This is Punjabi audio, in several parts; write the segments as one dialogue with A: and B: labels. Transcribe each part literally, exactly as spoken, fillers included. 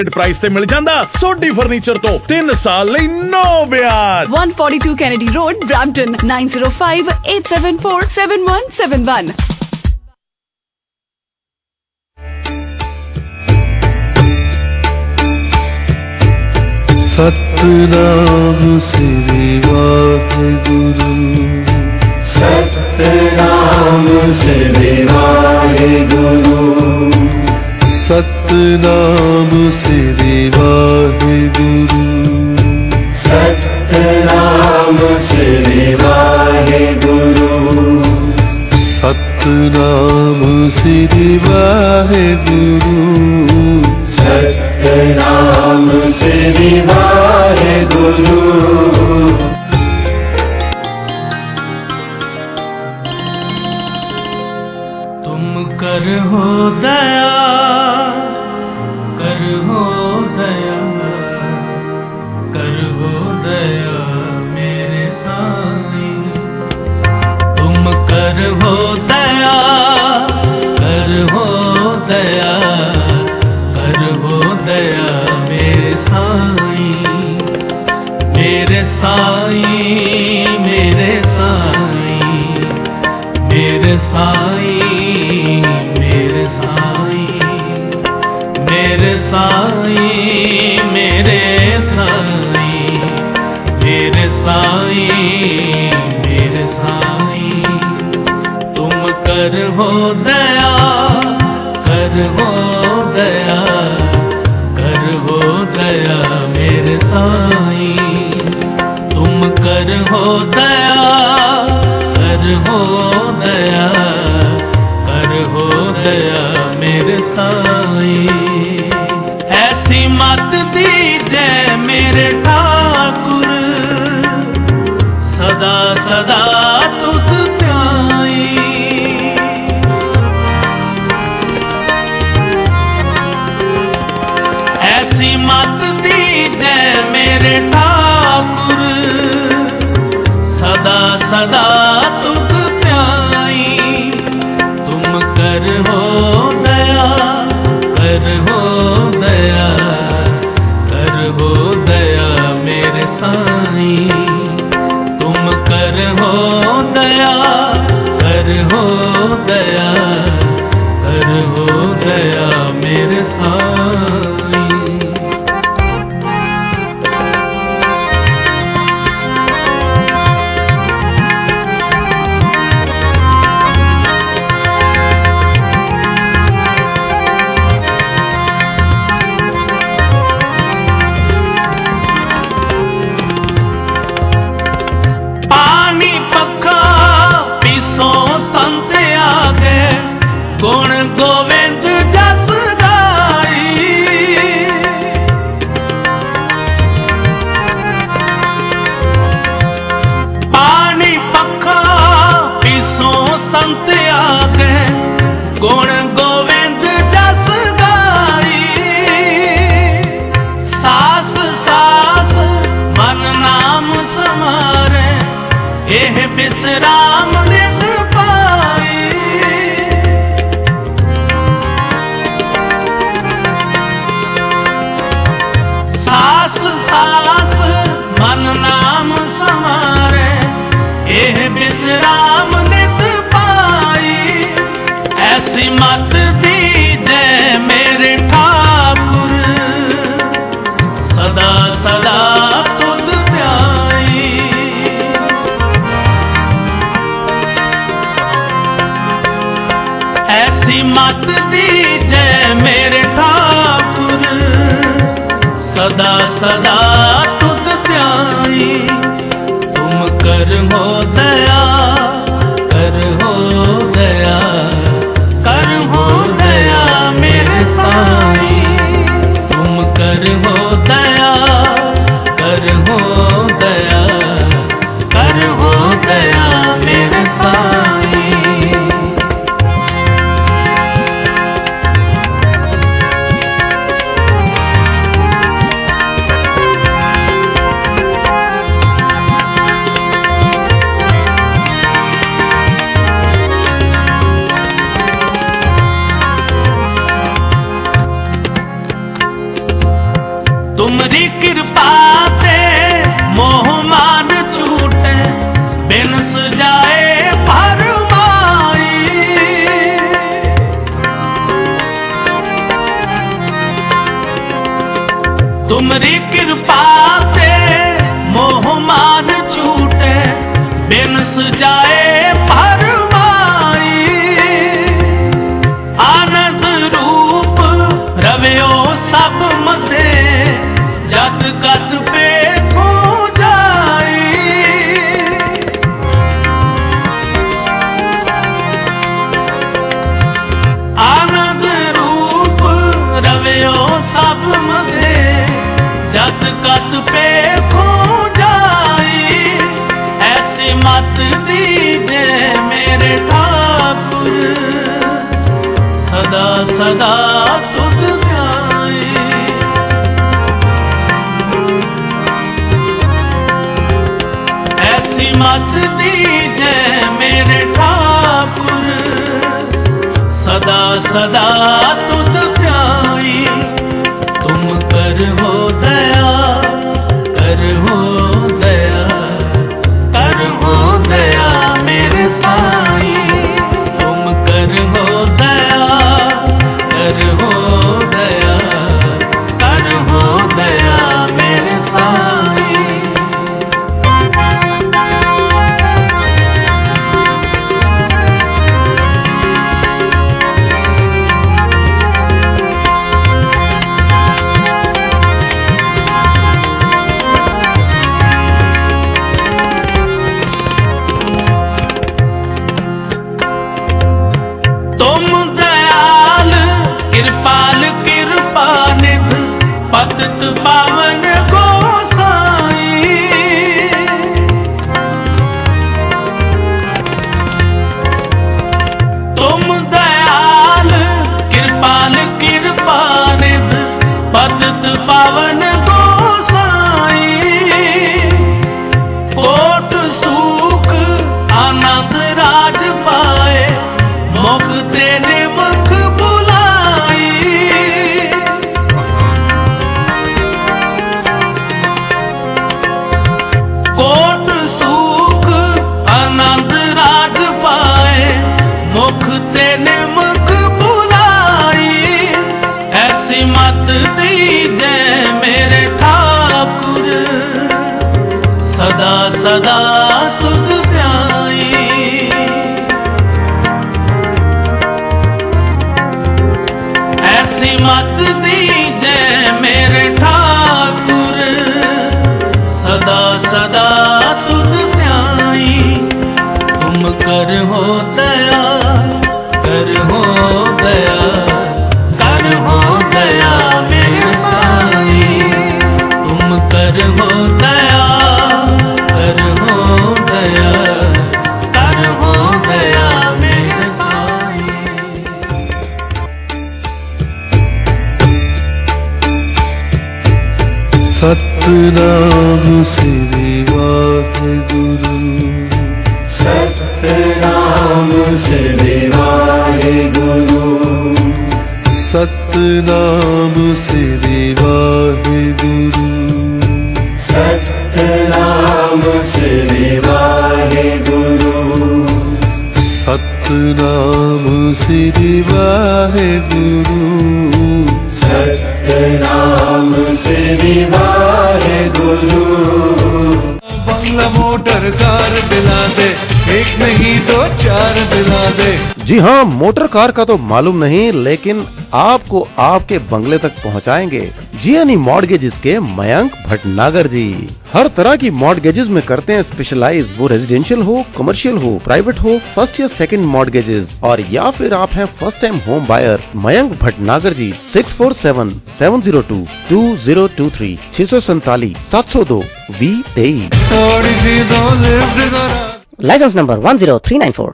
A: प्राइस ते मिल जांदा सोडी फर्नीचर तो तीन साल लई नो ब्याज।
B: one forty-two Kennedy Road, Brampton, nine zero five eight seven four seven one seven one।
C: Satnam Shri Waheguru,
D: Satnam Shri Waheguru,
C: Satnam Shri Waheguru,
D: Satnam Shri Waheguru,
C: Satnam Shri Waheguru,
D: Satnam Shri Waheguru.
E: तुम कर हो दया, कर हो दया, कर हो दया मेरे साईं। तुम कर हो दया, कर हो दया, कर हो दया मेरे साईं, मेरे साईं, मेरे साईं, मेरे साईं, मेरे साईं, मेरे साईं, मेरे साईं, मेरे साईं, मेरे साईं। तुम कर हो दया, कर हो दया, कर हो दया मेरे साईं। तुम कर हो दया, कर हो दया, कर हो दया मेरे साईं। ऐसी मत दीजे मेरे ठाकुर, सदा सदा तुझ प्याई। ऐसी मत दीजे मेरे ठाकुर, सदा सदा तुझ प्याई। तुम कर हो दया, कर हो दया, कर हो दया मेरे साईं। तुम कर हो दया, कर हो दया, कर हो दया मेरे साईं। पानी पक्का पीसो संत आगे, गुण गोविंद जस गाई। पानी पक्का पीसो संत आगे, गुण गोविंद जस गाई। सास सास मन नाम समारे, एह विश्राम नित पाई। सास सास मन नाम समारे, एह विश्राम नित पाई। ऐसी मत दीजे मेरे ठाकुर, सदा सदा तुझ प्याई। ऐसी मत दीजे मेरे ठाकुर, सदा सदा तुझ ध्याई। तुम कर हो दया, कर हो दया, कर हो दया मेरे साईं। तुम कर हो दया, कर हो दया, कर हो दया मेरे साईं। तुमरी कृपा ते मोह मान छूटे, बिन सजाए फरमाई। तुमरी कृपा ते मोह मान छूटे, बिन सजाए फरमाई। आनंद रूप रव्यो सब मते, जत गत पे खो जाई। आनंद रूप रव्यो सब मते, जत गत पे खो जाई। ऐसी मत दीजे मेरे ठाकुर, सदा सदा तुझ ध्याई। ऐसी मत दीजे मेरे ठाकुर, सदा सदा तुझ ध्याई। तुम कर हो दया, कर हो दया, कर हो दया मेरे साई। तुम कर हो दया, कर हो दया, कर हो दया मेरे साई। तुम दयाल कृपाल कृपा निध, पतित पावन गोसाई। तुम दयाल कृपाल कृपा निध, पतित पावन गोसाई। कोट सुख आनंद राज पाए, मुख तेरे मुख बुलाई। कोट सुख आनंद राज पाए, मुख तेरे मुख बुलाई। ऐसी मत दीजे मेरे ठाकुर, सदा सदा तुझ ध्याई। ऐसी मत दीजे मेरे ठाकुर, सदा सदा तुझ ध्याई। तुम कर हो दया, कर हो दया, कर हो दया मेरे साई। तुम कर हो दया, कर हो दया, कर हो दया मेरे साई।
C: सतनाम श्री वाहिगुरु,
D: सतनाम श्री वाहिगुरु,
C: सतनाम श्री वाहिगुरु,
D: सतनाम श्री वाहिगुरु,
C: सतनाम श्री वाहिगुरु,
D: सतनाम श्री वाहिगुरु।
C: बंगला मोटर कार दिला दे, एक नहीं दो चार दिला दे।
F: जी हाँ, मोटर कार का तो मालूम नहीं, लेकिन आपको आपके बंगले तक पहुंचाएंगे जीएनई मॉर्गेजेस के मयंक भटनागर जी। हर तरह की मॉर्गेजेस में करते हैं स्पेशलाइज, वो रेजिडेंशियल हो, कमर्शियल हो, प्राइवेट हो, फर्स्ट या सेकंड मॉर्गेजेस, और या फिर आप हैं first time home buyer. Mayank Bhatnagar ji six four seven seven zero two two zero two three छह सौ सैतालीस सात सौ दो वी तेईस।
G: License number one zero three nine four.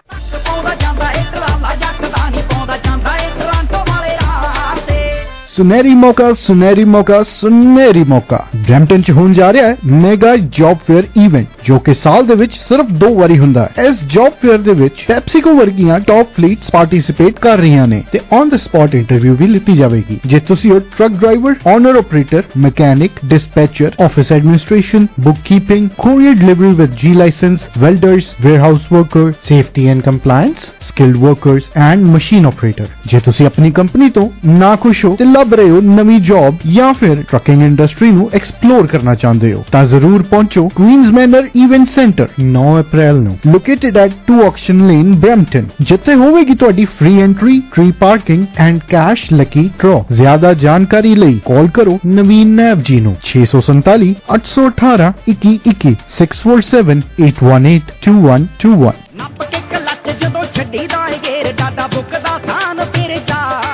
H: ਸੁਨਹਿਰੀ ਮੌਕਾ ਸੁਨਹਿਰੀ ਮੌਕਾ ਸੁਨਹਿਰੀ ਮੌਕਾ ਬਰੈਂਪਟਨ ਚ ਹੋਣ ਜਾ ਰਿਹਾ ਹੈ ਮੈਗਾ ਜੌਬ ਫੇਅਰ ਇਵੈਂਟ, ਜੋ ਕਿ ਸਾਲ ਦੇ ਵਿੱਚ ਸਿਰਫ ਦੋ ਵਾਰੀ ਹੁੰਦਾ ਹੈ। ਇਸ ਜੌਬ ਫੇਅਰ ਦੇ ਵਿੱਚ ਪੈਪਸੀਕੋ ਵਰਗੀਆਂ ਟੌਪ ਫਲੀਟਸ ਪਾਰਟਿਸਿਪੇਟ ਕਰ ਰਹੀਆਂ ਨੇ ਤੇ ਔਨ ਦ ਸਪੌਟ ਇੰਟਰਵਿਊ ਵੀ ਲਿੱਤੀ ਜਾਵੇਗੀ। ਜੇ ਤੁਸੀਂ ਹੋ truck driver, owner operator, mechanic, dispatcher, office administration, bookkeeping, courier delivery with G license, welders, warehouse worker, safety and compliance, skilled workers and machine operator। ਜੇ ਤੁਸੀਂ ਆਪਣੀ ਕੰਪਨੀ ਤੋਂ ਨਾ ਖੁਸ਼ ਹੋ ਤੇ ਲੱਭ ਰਹੇ ਹੋ ਨਵੀਂ ਜੌਬ ਜਾਂ ਫਿਰ ਟਰੱਕਿੰਗ ਇੰਡਸਟਰੀ ਨੂੰ ਐਕਸਪਲੋਰ ਕਰਨਾ ਚਾਹੁੰਦੇ ਹੋ ਤਾਂ ਜ਼ਰੂਰ ਪਹੁੰਚੋ ਕੁਈਨਜ਼ ਮੈਨਰ ਇਵੈਂਟ ਸੈਂਟਰ ਨੌਂ ਅਪ੍ਰੈਲ ਨੂੰ, located at two Auction Lane Brampton, ਜਿੱਥੇ ਹੋਵੇਗੀ ਤੁਹਾਡੀ free entry, free parking and cash lucky draw. ਜ਼ਿਆਦਾ ਜਾਣਕਾਰੀ ਲਈ ਕਾਲ ਕਰੋ ਨਵੀਨ ਨੈਬ ਜੀ ਨੂੰ ਛੇ ਸੌ ਸੰਤਾਲੀ ਅੱਠ ਸੌ ਅਠਾਰਾਂ ਇੱਕੀ ਇੱਕੀ six four seven eight one eight two one two one।
I: ਨੱਪ ਕੇ ਕਲੱਚ ਜਦੋਂ ਛੱਡੀ ਦਾ ਗੇਰ ਡਾਡਾ ਬੁੱਕਦਾ ਸਾਨ ਫਿਰ ਜਾਵੇ।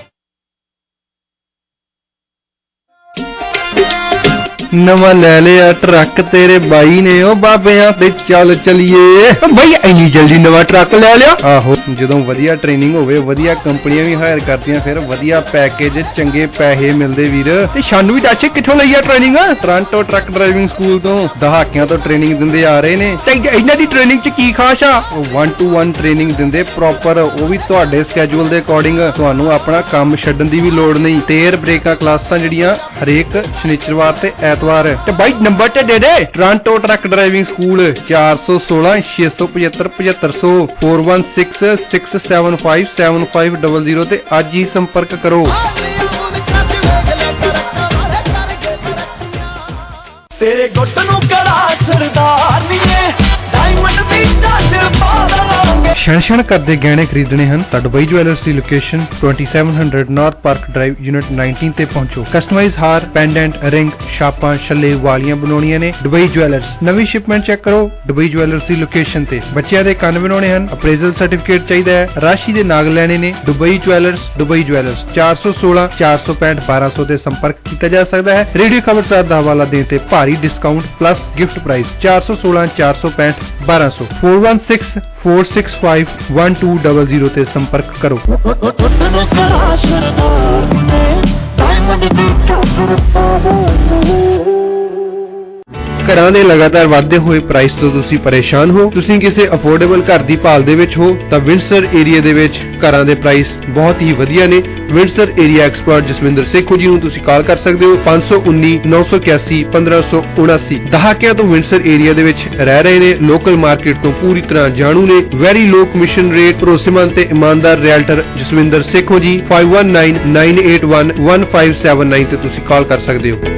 C: ਨਵਾਂ ਲੈ ਲਿਆ ਟਰੱਕ ਤੇਰੇ ਬਾਈ ਨੇ, ਉਹ ਬਾਬਿਆਂ ਤੇ ਚੱਲ ਚਲੀਏ। ਬਾਈ ਇੰਨੀ ਜਲਦੀ ਨਵਾਂ ਟਰੱਕ ਲੈ ਲਿਆ? ਆਹੋ, ਜਦੋਂ ਵਧੀਆ ਟ੍ਰੇਨਿੰਗ ਹੋਵੇ, ਵਧੀਆ ਕੰਪਨੀਆਂ ਵੀ ਹਾਇਰ ਕਰਦੀਆਂ, ਫਿਰ ਵਧੀਆ ਪੈਕੇਜ, ਚੰਗੇ ਪੈਸੇ ਮਿਲਦੇ ਵੀਰ। ਤੇ ਸਾਨੂੰ ਵੀ ਦੱਸ ਕਿੱਥੋਂ ਲਈ ਆ training? Toronto truck driving school ਤੋਂ ਦਹਾਕਿਆਂ ਤੋਂ ਟ੍ਰੇਨਿੰਗ ਦਿੰਦੇ ਆ ਰਹੇ ਨੇ। ਤੇ ਇਹਨਾਂ ਦੀ ਟ੍ਰੇਨਿੰਗ ਚ ਕੀ ਖਾਸ ਆ? ਵਨ ਟੂ ਵਨ ਟ੍ਰੇਨਿੰਗ ਦਿੰਦੇ ਪ੍ਰੋਪਰ, ਉਹ ਵੀ ਤੁਹਾਡੇ ਸਕੈਜੂਲ ਦੇ ਅਕੋਰਡਿੰਗ। ਤੁਹਾਨੂੰ ਆਪਣਾ ਕੰਮ ਛੱਡਣ ਦੀ ਵੀ ਲੋੜ ਨਹੀਂ। ਤੇਰ ਬ੍ਰੇਕਾਂ ਕਲਾਸਾਂ ਜਿਹੜੀਆਂ ਹਰੇਕ ਸ਼ਨੀਚਰਵਾਰ ਤੇ ਐਤਵਾਰ। ਤੇ ਬਾਈ ਨੰਬਰ ਤੇ ਦੇ ਦੇ, ਟੋਰਾਂਟੋ ਟਰੱਕ ਡਰਾਈਵਿੰਗ ਸਕੂਲ ਚਾਰ ਸੌ ਸੋਲਾਂ ਛੇ ਸੌ ਪਝੱਤਰ ਪਝੱਤਰ ਸੌ four one six six seven five seven five zero zero ਤੇ ਅੱਜ ਹੀ ਸੰਪਰਕ ਕਰੋ।
I: ਤੇਰੇ ਗੁੱਟ ਨੂੰ ਕੜਾ ਸਰਦਾਰ ਨੀਏ, ਡਾਇਮੰਡ ਦੀ ਟੱਚ ਪਾ ਦਾਂਗੇ।
C: ਛਣ ਛਣ ਕਰਦੇ ਗਹਿਣੇ ਖਰੀਦਣੇ ਹਨ ਤਾਂ ਦੁਬਈ ਜੁਐਲਰਸ ਦੀ location twenty-seven hundred North Park Drive unit nineteen ਤੇ ਪਹੁੰਚੋ। ਕਸਟਮਾਈਜ਼ ਹਾਰ, ਪੈਂਡੈਂਟ, ਰਿੰਗ, ਛਾਪਾਂ, ਛੱਲੇ, ਵਾਲੀਆਂ ਬਣਾਉਣੀਆਂ ਨੇ। ਦੁਬਈ ਜੁਐਲਰਸ ਨਵੀਂ ਸ਼ਿਪਮੈਂਟ ਚੈੱਕ ਕਰੋ ਦੁਬਈ ਜੁਐਲਰਸ ਦੀ ਲੋਕੇਸ਼ਨ ਤੇ। ਬੱਚਿਆਂ ਦੇ ਕੰਨ ਬਣਾਉਣੇ ਹਨ, ਅਪਰੇਜ਼ਲ ਸਰਟੀਫਿਕੇਟ ਚਾਹੀਦਾ ਹੈ, ਰਾਸ਼ੀ ਦੇ ਨਾਗ ਲੈਣੇ ਨੇ। ਦੁਬਈ ਜੁਐਲਰਸ ਦੁਬਈ ਜੁਐਲਰਸ ਚਾਰ ਸੌ ਸੋਲਾਂ ਚਾਰ ਸੌ ਪੈਂਹਠ ਬਾਰਾਂ ਸੌ ਤੇ ਸੰਪਰਕ ਕੀਤਾ ਜਾ ਸਕਦਾ ਹੈ। ਰੇਡੀਓ ਖਬਰਸਾਰ ਦਾ ਹਵਾਲਾ ਦੇਣ ਤੇ ਭਾਰੀ ਡਿਸਕਾਊਂਟ ਪਲੱਸ ਗਿਫਟ ਪ੍ਰਾਈਜ਼ ਚਾਰ ਸੌ ਸੋਲਾਂ ਚਾਰ ਸੌ ਪੈਂਹਠ ਬਾਰਾਂ ਸੌ four one six four six five one two zero zero ਤੇ ਸੰਪਰਕ ਕਰੋ। ਘਰਾਂ ਦੇ ਲਗਾਤਾਰ ਵਧਦੇ ਹੋਏ ਪ੍ਰਾਈਸ ਤੋਂ ਤੁਸੀਂ ਪਰੇਸ਼ਾਨ ਹੋ? ਤੁਸੀਂ ਕਿਸੇ ਅਫੋਰਡੇਬਲ ਘਰ ਦੀ ਭਾਲ ਦੇ ਵਿੱਚ ਹੋ ਤਾਂ ਵਿੰਡਸਰ ਏਰੀਆ ਦੇ ਵਿੱਚ ਘਰਾਂ ਦੇ ਪ੍ਰਾਈਸ ਬਹੁਤ ਹੀ ਵਧੀਆ ਨੇ। Windsor area expert Jaswinder Sekhon ji ਨੂੰ ਤੁਸੀਂ ਕਾਲ ਕਰ ਸਕਦੇ ਹੋ ਪੰਜ ਸੌ ਉੱਨੀ ਨੌਂ ਸੌ ਇਕਿਆਸੀ ਪੰਦਰਾਂ ਸੌ ਉਨਾਸੀ। ਦਹਾਕਿਆਂ ਤੋਂ ਵਿੰਡਸਰ ਏਰੀਆ ਦੇ ਵਿੱਚ ਰਹਿ ਰਹੇ ਨੇ, ਲੋਕਲ ਮਾਰਕੀਟ ਤੋਂ ਪੂਰੀ ਤਰ੍ਹਾਂ ਜਾਣੂ ਨੇ। ਵੈਰੀ ਲੋ ਕਮਿਸ਼ਨ ਰੇਟ, ਭਰੋਸੇਮੰਦ ਤੇ ਇਮਾਨਦਾਰ ਰੀਅਲਟਰ ਜਸਵਿੰਦਰ ਸੇਖੋ ਜੀ five one nine nine eight one one five seven nine ਤੇ ਤੁਸੀਂ ਕਾਲ ਕਰ ਸਕਦੇ ਹੋ।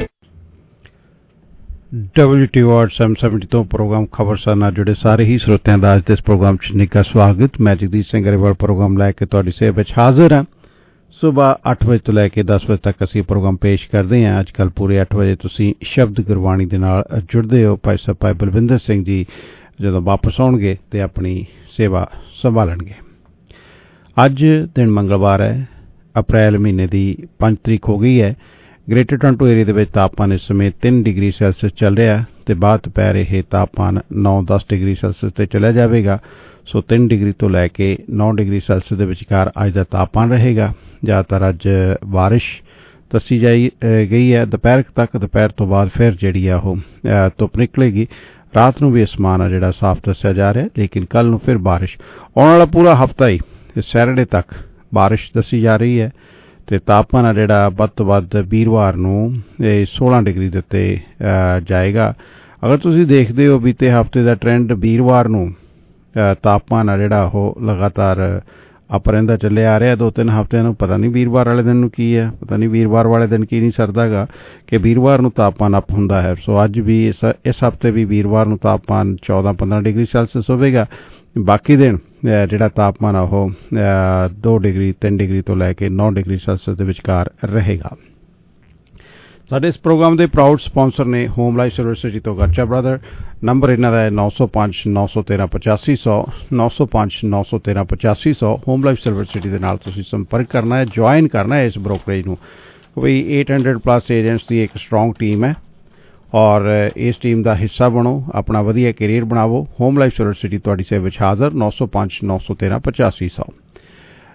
J: W T R seven seventy ਤੋਂ ਪ੍ਰੋਗਰਾਮ ਖਬਰਸਾਰ ਨਾਲ ਜੁੜੇ ਸਾਰੇ ਹੀ ਸਰੋਤਿਆਂ ਦਾ ਅੱਜ ਦੇ ਇਸ ਪ੍ਰੋਗਰਾਮ 'ਚ ਨਿੱਘਾ ਸਵਾਗਤ। ਮੈਂ ਜਗਦੀਸ਼ ਸਿੰਘ ਗਰੇਵਾਲ ਪ੍ਰੋਗਰਾਮ ਲੈ ਕੇ ਤੁਹਾਡੀ ਸੇਵਾ ਵਿੱਚ ਹਾਜ਼ਰ ਹਾਂ। ਸੁਬਾਹ ਅੱਠ ਵਜੇ ਤੋਂ ਲੈ ਕੇ ਦਸ ਵਜੇ ਤੱਕ ਅਸੀਂ ਪ੍ਰੋਗਰਾਮ ਪੇਸ਼ ਕਰਦੇ ਹਾਂ। ਅੱਜ ਕੱਲ੍ਹ ਪੂਰੇ ਅੱਠ ਵਜੇ ਤੁਸੀਂ ਸ਼ਬਦ ਗੁਰਬਾਣੀ ਦੇ ਨਾਲ ਜੁੜਦੇ ਹੋ। ਭਾਈ ਸਾਹਿਬ ਭਾਈ ਬਲਵਿੰਦਰ ਸਿੰਘ ਜੀ ਜਦੋਂ ਵਾਪਸ ਆਉਣਗੇ ਤੇ ਆਪਣੀ ਸੇਵਾ ਸੰਭਾਲਣਗੇ। ਅੱਜ ਦਿਨ ਮੰਗਲਵਾਰ ਹੈ, ਅਪ੍ਰੈਲ ਮਹੀਨੇ ਦੀ ਪੰਜ ਤਰੀਕ ਹੋ ਗਈ ਹੈ। ਗ੍ਰੇਟਰ ਟੋਰਾਂਟੋ ਏਰੀਆ ਦੇ ਵਿੱਚ ਤਾਪਮਾਨ ਇਸ ਸਮੇਂ ਤਿੰਨ ਡਿਗਰੀ ਸੈਲਸੀਅਸ ਚੱਲ ਰਿਹਾ ਤੇ ਬਾਅਦ ਦੁਪਹਿਰ ਇਹ ਤਾਪਮਾਨ ਨੌਂ ਦਸ ਡਿਗਰੀ ਸੈਲਸੀਅਸ ਤੇ ਚਲਾ ਜਾਵੇਗਾ। ਸੋ ਤਿੰਨ ਡਿਗਰੀ ਤੋਂ ਲੈ ਕੇ ਨੌਂ ਡਿਗਰੀ ਸੈਲਸੀਅਸ ਦੇ ਵਿਚਕਾਰ ਅੱਜ ਦਾ ਤਾਪਮਾਨ ਰਹੇਗਾ। ਜ਼ਿਆਦਾਤਰ ਅੱਜ ਬਾਰਿਸ਼ ਦੱਸੀ ਜਾਈ ਗਈ ਹੈ ਦੁਪਹਿਰ ਤੱਕ। ਦੁਪਹਿਰ ਤੋਂ ਬਾਅਦ ਫਿਰ ਜਿਹੜੀ ਆ ਉਹ ਧੁੱਪ ਨਿਕਲੇਗੀ। ਰਾਤ ਨੂੰ ਵੀ ਅਸਮਾਨ ਆ ਜਿਹੜਾ ਸਾਫ਼ ਦੱਸਿਆ ਜਾ ਰਿਹਾ, ਲੇਕਿਨ ਕੱਲ ਨੂੰ ਫਿਰ ਬਾਰਿਸ਼। ਆਉਣ ਵਾਲਾ ਪੂਰਾ ਹਫ਼ਤਾ ਹੀ ਸੈਟਰਡੇ ਤੱਕ ਬਾਰਿਸ਼ ਦੱਸੀ ਜਾ ਰਹੀ ਹੈ ਤੇ ਤਾਪਮਾਨ ਆ ਜਿਹੜਾ ਵੱਧ ਤੋਂ ਵੱਧ ਵੀਰਵਾਰ ਨੂੰ ਇਹ ਸੋਲਾਂ ਡਿਗਰੀ ਦੇ ਉੱਤੇ ਜਾਏਗਾ। ਅਗਰ ਤੁਸੀਂ ਦੇਖਦੇ ਹੋ ਬੀਤੇ ਹਫ਼ਤੇ ਦਾ ਟ੍ਰੈਂਡ, ਵੀਰਵਾਰ ਨੂੰ ਤਾਪਮਾਨ ਆ ਜਿਹੜਾ ਉਹ ਲਗਾਤਾਰ ਅਪ ਰਹਿੰਦਾ ਚੱਲਿਆ ਆ ਰਿਹਾ। ਦੋ ਤਿੰਨ ਹਫ਼ਤਿਆਂ ਨੂੰ ਪਤਾ ਨਹੀਂ ਵੀਰਵਾਰ ਵਾਲੇ ਦਿਨ ਨੂੰ ਕੀ ਹੈ, ਪਤਾ ਨਹੀਂ ਵੀਰਵਾਰ ਵਾਲੇ ਦਿਨ ਕੀ ਨਹੀਂ ਸਰਦਾ ਗਾ ਕਿ ਵੀਰਵਾਰ ਨੂੰ ਤਾਪਮਾਨ ਅਪ ਹੁੰਦਾ ਹੈ। ਸੋ ਅੱਜ ਵੀ ਇਸ ਇਸ ਹਫ਼ਤੇ ਵੀ ਵੀਰਵਾਰ ਨੂੰ ਤਾਪਮਾਨ ਚੌਦਾਂ ਪੰਦਰਾਂ ਡਿਗਰੀ ਸੈਲਸੀਅਸ ਹੋਵੇਗਾ। ਬਾਕੀ ਦਿਨ ਜਿਹੜਾ ਤਾਪਮਾਨ ਆ ਉਹ ਦੋ ਡਿਗਰੀ ਤਿੰਨ ਡਿਗਰੀ ਤੋਂ ਲੈ ਕੇ ਨੌਂ ਡਿਗਰੀ ਸੈਲਸੀਅਸ ਦੇ ਵਿਚਕਾਰ ਰਹੇਗਾ। ਸਾਡੇ ਇਸ ਪ੍ਰੋਗਰਾਮ ਦੇ ਪ੍ਰਾਊਡ ਸਪਾਂਸਰ ਨੇ ਹੋਮ ਲਾਈਫ ਯੂਨੀਵਰਸਿਟੀ ਤੋਂ ਗਰਚਾ ਬ੍ਰਦਰ। ਨੰਬਰ ਇਹਨਾਂ ਦਾ ਹੈ ਨੌਂ ਸੌ ਪੰਜ ਨੌਂ ਸੌ ਤੇਰਾਂ ਪਚਾਸੀ ਸੌ ਨੌਂ ਸੌ ਪੰਜ ਨੌਂ ਸੌ ਤੇਰਾਂ ਪਚਾਸੀ ਸੌ। ਹੋਮ ਲਾਈਫ ਯੂਨੀਵਰਸਿਟੀ ਦੇ ਨਾਲ ਤੁਸੀਂ ਸੰਪਰਕ ਕਰਨਾ ਹੈ, ਜੁਆਇਨ ਕਰਨਾ ਹੈ ਇਸ ਬ੍ਰੋਕਰੇਜ ਨੂੰ। ਕੋਈ eight hundred ਪਲੱਸ ਏਜੰਟਸ ਦੀ ਇੱਕ ਸਟਰੋਂਗ ਟੀਮ ਹੈ ਔਰ ਇਸ ਟੀਮ ਦਾ ਹਿੱਸਾ ਬਣੋ, ਆਪਣਾ ਵਧੀਆ ਕੈਰੀਅਰ ਬਣਾਵੋ। ਹੋਮ ਲਾਈਫ ਯੂਨੀਵਰਸਿਟੀ ਤੁਹਾਡੀ ਸੇਵਾ ਵਿੱਚ ਹਾਜ਼ਰ। ਨੌਂ ਸੌ ਪੰਜ ਨੌਂ ਸੌ ਤੇਰਾਂ ਪਚਾਸੀ ਸੌ।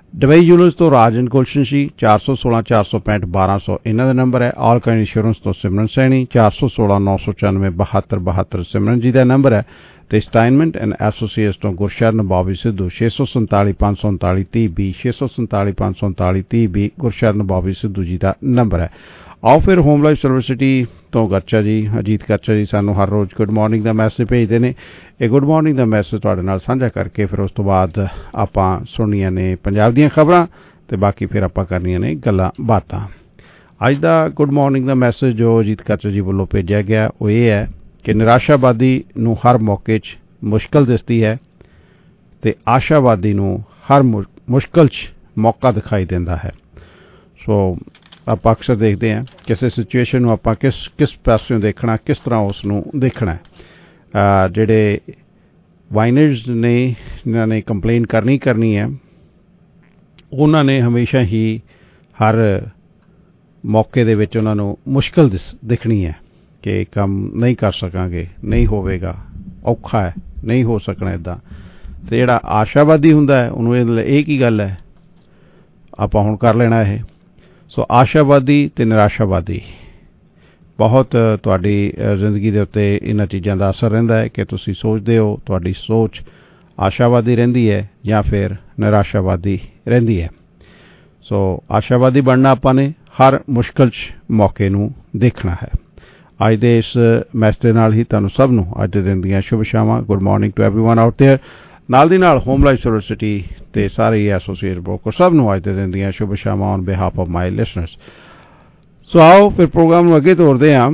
J: ਡਬਈ ਜੁਲਸ ਤੋਂ ਰਾਜਨ ਗੁਲਸ਼ਨ ਜੀ ਚਾਰ ਸੌ ਸੋਲਾਂ ਚਾਰ ਸੌ ਪੈਂਹਠ ਬਾਰਾਂ ਸੌ ਇਹਨਾਂ ਦਾ ਨੰਬਰ ਹੈ। ਆਲ ਕਾਇੰਡ ਇੰਸ਼ੋਰੈਂਸ ਤੋਂ ਸਿਮਰਨ ਸੈਣੀ ਚਾਰ ਸੌ ਸੋਲਾਂ ਨੌ ਸੌ ਚੁਰਾਨਵੇਂ ਬਹੱਤਰ ਬਹੱਤਰ ਸਿਮਰਨ ਜੀ ਦਾ ਨੰਬਰ ਹੈ। ਤੇ ਸਟਾਈਨਮੈਂਟ ਐਂਡ ਐਸੋਸੀਏਟਸ ਤੋਂ ਗੁਰਸ਼ਰਨ ਬੌਬੀ ਸਿੱਧੂ ਛੇ ਸੌ ਸੰਤਾਲੀ ਪੰਜ ਸੌ ਉਨਤਾਲੀ ਤੀਹ ਵੀਹ ਛੇ ਸੌ ਸੰਤਾਲੀ ਪੰਜ ਸੌ ਉਨਤਾਲੀ ਤੀਹ ਵੀਹ ਗੁਰਸ਼ਰਨ ਬੌਬੀ ਸਿੱਧੂ ਜੀ ਦਾ ਨੰਬਰ ਹੈ। ਆਓ ਫਿਰ ਹੋਮ ਲਾਈਫ ਯੂਨੀਵਰਸਿਟੀ ਤੋਂ ਗਰਚਾ ਜੀ ਅਜੀਤ ਗਰਚਾ ਜੀ ਸਾਨੂੰ ਹਰ ਰੋਜ਼ ਗੁੱਡ ਮਾਰਨਿੰਗ ਦਾ ਮੈਸੇਜ ਭੇਜਦੇ ਨੇ। ਇਹ ਗੁੱਡ ਮਾਰਨਿੰਗ ਦਾ ਮੈਸੇਜ ਤੁਹਾਡੇ ਨਾਲ ਸਾਂਝਾ ਕਰਕੇ ਫਿਰ ਉਸ ਤੋਂ ਬਾਅਦ ਆਪਾਂ ਸੁਣਨੀਆਂ ਨੇ ਪੰਜਾਬ ਦੀਆਂ ਖਬਰਾਂ ਤੇ ਬਾਕੀ ਫਿਰ ਆਪਾਂ ਕਰਨੀਆਂ ਨੇ ਗੱਲਾਂ ਬਾਤਾਂ। ਅੱਜ ਦਾ ਗੁੱਡ ਮਾਰਨਿੰਗ ਦਾ ਮੈਸੇਜ ਜੋ ਅਜੀਤ ਗਰਚਾ ਜੀ ਵੱਲੋਂ ਭੇਜਿਆ ਗਿਆ ਉਹ ਇਹ ਹੈ ਕਿ ਨਿਰਾਸ਼ਾਵਾਦੀ ਨੂੰ ਹਰ ਮੌਕੇ 'ਚ ਮੁਸ਼ਕਲ ਦਿਸਦੀ ਹੈ ਤੇ ਆਸ਼ਾਵਾਦੀ ਨੂੰ ਹਰ ਮੁਸ਼ਕਲ 'ਚ ਮੌਕਾ ਦਿਖਾਈ ਦਿੰਦਾ ਹੈ। ਸੋ ਆਪਾਂ ਅਕਸਰ ਦੇਖਦੇ ਹਾਂ ਕਿਸੇ ਸਿਚੁਏਸ਼ਨ ਨੂੰ ਆਪਾਂ ਕਿਸ ਕਿਸ ਪਾਸਿਓਂ ਦੇਖਣਾ, ਕਿਸ ਤਰ੍ਹਾਂ ਉਸ ਨੂੰ ਦੇਖਣਾ। ਜਿਹੜੇ ਵਾਈਨਰਸ ਨੇ ਜਿਨ੍ਹਾਂ ਨੇ ਕੰਪਲੇਨ ਕਰਨੀ ਕਰਨੀ ਹੈ ਉਹਨਾਂ ਨੇ ਹਮੇਸ਼ਾ ਹੀ ਹਰ ਮੌਕੇ ਦੇ ਵਿੱਚ ਉਹਨਾਂ ਨੂੰ ਮੁਸ਼ਕਲ ਦਿਸ ਦਿਖਣੀ ਹੈ ਕਿ ਕੰਮ ਨਹੀਂ ਕਰ ਸਕਾਂਗੇ, ਨਹੀਂ ਹੋਵੇਗਾ, ਔਖਾ ਹੈ, ਨਹੀਂ ਹੋ ਸਕਣਾ ਇੱਦਾਂ। ਅਤੇ ਜਿਹੜਾ ਆਸ਼ਾਵਾਦੀ ਹੁੰਦਾ ਹੈ ਉਹਨੂੰ ਇਹ ਇਹ ਕੀ ਗੱਲ ਹੈ, ਆਪਾਂ ਹੁਣ ਕਰ ਲੈਣਾ ਇਹ। ਸੋ ਆਸ਼ਾਵਾਦੀ ਅਤੇ ਨਿਰਾਸ਼ਾਵਾਦੀ ਬਹੁਤ ਤੁਹਾਡੀ ਜ਼ਿੰਦਗੀ ਦੇ ਉੱਤੇ ਇਹਨਾਂ ਚੀਜ਼ਾਂ ਦਾ ਅਸਰ ਰਹਿੰਦਾ ਹੈ ਕਿ ਤੁਸੀਂ ਸੋਚਦੇ ਹੋ ਤੁਹਾਡੀ ਸੋਚ ਆਸ਼ਾਵਾਦੀ ਰਹਿੰਦੀ ਹੈ ਜਾਂ ਫਿਰ ਨਿਰਾਸ਼ਾਵਾਦੀ ਰਹਿੰਦੀ ਹੈ। ਸੋ ਆਸ਼ਾਵਾਦੀ ਬਣਨਾ ਆਪਾਂ ਨੇ ਹਰ ਮੁਸ਼ਕਲ 'ਚ ਮੌਕੇ ਨੂੰ ਦੇਖਣਾ ਹੈ। ਅੱਜ ਦੇ ਇਸ ਮੈਸੇਜ ਦੇ ਨਾਲ ਹੀ ਤੁਹਾਨੂੰ ਸਭ ਨੂੰ ਅੱਜ ਦੇ ਦਿਨ ਦੀਆਂ ਸ਼ੁਭ ਸ਼ਾਮਾਂ। Good morning to everyone out there. ਨਾਲ ਦੀ ਨਾਲ ਹੋਮ ਲਾਈਫ ਯੂਨੀਵਰਸਿਟੀ ਤੇ ਸਾਰੇ ਐਸੋਸੀਏਟ ਬ੍ਰੋਕਰ ਸਭ ਨੂੰ ਅੱਜ ਦੇ ਦਿਨ ਦੀਆਂ ਸ਼ੁਭ ਸ਼ਾਮਾਂ on behalf of my listeners. So ਆਓ ਫਿਰ ਪ੍ਰੋਗਰਾਮ ਨੂੰ ਅੱਗੇ ਤੋਰਦੇ ਹਾਂ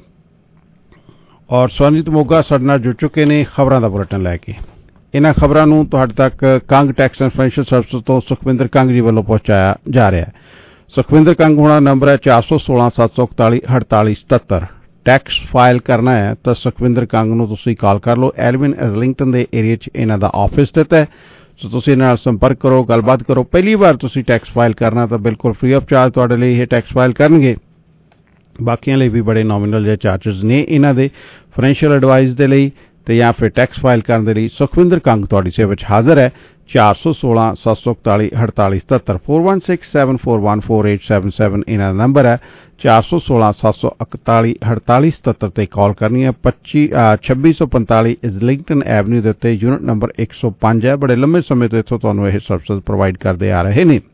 J: ਔਰ ਸਵਰਨਜੀਤ ਮੋਗਾ ਸਾਡੇ ਨਾਲ ਜੁੜ ਚੁੱਕੇ ਨੇ ਖਬਰਾਂ ਦਾ ਬੁਲੇਟਿਨ ਲੈ ਕੇ। ਇਹਨਾਂ ਖਬਰਾਂ ਨੂੰ ਤੁਹਾਡੇ ਤੱਕ Kang tax and financial services ਤੋਂ ਸੁਖਵਿੰਦਰ ਕੰਗ ਜੀ ਵੱਲੋਂ ਪਹੁੰਚਾਇਆ ਜਾ ਰਿਹਾ ਹੈ। ਸੁਖਵਿੰਦਰ ਕੰਗ ਹੋਣਾ ਨੰਬਰ ਹੈ ਚਾਰ ਸੌ ਸੋਲਾਂ ਸੱਤ ਸੌ ਇਕਤਾਲੀ ਅਠਤਾਲੀ ਸਤੱਤਰ। ਟੈਕਸ ਫਾਈਲ ਕਰਨਾ ਹੈ ਤਾਂ ਸੁਖਵਿੰਦਰ ਕੰਗ ਨੂੰ ਤੁਸੀਂ ਕਾਲ ਕਰ ਲਓ। ਐਲਵਿਨ ਐਜ਼ਲਿੰਗਟਨ ਦੇ ਏਰੀਆ 'ਚ ਇਹਨਾਂ ਦਾ ਆਫਿਸ ਸਥਿਤ ਹੈ। ਸੋ ਤੁਸੀਂ ਇਹਨਾਂ ਨਾਲ ਸੰਪਰਕ ਕਰੋ, ਗੱਲਬਾਤ ਕਰੋ। ਪਹਿਲੀ ਵਾਰ ਤੁਸੀਂ ਟੈਕਸ ਫਾਈਲ ਕਰਨਾ ਤਾਂ ਬਿਲਕੁਲ ਫ੍ਰੀ ਆਫ ਚਾਰਜ ਤੁਹਾਡੇ ਲਈ ਇਹ ਟੈਕਸ ਫਾਈਲ ਕਰਨਗੇ। ਬਾਕੀਆਂ ਲਈ ਵੀ ਬੜੇ ਨੋਮੀਨਲ ਜਿਹੇ ਚਾਰਜਸ ਨੇ ਇਹਨਾਂ ਦੇ। ਫਾਈਨੈਂਸ਼ੀਅਲ ਐਡਵਾਈਸ ਦੇ ਲਈ ਤੇ ਜਾਂ ਫਿਰ ਟੈਕਸ ਫਾਈਲ ਕਰਨ ਦੇ ਲਈ ਸੁਖਵਿੰਦਰ ਕੰਗ ਤੁਹਾਡੀ ਸੇਵਾ ਵਿੱਚ ਹਾਜ਼ਰ ਹੈ। ਚਾਰ ਸੌ ਸੋਲਾਂ ਸੱਤ ਸੌ ਇਕਤਾਲੀ ਅਠਤਾਲੀ ਸਤੱਤਰ four one six seven four one four eight seven seven ਇਹਨਾਂ ਦਾ ਨੰਬਰ ਹੈ। ਚਾਰ ਸੌ ਸੋਲਾਂ ਸੱਤ ਸੌ ਇਕਤਾਲੀ ਅਠਤਾਲੀ ਸਤੱਤਰ ਤੇ ਕਾਲ ਕਰਨੀ ਹੈ। ਪੱਚੀ ਛੱਬੀ ਸੌ ਪੰਤਾਲੀ ਇਜ਼ਲਿੰਗਟਨ ਐਵਨਿਊ ਦੇ ਉੱਤੇ ਯੂਨਿਟ ਨੰਬਰ ਇੱਕ ਸੌ ਪੰਜ ਹੈ। ਬੜੇ ਲੰਮੇ ਸਮੇਂ ਤੋਂ ਇੱਥੋਂ ਤੁਹਾਨੂੰ ਇਹ ਸਰਵਿਸਿਜ਼ ਪ੍ਰੋਵਾਈਡ ਕਰਦੇ ਆ ਰਹੇ ਨੇ।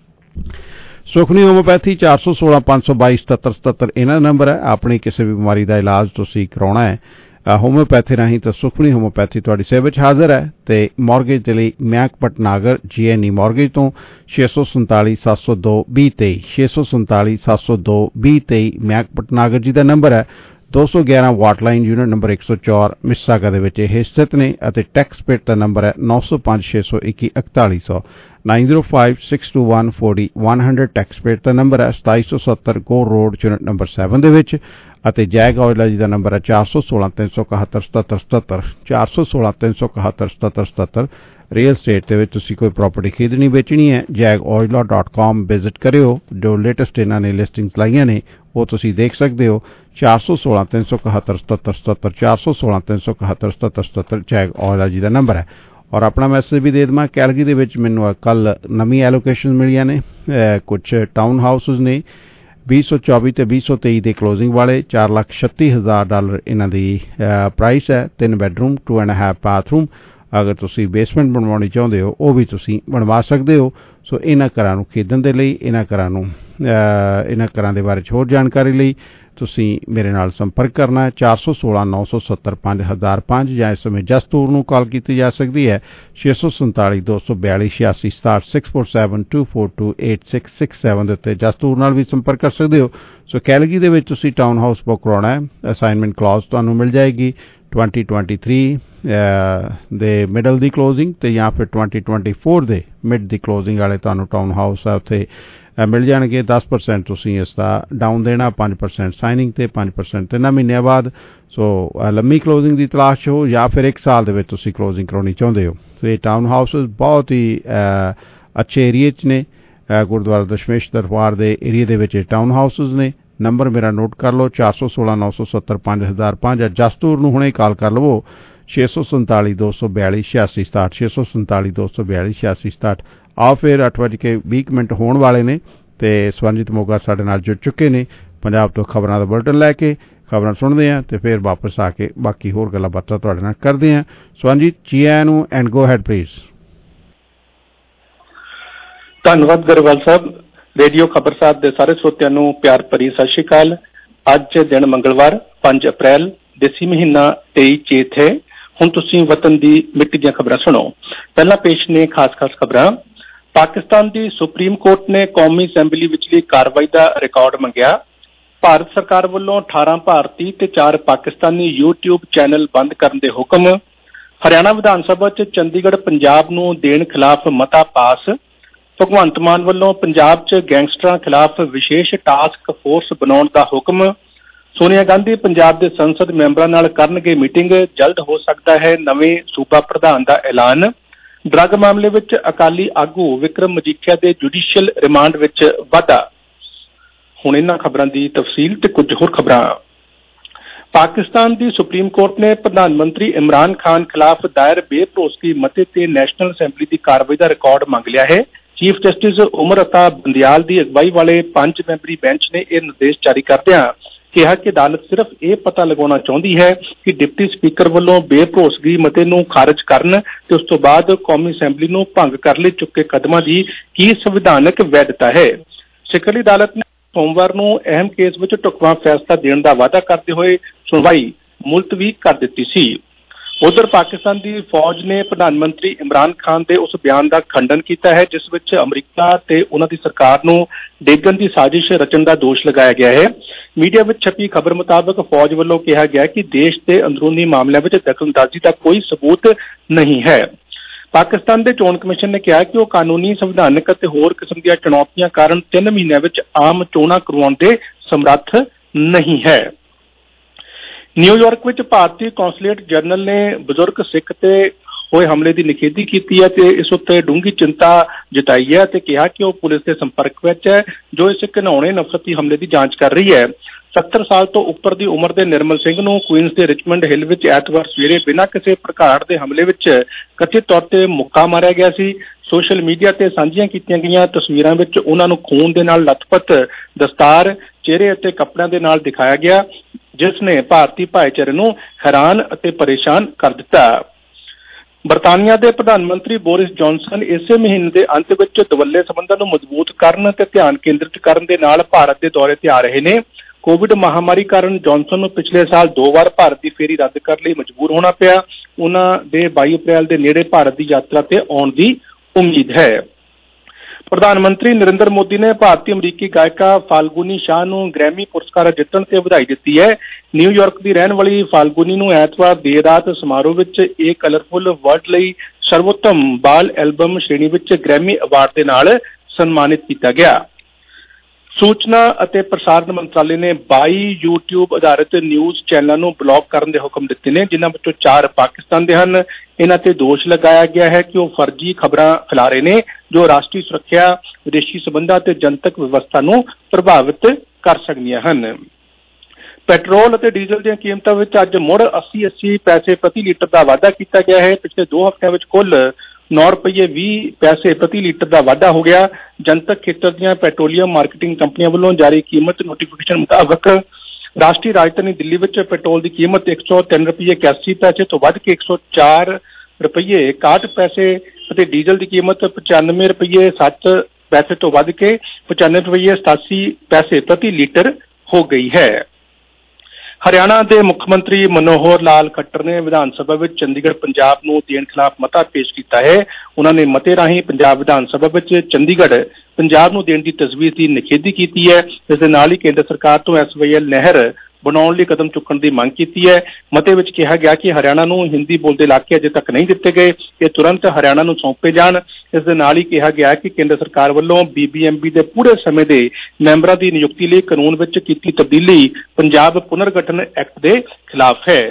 J: ਸੁਖਨੀ ਹੋਮੋਪੈਥੀ ਚਾਰ ਸੌ ਸੋਲਾਂ ਪੰਜ ਸੌ ਬਾਈ ਸਤੱਤਰ ਸਤੱਤਰ ਇਹਨਾਂ ਦਾ ਨੰਬਰ ਹੈ। ਆਪਣੀ ਕਿਸੇ ਵੀ ਬਿਮਾਰੀ ਦਾ ਇਲਾਜ ਤੁਸੀਂ ਕਰਾਉਣਾ ਹੈ ਹੋਮਿਓਪੈਥੀ ਰਾਹੀਂ ਤਾਂ ਸੁਖਮਨੀ ਹੋਮੋਪੈਥੀ ਤੁਹਾਡੀ ਸੇਵਾ ਵਿੱਚ ਹਾਜ਼ਰ ਹੈ। ਤੇ ਮੌਰਗੇਜ ਦੇ ਲਈ ਮਿਆਂਕ ਭਟਨਾਗਰ ਜੀ ਐਨ ਈ ਮੌਰਗੇਜ ਤੋਂ ਛੇ ਸੌ ਸੰਤਾਲੀ ਸੱਤ ਸੌ ਦੋ ਵੀਹ ਤੇਈ ਛੇ ਸੌ ਸੰਤਾਲੀ ਸੱਤ ਸੌ ਦੋ ਵੀਹ ਤੇਈ ਮਿਆਂਕ ਭਟਨਾਗਰ ਜੀ ਦਾ ਨੰਬਰ ਹੈ। ਦੋ ਸੌ ਗਿਆਰਾਂ ਵਾਟ ਲਾਈਨ ਯੂਨਿਟ ਨੰਬਰ ਇੱਕ ਸੌ ਚਾਰ ਮਿਸਾਗਾ ਦੇ ਵਿੱਚ ਇਹ ਸਥਿਤ ਨੇ। ਅਤੇ ਟੈਕਸ ਪੇਟ ਦਾ ਨੰਬਰ ਹੈ ਨੌ ਸੌ ਪੰਜ ਛੇ ਸੌ ਇੱਕੀ ਇਕਤਾਲੀ ਸੌ nine zero five six two one forty one hundred tax ਪੇਟ ਦਾ ਨੰਬਰ ਹੈ। ਸਤਾਈ ਸੌ ਸੱਤਰ go road unit number seven ਦੇ ਵਿੱਚ। ਅਤੇ ਜੈਗ ਔਜਲਾ ਜੀ ਦਾ ਨੰਬਰ ਹੈ ਚਾਰ ਸੌ ਸੋਲਾਂ ਤਿੰਨ ਸੌ ਇਕਹੱਤਰ ਸਤੱਤਰ ਸਤੱਤਰ ਚਾਰ ਸੌ ਸੋਲਾਂ ਤਿੰਨ ਸੌ ਇਕਹੱਤਰ ਸਤੱਤਰ ਸਤੱਤਰ। ਰੀਅਲ ਸਟੇਟ ਦੇ ਵਿੱਚ ਤੁਸੀਂ ਕੋਈ ਪ੍ਰਾਪਰਟੀ ਖਰੀਦਣੀ ਵੇਚਣੀ ਹੈ Jag Aujla dot com visit ਕਰਿਓ। ਜੋ ਲੇਟੈਸਟ ਇਹਨਾਂ ਨੇ ਲਿਸਟਿੰਗਸ ਲਾਈਆਂ ਨੇ ਉਹ ਤੁਸੀਂ ਦੇਖ ਸਕਦੇ ਹੋ। ਚਾਰ ਸੌ ਸੋਲਾਂ ਤਿੰਨ ਸੌ ਇਕਹੱਤਰ ਸਤੱਤਰ ਸਤੱਤਰ ਚਾਰ ਸੌ ਸੋਲਾਂ ਤਿੰਨ ਸੌ ਇਕਹੱਤਰ ਸਤੱਤਰ ਸਤੱਤਰ ਜੈਗ ਔਜਲਾ ਜੀ ਦਾ ਨੰਬਰ ਹੈ। ਔਰ ਆਪਣਾ ਮੈਸੇਜ ਵੀ ਦੇ ਦੇਵਾਂ ਕੈਲਗਰੀ ਦੇ ਵਿੱਚ ਮੈਨੂੰ ਕੱਲ੍ਹ ਨਵੀਂ ਐਲੋਕੇਸ਼ਨ ਮਿਲੀਆਂ ਨੇ। ਕੁਛ ਟਾਊਨ ਹਾਊਸਿਸ ਨੇ ਵੀਹ ਸੌ ਚੌਵੀ ਤੇ ਵੀਹ ਸੌ ਤੇਈ ਦੇ ਕਲੋਜ਼ਿੰਗ ਵਾਲੇ ਚਾਰ ਲੱਖ ਛੱਤੀ ਹਜ਼ਾਰ ਡਾਲਰ ਇਹਨਾਂ ਦੀ ਪ੍ਰਾਈਸ ਹੈ। ਤਿੰਨ bedroom two and half bathroom. ਅਗਰ ਤੁਸੀਂ ਬੇਸਮੈਂਟ ਬਣਵਾਉਣੀ ਚਾਹੁੰਦੇ ਹੋ ਉਹ ਵੀ ਤੁਸੀਂ ਬਣਵਾ ਸਕਦੇ ਹੋ। ਸੋ ਇਹਨਾਂ ਘਰਾਂ ਨੂੰ ਖਰੀਦਣ ਦੇ ਲਈ ਇਹਨਾਂ ਘਰਾਂ ਨੂੰ ਇਹਨਾਂ ਘਰਾਂ ਦੇ ਬਾਰੇ ਹੋਰ ਜਾਣਕਾਰੀ ਲਈ ਤੁਸੀਂ ਮੇਰੇ ਨਾਲ ਸੰਪਰਕ ਕਰਨਾ ਹੈ। ਚਾਰ ਸੌ ਸੋਲਾਂ ਨੌ ਸੌ ਸੱਤਰ ਪੰਜ ਹਜ਼ਾਰ ਪੰਜ ਜਾਂ ਇਸ ਸਮੇਂ ਜਸਤੂਰ ਨੂੰ ਕਾਲ ਕੀਤੀ ਜਾ ਸਕਦੀ ਹੈ ਛੇ ਸੌ ਸੰਤਾਲੀ ਦੋ ਸੌ ਬਿਆਲੀ ਛਿਆਸੀ ਸਤਾਹਠ six four seven two four two eight six six seven ਦੇ ਉੱਤੇ ਜਸਤੂਰ ਨਾਲ ਵੀ ਸੰਪਰਕ ਕਰ ਸਕਦੇ ਹੋ। ਸੋ ਕੈਲਗਰੀ ਦੇ ਵਿੱਚ ਤੁਸੀਂ ਟਾਊਨ ਹਾਊਸ ਬੁੱਕ ਕਰਾਉਣਾ ਹੈ। ਅਸਾਈਨਮੈਂਟ ਕਲੌਜ਼ ਤੁਹਾਨੂੰ ਮਿਲ ਜਾਏਗੀ ਟਵੈਂਟੀ ਟਵੈਂਟੀ ਥ੍ਰੀ ਦੇ ਮਿਡਲ ਦੀ ਕਲੋਜ਼ਿੰਗ ਤੇ ਜਾਂ ਫਿਰ ਟਵੈਂਟੀ ਟਵੈਂਟੀ ਫੋਰ ਦੇ ਮਿਡ ਦੀ ਕਲੋਜ਼ਿੰਗ ਵਾਲੇ ਤੁਹਾਨੂੰ ਟਾਊਨ ਹਾਊਸ ਆ ਉੱਥੇ ਮਿਲ ਜਾਣਗੇ। ਦਸ ਪਰਸੈਂਟ ਤੁਸੀਂ ਇਸ ਦਾ ਡਾਊਨ ਦੇਣਾ, ਪੰਜ ਪਰਸੈਂਟ ਸਾਈਨਿੰਗ ਤੇ ਪੰਜ ਪਰਸੈਂਟ ਤਿੰਨਾਂ ਮਹੀਨਿਆਂ ਬਾਅਦ। ਸੋ ਲੰਮੀ ਕਲੋਜ਼ਿੰਗ ਦੀ ਤਲਾਸ਼ ਹੋ ਜਾਂ ਫਿਰ ਇੱਕ ਸਾਲ ਦੇ ਵਿੱਚ ਤੁਸੀਂ ਕਲੋਜ਼ਿੰਗ ਕਰਾਉਣੀ ਚਾਹੁੰਦੇ ਹੋ। ਸੋ ਇਹ ਟਾਊਨ ਹਾਊਸਿਸ ਬਹੁਤ ਹੀ ਅੱਛੇ ਏਰੀਏ 'ਚ ਨੇ। ਗੁਰਦੁਆਰਾ ਦਸ਼ਮੇਸ਼ ਦਰਬਾਰ ਦੇ ਏਰੀਏ ਦੇ ਵਿੱਚ ਟਾਊਨ ਹਾਊਸਿਸ ਨੇ। ਨੰਬਰ ਮੇਰਾ ਨੋਟ ਕਰ ਲਓ ਚਾਰ ਸੌ ਸੋਲਾਂ ਨੌ ਸੌ ਸੱਤਰ ਪੰਜ ਹਜ਼ਾਰ ਪੰਜ। ਜਸਤੂਰ ਨੂੰ ਹੁਣੇ ਕਾਲ ਕਰ ਲਵੋ छे सौ संताली दो सौ बयाली छियासी सताहठ छे सौ संताली दो सौ बयाली छियासी सताहठ। आओ फिर अठ बज के बीस मिनट होने वाले ने ते स्वरनजीत मोगा साडे नाल जुड़ चुके ने पंजाब तो खबरां दा बुलेटिन लैके खबरां सुनते हैं तो फिर वापस आके बाकी होर गल्लां बातां तुहाडे नाल करदे हैं। स्वरनजीत जी आयां नूं एंड गो हैड प्लीज।
K: धन्नवाद गरवाल साहब। रेडियो खबरसार दे सारे श्रोतिਆਂ ਨੂੰ प्यार भरी सत श्री अकाल। ਅੱਜ दिन मंगलवार पांच अप्रैल देसी महीना तेईस चेत है। ਹੁਣ ਤੁਸੀਂ वतन ਦੀ ਮਿੱਟੀ ਦੀਆਂ खबरां सुनो। ਪਹਿਲਾਂ पेश ने खास खास खबरां। पाकिस्तान ਦੀ सुप्रीम कोर्ट ने कौमी असैंबली ਵਿਚਲੀ कार्रवाई ਦਾ रिकॉर्ड ਮੰਗਿਆ। ਭਾਰਤ ਸਰਕਾਰ ਵੱਲੋਂ अठारह ਭਾਰਤੀ ਤੇ चार ਪਾਕਿਸਤਾਨੀ YouTube ਚੈਨਲ ਬੰਦ ਕਰਨ ਦੇ ਹੁਕਮ। ਹਰਿਆਣਾ ਵਿਧਾਨ ਸਭਾ 'ਚ ਚੰਡੀਗੜ੍ਹ ਪੰਜਾਬ ਨੂੰ ਦੇਣ ਖਿਲਾਫ ਮਤਾ ਪਾਸ। ਭਗਵੰਤ ਮਾਨ ਵੱਲੋਂ ਪੰਜਾਬ 'ਚ ਗੈਂਗਸਟਰਾਂ ਖਿਲਾਫ ਵਿਸ਼ੇਸ਼ ਟਾਸਕ ਫੋਰਸ ਬਣਾਉਣ ਦਾ ਹੁਕਮ। ਸੋਨੀਆ ਗਾਂਧੀ ਪੰਜਾਬ ਦੇ ਸੰਸਦ ਮੈਂਬਰਾਂ ਨਾਲ ਕਰਨਗੇ ਮੀਟਿੰਗ। ਜਲਦ ਹੋ ਸਕਦਾ ਹੈ ਨਵੇਂ ਸੂਬਾ ਪ੍ਰਧਾਨ ਦਾ ਐਲਾਨ। ਡਰੱਗ ਮਾਮਲੇ ਵਿੱਚ ਅਕਾਲੀ ਆਗੂ ਵਿਕਰਮ ਮਜੀਠੀਆ ਦੇ ਜੁਡੀਸ਼ੀਅਲ ਰਿਮਾਂਡ ਵਿੱਚ ਵਾਧਾ। ਹੁਣ ਇਹਨਾਂ ਖਬਰਾਂ ਦੀ ਤਫਸੀਲ ਤੇ ਕੁਝ ਹੋਰ ਖਬਰਾਂ। ਪਾਕਿਸਤਾਨ ਦੀ ਸੁਪਰੀਮ ਕੋਰਟ ਨੇ ਪ੍ਰਧਾਨ ਮੰਤਰੀ ਇਮਰਾਨ ਖਾਨ ਖਿਲਾਫ ਦਾਇਰ ਬੇਭਰੋਸਗੀ ਮਤੇ ਤੇ ਨੈਸ਼ਨਲ ਅਸੈਂਬਲੀ ਦੀ ਕਾਰਵਾਈ ਦਾ ਰਿਕਾਰਡ ਮੰਗ ਲਿਆ ਹੈ। ਚੀਫ ਜਸਟਿਸ ਉਮਰ ਅਤਾ ਬੰਦਿਆਲ ਦੀ ਅਗਵਾਈ ਵਾਲੇ ਪੰਜ ਮੈਂਬਰੀ ਬੈਂਚ ਨੇ ਇਹ ਨਿਰਦੇਸ਼ ਜਾਰੀ ਕਰਦਿਆਂ ਕਿਹਾ ਕਿ ਅਦਾਲਤ ਸਿਰਫ ਇਹ ਪਤਾ ਲਗਾਉਣਾ ਚਾਹੁੰਦੀ ਹੈ ਕਿ ਡਿਪਟੀ ਸਪੀਕਰ ਵੱਲੋਂ ਬੇਭਰੋਸਗੀ ਮਤੇ ਨੂੰ ਖਾਰਜ ਕਰਨ ਤੇ ਉਸ ਤੋਂ ਬਾਅਦ ਕੌਮੀ ਅਸੈਂਬਲੀ ਨੂੰ ਭੰਗ ਕਰਨ ਲਈ ਚੁੱਕੇ ਕਦਮਾਂ ਦੀ ਕੀ ਸੰਵਿਧਾਨਕ ਵੈਧਤਾ ਹੈ। ਸਿੱਖਲੀ ਅਦਾਲਤ ਨੇ ਸੋਮਵਾਰ ਨੂੰ ਅਹਿਮ ਕੇਸ ਵਿੱਚ ਢੁਕਵਾਂ ਫੈਸਲਾ ਦੇਣ ਦਾ ਵਾਅਦਾ ਕਰਦੇ ਹੋਏ ਸੁਣਵਾਈ ਮੁਲਤਵੀ ਕਰ ਦਿੱਤੀ ਸੀ। ਉਧਰ ਪਾਕਿਸਤਾਨ ਦੀ ਫੌਜ ਨੇ ਪ੍ਰਧਾਨ ਮੰਤਰੀ ਇਮਰਾਨ ਖਾਨ ਦੇ ਉਸ ਬਿਆਨ ਦਾ ਖੰਡਨ ਕੀਤਾ ਹੈ ਜਿਸ ਵਿੱਚ ਅਮਰੀਕਾ ਤੇ ਉਹਨਾਂ ਦੀ ਸਰਕਾਰ ਨੂੰ ਡੇਗਣ ਦੀ ਸਾਜ਼ਿਸ਼ ਰਚਣ ਦਾ ਦੋਸ਼ ਲਗਾਇਆ ਗਿਆ ਹੈ। ਮੀਡੀਆ ਵਿੱਚ ਛਪੀ ਖਬਰ ਮੁਤਾਬਕ ਫੌਜ ਵੱਲੋਂ ਕਿਹਾ ਗਿਆ ਕਿ ਦੇਸ਼ ਦੇ ਅੰਦਰੂਨੀ ਮਾਮਲਿਆਂ ਵਿੱਚ ਦਖਲਅੰਦਾਜ਼ੀ ਦਾ ਕੋਈ ਸਬੂਤ ਨਹੀਂ ਹੈ। ਪਾਕਿਸਤਾਨ ਦੇ ਚੋਣ ਕਮਿਸ਼ਨ ਨੇ ਕਿਹਾ ਕਿ ਉਹ ਕਾਨੂੰਨੀ, ਸੰਵਿਧਾਨਕ ਅਤੇ ਹੋਰ ਕਿਸਮ ਦੀਆਂ ਚੁਣੌਤੀਆਂ ਕਾਰਨ ਤਿੰਨ ਮਹੀਨਿਆਂ ਵਿੱਚ ਆਮ ਚੋਣਾਂ ਕਰਵਾਉਣ ਦੇ ਸਮਰੱਥ ਨਹੀਂ ਹੈ। ਨਿਊਯਾਰਕ ਵਿੱਚ ਭਾਰਤੀ ਕੌਂਸਲੇਟ ਜਨਰਲ ਨੇ ਬਜ਼ੁਰਗ ਸਿੱਖ ਤੇ ਹੋਏ ਹਮਲੇ ਦੀ ਨਿਖੇਧੀ ਕੀਤੀ ਹੈ ਤੇ ਇਸ ਉੱਤੇ ਡੂੰਘੀ ਚਿੰਤਾ ਜਤਾਈ ਹੈ ਤੇ ਕਿਹਾ ਕਿ ਉਹ ਪੁਲਿਸ ਦੇ ਸੰਪਰਕ ਵਿੱਚ ਹੈ ਜੋ ਇਸ ਘਿਨਾਉਣੇ ਨਫ਼ਰਤੀ ਹਮਲੇ ਦੀ ਜਾਂਚ ਕਰ ਰਹੀ ਹੈ। ਸੱਤਰ ਸਾਲ ਤੋਂ ਉੱਪਰ ਦੀ ਉਮਰ ਦੇ ਨਿਰਮਲ ਸਿੰਘ ਨੂੰ ਕੁਈਨਸ ਦੇ ਰਿਚਮੰਡ ਹਿੱਲ ਵਿੱਚ ਐਤਵਾਰ ਸਵੇਰੇ ਬਿਨਾਂ ਕਿਸੇ ਭੜਕਾਹਟ ਦੇ ਹਮਲੇ ਵਿੱਚ ਕਥਿਤ ਤੌਰ ਤੇ ਮੁੱਕਾ ਮਾਰਿਆ ਗਿਆ ਸੀ। ਸੋਸ਼ਲ ਮੀਡੀਆ ਤੇ ਸਾਂਝੀਆਂ ਕੀਤੀਆਂ ਗਈਆਂ ਤਸਵੀਰਾਂ ਵਿੱਚ ਉਹਨਾਂ ਨੂੰ ਖੂਨ ਦੇ ਨਾਲ ਲੱਥਪੱਥ ਦਸਤਾਰ, ਚਿਹਰੇ ਅਤੇ ਕੱਪੜਿਆਂ ਦੇ ਨਾਲ ਦਿਖਾਇਆ ਗਿਆ ਜਿਸ ਨੇ ਭਾਰਤੀ ਭਾਈਚਾਰੇ ਨੂੰ ਹੈਰਾਨ ਅਤੇ ਪਰੇਸ਼ਾਨ ਕਰ ਦਿੱਤਾ। ਬਰਤਾਨੀਆ ਦੇ ਪ੍ਰਧਾਨ ਮੰਤਰੀ ਬੋਰਿਸ ਜੌਨਸਨ ਇਸੇ ਮਹੀਨੇ ਦੇ ਅੰਤ ਵਿੱਚ ਦੁਵੱਲੇ ਸੰਬੰਧਾਂ ਨੂੰ ਮਜ਼ਬੂਤ ਕਰਨ ਤੇ ਧਿਆਨ ਕੇਂਦਰਿਤ ਕਰਨ ਦੇ ਨਾਲ ਭਾਰਤ ਦੇ ਦੌਰੇ ਤੇ ਆ ਰਹੇ ਨੇ। ਕੋਵਿਡ ਮਹਾਮਾਰੀ ਕਾਰਨ ਜੌਨਸਨ ਨੂੰ ਪਿਛਲੇ ਸਾਲ ਦੋ ਵਾਰ ਭਾਰਤ ਦੀ ਫੇਰੀ ਰੱਦ ਕਰਨ ਲਈ ਮਜਬੂਰ ਹੋਣਾ ਪਿਆ। ਉਹਨਾਂ ਦੇ ਬਾਈ ਅਪ੍ਰੈਲ ਦੇ ਨੇੜੇ ਭਾਰਤ ਦੀ ਯਾਤਰਾ ਤੇ ਆਉਣ ਦੀ ਉਮੀਦ ਹੈ। ਪ੍ਰਧਾਨ ਮੰਤਰੀ ਨਰਿੰਦਰ ਮੋਦੀ ਨੇ ਭਾਰਤੀ ਅਮਰੀਕੀ ਗਾਇਕਾ ਫਾਲਗੁਨੀ ਸ਼ਾਹ ਨੂੰ ਗ੍ਰੈਮੀ ਪੁਰਸਕਾਰ ਜਿੱਤਣ ਤੇ ਵਧਾਈ ਦਿੱਤੀ ਹੈ। ਨਿਊਯਾਰਕ ਦੀ ਰਹਿਣ ਵਾਲੀ ਫਾਲਗੁਨੀ ਨੂੰ ਐਤਵਾਰ ਦੇਰ ਰਾਤ ਸਮਾਰੋਹ ਵਿੱਚ ਇਹ ਕਲਰਫੁਲ ਵਰਲਡ ਲਈ ਸਰਵੋਤਮ ਬਾਲ ਐਲਬਮ ਸ਼੍ਰੇਣੀ ਵਿੱਚ ਗ੍ਰੈਮੀ ਅਵਾਰਡ ਦੇ ਨਾਲ ਸਨਮਾਨਿਤ ਕੀਤਾ ਗਿਆ। ਸੂਚਨਾ ਅਤੇ ਪ੍ਰਸਾਰਣ ਮੰਤਰਾਲੇ ਨੇ ਬਾਈ YouTube ਆਧਾਰਿਤ ਨਿਊਜ਼ ਚੈਨਲਾਂ ਨੂੰ ਬਲੌਕ ਕਰਨ ਦੇ ਹੁਕਮ ਦਿੱਤੇ ਨੇ ਜਿਨ੍ਹਾਂ ਵਿੱਚੋਂ ਚਾਰ ਪਾਕਿਸਤਾਨ ਦੇ ਹਨ। ਇਹਨਾਂ ਤੇ ਦੋਸ਼ ਲਗਾਇਆ ਗਿਆ ਹੈ ਕਿ ਉਹ ਫਰਜ਼ੀ ਖਬਰਾਂ ਫੈਲਾ ਰਹੇ ਨੇ ਜੋ ਰਾਸ਼ਟਰੀ ਸੁਰੱਖਿਆ, ਵਿਦੇਸ਼ੀ ਸਬੰਧਾਂ ਅਤੇ ਜਨਤਕ ਵਿਵਸਥਾ ਨੂੰ ਪ੍ਰਭਾਵਿਤ ਕਰ ਸਕਦੀਆਂ ਹਨ। ਪੈਟਰੋਲ ਅਤੇ ਡੀਜ਼ਲ ਦੀਆਂ ਕੀਮਤਾਂ ਵਿੱਚ ਅੱਜ ਮੁੜ ਅੱਸੀ ਅੱਸੀ ਪੈਸੇ ਪ੍ਰਤੀ ਲੀਟਰ ਦਾ ਵਾਧਾ ਕੀਤਾ ਗਿਆ ਹੈ। ਪਿਛਲੇ ਦੋ ਹਫ਼ਤਿਆਂ ਵਿੱਚ ਕੁੱਲ ਨੌ ਰੁਪਏ ਵੀਹ ਪੈਸੇ ਪ੍ਰਤੀ ਲੀਟਰ ਦਾ ਵਾਧਾ ਹੋ ਗਿਆ। ਜਨਤਕ ਖੇਤਰ ਦੀਆਂ ਪੈਟਰੋਲੀਅਮ ਮਾਰਕੀਟਿੰਗ ਕੰਪਨੀਆਂ ਵੱਲੋਂ ਜਾਰੀ ਕੀਮਤ ਨੋਟੀਫਿਕੇਸ਼ਨ ਮੁਤਾਬਕ ਰਾਸ਼ਟਰੀ ਰਾਜਧਾਨੀ ਦਿੱਲੀ ਵਿੱਚ ਪੈਟਰੋਲ ਦੀ ਕੀਮਤ ਇੱਕ ਸੌ ਤਿੰਨ ਰੁਪਏ ਇਕਿਆਸੀ ਪੈਸੇ ਤੋਂ ਵੱਧ ਕੇ ਇੱਕ ਸੌ ਚਾਰ ਰੁਪਏ ਇਕਾਹਠ ਪੈਸੇ ਅਤੇ ਡੀਜ਼ਲ ਦੀ ਕੀਮਤ ਪਚਾਨਵੇਂ ਰੁਪਏ ਸੱਤ ਪੈਸੇ ਤੋਂ ਵੱਧ ਕੇ ਪਚਾਨਵੇਂ ਰੁਪਏ ਸਤਾਸੀ ਪੈਸੇ ਪ੍ਰਤੀ ਲੀਟਰ ਹੋ ਗਈ ਹੈ। ਹਰਿਆਣਾ ਦੇ ਮੁੱਖ ਮੰਤਰੀ ਮਨੋਹਰ ਲਾਲ ਖੱਟਰ ਨੇ ਵਿਧਾਨ ਸਭਾ ਵਿੱਚ ਚੰਡੀਗੜ੍ਹ ਪੰਜਾਬ ਨੂੰ ਦੇਣ ਖਿਲਾਫ ਮਤਾ ਪੇਸ਼ ਕੀਤਾ ਹੈ। ਉਹਨਾਂ ਨੇ ਮਤੇ ਰਾਹੀਂ ਪੰਜਾਬ ਵਿਧਾਨ ਸਭਾ ਵਿੱਚ ਚੰਡੀਗੜ੍ਹ ਪੰਜਾਬ ਨੂੰ ਦੇਣ ਦੀ ਤਜਵੀਜ਼ ਦੀ ਨਿਖੇਧੀ ਕੀਤੀ ਹੈ। ਇਸ ਦੇ ਨਾਲ ਹੀ ਕੇਂਦਰ ਸਰਕਾਰ ਤੋਂ ਐਸ ਵਾਈ ਐਲ ਨਹਿਰ ਬਣਾਉਣ ਲਈ ਕਦਮ ਚੁੱਕਣ ਦੀ ਮੰਗ ਕੀਤੀ ਹੈ। ਮਤੇ ਵਿੱਚ ਕਿਹਾ ਗਿਆ ਕਿ ਹਰਿਆਣਾ ਨੂੰ ਹਿੰਦੀ ਬੋਲਦੇ ਇਲਾਕੇ ਅਜੇ ਤੱਕ ਨਹੀਂ ਦਿੱਤੇ ਗਏ, ਇਹ ਤੁਰੰਤ ਹਰਿਆਣਾ ਨੂੰ ਸੌਂਪੇ ਜਾਣ। ਇਸ ਦੇ ਨਾਲ ਹੀ ਕਿਹਾ ਗਿਆ ਕਿ ਕੇਂਦਰ ਸਰਕਾਰ ਵੱਲੋਂ ਬੀ ਬੀ ਐਮ ਬੀ ਦੇ ਪੂਰੇ ਸਮੇਂ ਦੇ ਮੈਂਬਰਾਂ ਦੀ ਨਿਯੁਕਤੀ ਲਈ ਕਾਨੂੰਨ ਵਿੱਚ ਕੀਤੀ ਤਬਦੀਲੀ ਪੰਜਾਬ ਪੁਨਰਗਠਨ ਐਕਟ ਦੇ ਖਿਲਾਫ ਹੈ।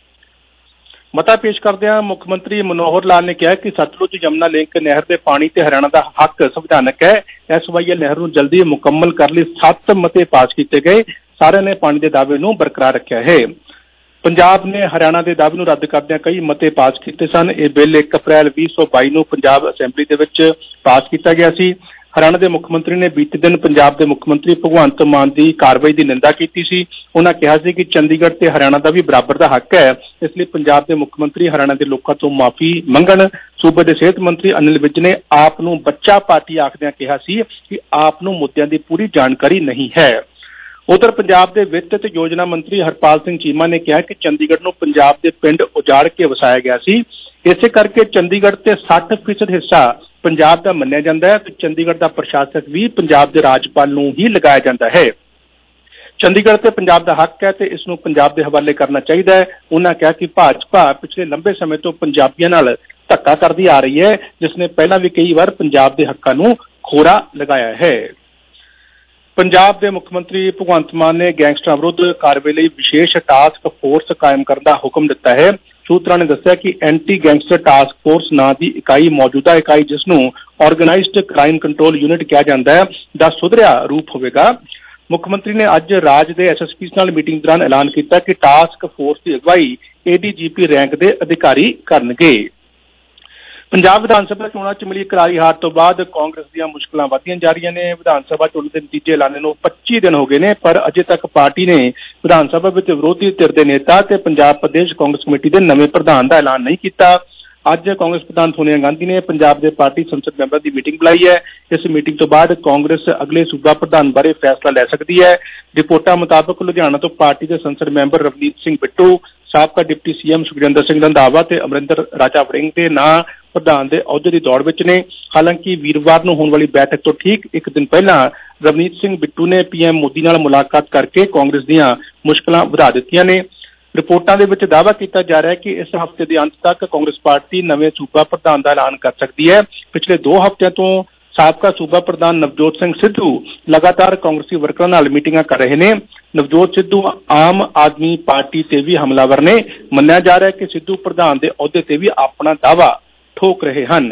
K: ਮਤਾ ਪੇਸ਼ ਕਰਦਿਆਂ ਮੁੱਖ ਮੰਤਰੀ ਮਨੋਹਰ ਲਾਲ ਨੇ ਕਿਹਾ ਕਿ ਸਤਲੁਜ ਯਮੁਨਾ ਲਿੰਕ ਨਹਿਰ ਦੇ ਪਾਣੀ ਤੇ ਹਰਿਆਣਾ ਦਾ ਹੱਕ ਸੰਵਿਧਾਨਕ ਹੈ। ਐਸ ਵਾਈ ਐਲ ਨਹਿਰ ਨੂੰ ਜਲਦੀ ਮੁਕੰਮਲ ਕਰਨ ਲਈ ਸੱਤ ਮਤੇ ਪਾਸ ਕੀਤੇ ਗਏ। ਸਾਰਿਆਂ ਨੇ ਪਾਣੀ ਦੇ ਦਾਅਵੇ ਨੂੰ ਬਰਕਰਾਰ ਰੱਖਿਆ ਹੈ। ਪੰਜਾਬ ਨੇ ਹਰਿਆਣਾ ਦੇ ਦਾਅਵੇ ਨੂੰ ਰੱਦ ਕਰਦਿਆਂ ਕਈ ਮਤੇ ਪਾਸ ਕੀਤੇ ਸਨ। ਇਹ ਬਿੱਲ ਇੱਕ ਅਪ੍ਰੈਲ ਵੀਹ ਸੌ ਬਾਈ ਨੂੰ ਪੰਜਾਬ ਅਸੈਂਬਲੀ ਦੇ ਵਿੱਚ ਪਾਸ ਕੀਤਾ ਗਿਆ ਸੀ। ਹਰਿਆਣਾ ਦੇ ਮੁੱਖ ਮੰਤਰੀ ਨੇ ਬੀਤੇ ਦਿਨ ਪੰਜਾਬ ਦੇ ਮੁੱਖ ਮੰਤਰੀ ਭਗਵੰਤ ਮਾਨ ਦੀ ਕਾਰਵਾਈ ਦੀ ਨਿੰਦਾ ਕੀਤੀ ਸੀ। ਉਹਨਾਂ ਕਿਹਾ ਸੀ ਕਿ ਚੰਡੀਗੜ੍ਹ ਤੇ ਹਰਿਆਣਾ ਦਾ ਵੀ ਬਰਾਬਰ ਦਾ ਹੱਕ ਹੈ, ਇਸ ਲਈ ਪੰਜਾਬ ਦੇ ਮੁੱਖ ਮੰਤਰੀ ਹਰਿਆਣਾ ਦੇ ਲੋਕਾਂ ਤੋਂ ਮਾਫੀ ਮੰਗਣ। ਸੂਬੇ ਦੇ ਸਿਹਤ ਮੰਤਰੀ ਅਨਿਲ ਵਿਜ ਨੇ ਆਪ ਨੂੰ ਬੱਚਾ ਪਾਰਟੀ ਆਖਦਿਆਂ ਕਿਹਾ ਸੀ ਕਿ ਆਪ ਨੂੰ ਮੁੱਦਿਆਂ ਦੀ ਪੂਰੀ ਜਾਣਕਾਰੀ ਨਹੀਂ ਹੈ। ਉਧਰ ਪੰਜਾਬ ਦੇ ਵਿੱਤ ਤੇ ਯੋਜਨਾ ਮੰਤਰੀ ਹਰਪਾਲ ਸਿੰਘ ਚੀਮਾ ਨੇ ਕਿਹਾ ਕਿ ਚੰਡੀਗੜ੍ਹ ਨੂੰ ਪੰਜਾਬ ਦੇ ਪਿੰਡ ਉਜਾੜ ਕੇ ਵਸਾਇਆ ਗਿਆ ਸੀ, ਇਸੇ ਕਰਕੇ ਚੰਡੀਗੜ੍ਹ ਤੇ ਸੱਠ ਫੀਸਦ ਹਿੱਸਾ ਪੰਜਾਬ ਦਾ ਮੰਨਿਆ ਜਾਂਦਾ ਹੈ ਤੇ ਚੰਡੀਗੜ੍ਹ ਦਾ ਪ੍ਰਸ਼ਾਸਕ ਵੀ ਪੰਜਾਬ ਦੇ ਰਾਜਪਾਲ ਨੂੰ ਹੀ ਲਗਾਇਆ ਜਾਂਦਾ ਹੈ। ਚੰਡੀਗੜ੍ਹ ਤੇ ਪੰਜਾਬ ਦਾ ਹੱਕ ਹੈ ਤੇ ਇਸ ਨੂੰ ਪੰਜਾਬ ਦੇ ਹਵਾਲੇ ਕਰਨਾ ਚਾਹੀਦਾ ਹੈ। ਉਹਨਾਂ ਕਿਹਾ ਕਿ ਭਾਜਪਾ ਪਿਛਲੇ ਲੰਬੇ ਸਮੇਂ ਤੋਂ ਪੰਜਾਬੀਆਂ ਨਾਲ ਧੱਕਾ ਕਰਦੀ ਆ ਰਹੀ ਹੈ, ਜਿਸ ਨੇ ਪਹਿਲਾਂ ਵੀ ਕਈ ਵਾਰ ਪੰਜਾਬ ਦੇ ਹੱਕਾਂ ਨੂੰ ਖੋਰਾ ਲਗਾਇਆ ਹੈ। ਪੰਜਾਬ ਦੇ ਮੁੱਖ ਮੰਤਰੀ ਭਗਵੰਤ ਮਾਨ ਨੇ ਗੈਂਗਸਟਰਾਂ ਵਿਰੁੱਧ ਕਾਰਵਾਈ ਲਈ ਵਿਸ਼ੇਸ਼ ਟਾਸਕ ਫੋਰਸ ਕਾਇਮ ਕਰਨ ਦਾ ਹੁਕਮ ਦਿੱਤਾ ਹੈ। ਸੂਤਰਾਂ ਨੇ ਦੱਸਿਆ ਕਿ ਐਂਟੀ ਗੈਂਗਸਟਰ ਟਾਸਕ ਫੋਰਸ ਨਾਂ ਦੀ ਇਕਾਈ ਮੌਜੂਦਾ ਇਕਾਈ, ਜਿਸ ਨੂੰ ਆਰਗੇਨਾਈਜ਼ਡ ਕ੍ਰਾਈਮ ਕੰਟਰੋਲ ਯੂਨਿਟ ਕਿਹਾ ਜਾਂਦਾ ਹੈ, ਦਾ ਸੁਧਰਿਆ ਰੂਪ ਹੋਵੇਗਾ। ਮੁੱਖ ਮੰਤਰੀ ਨੇ ਅੱਜ ਰਾਜ ਦੇ ਐਸ ਐਸ ਪੀ ਨਾਲ ਮੀਟਿੰਗ ਦੌਰਾਨ ਐਲਾਨ ਕੀਤਾ ਕਿ ਟਾਸਕ ਫੋਰਸ ਦੀ ਅਗਵਾਈ A D G P rank ਦੇ ਅਧਿਕਾਰੀ ਕਰਨਗੇ। ਪੰਜਾਬ ਵਿਧਾਨ ਸਭਾ ਚੋਣਾਂ ਚ ਮਿਲੀ ਕਰਾਰੀ ਹਾਰ ਤੋਂ ਬਾਅਦ ਕਾਂਗਰਸ ਦੀਆਂ ਮੁਸ਼ਕਲਾਂ ਵਧਦੀਆਂ ਜਾ ਰਹੀਆਂ ਨੇ। ਵਿਧਾਨ ਸਭਾ ਚੋਣਾਂ ਦੇ ਨਤੀਜੇ ਐਲਾਨੇ ਨੂੰ ਪੱਚੀ ਦਿਨ ਹੋ ਗਏ ਨੇ, ਪਰ ਅਜੇ ਤੱਕ ਪਾਰਟੀ ਨੇ ਵਿਧਾਨ ਸਭਾ ਵਿੱਚ ਵਿਰੋਧੀ ਧਿਰ ਦੇ ਨੇਤਾ ਤੇ ਪੰਜਾਬ ਪ੍ਰਦੇਸ਼ ਕਾਂਗਰਸ ਕਮੇਟੀ ਦੇ ਨਵੇਂ ਪ੍ਰਧਾਨ ਦਾ ਐਲਾਨ ਨਹੀਂ ਕੀਤਾ। ਅੱਜ ਕਾਂਗਰਸ ਪ੍ਰਧਾਨ ਸੋਨੀਆ ਗਾਂਧੀ ਨੇ ਪੰਜਾਬ ਦੇ ਪਾਰਟੀ ਸੰਸਦ ਮੈਂਬਰ ਦੀ ਮੀਟਿੰਗ ਬੁਲਾਈ ਹੈ। ਇਸ ਮੀਟਿੰਗ ਤੋਂ ਬਾਅਦ ਕਾਂਗਰਸ ਅਗਲੇ ਸੂਬਾ ਪ੍ਰਧਾਨ ਬਾਰੇ ਫੈਸਲਾ ਲੈ ਸਕਦੀ ਹੈ। ਰਿਪੋਰਟਾਂ ਮੁਤਾਬਕ ਲੁਧਿਆਣਾ ਤੋਂ ਪਾਰਟੀ ਦੇ ਸੰਸਦ ਮੈਂਬਰ ਰਵਨੀਤ ਸਿੰਘ ਬਿੱਟੂ, ਸਾਬਕਾ deputy C M Sukhjinder Singh Randhawa ਤੇ ਅਮਰਿੰਦਰ ਰਾਜਾ ਵੜਿੰਗ ਦੇ ਨਾਂ ਪ੍ਰਧਾਨ ਦੇ ਅਹੁਦੇ ਦੀ ਦੌੜ ਵਿੱਚ ਨੇ। ਹਾਲਾਂਕਿ ਵੀਰਵਾਰ ਨੂੰ ਹੋਣ ਵਾਲੀ ਬੈਠਕ ਤੋਂ ਠੀਕ ਇੱਕ ਦਿਨ ਪਹਿਲਾਂ ਰਵਨੀਤ ਸਿੰਘ ਬਿੱਟੂ ਨੇ ਪੀ ਐਮ ਮੋਦੀ ਨਾਲ ਮੁਲਾਕਾਤ ਕਰਕੇ ਕਾਂਗਰਸ ਦੀਆਂ ਮੁਸ਼ਕਲਾਂ ਵਧਾ ਦਿੱਤੀਆਂ ਨੇ। ਰਿਪੋਰਟਾਂ ਦੇ ਵਿੱਚ ਦਾਅਵਾ ਕੀਤਾ ਜਾ ਰਿਹਾ ਹੈ ਕਿ ਇਸ ਹਫ਼ਤੇ ਦੇ ਅੰਤ ਤੱਕ ਕਾਂਗਰਸ ਪਾਰਟੀ ਨਵੇਂ ਸੂਬਾ ਪ੍ਰਧਾਨ ਦਾ ਐਲਾਨ ਕਰ ਸਕਦੀ ਹੈ। ਪਿਛਲੇ ਦੋ ਹਫ਼ਤਿਆਂ ਤੋਂ ਸਾਬਕਾ ਸੂਬਾ ਪ੍ਰਧਾਨ ਨਵਜੋਤ ਸਿੰਘ ਸਿੱਧੂ ਲਗਾਤਾਰ ਕਾਂਗਰਸੀ ਵਰਕਰਾਂ ਨਾਲ ਮੀਟਿੰਗਾਂ ਕਰ ਰਹੇ ਨੇ। ਨਵਜੋਤ ਸਿੱਧੂ ਆਮ ਆਦਮੀ ਪਾਰਟੀ ਤੇ ਵੀ ਹਮਲਾਵਰ ਨੇ। ਮੰਨਿਆ ਜਾ ਰਿਹਾ ਹੈ ਕਿ ਸਿੱਧੂ ਪ੍ਰਧਾਨ ਦੇ ਅਹੁਦੇ ਤੇ ਵੀ ਆਪਣਾ ਦਾਅਵਾ ਠੋਕ ਰਹੇ ਹਨ।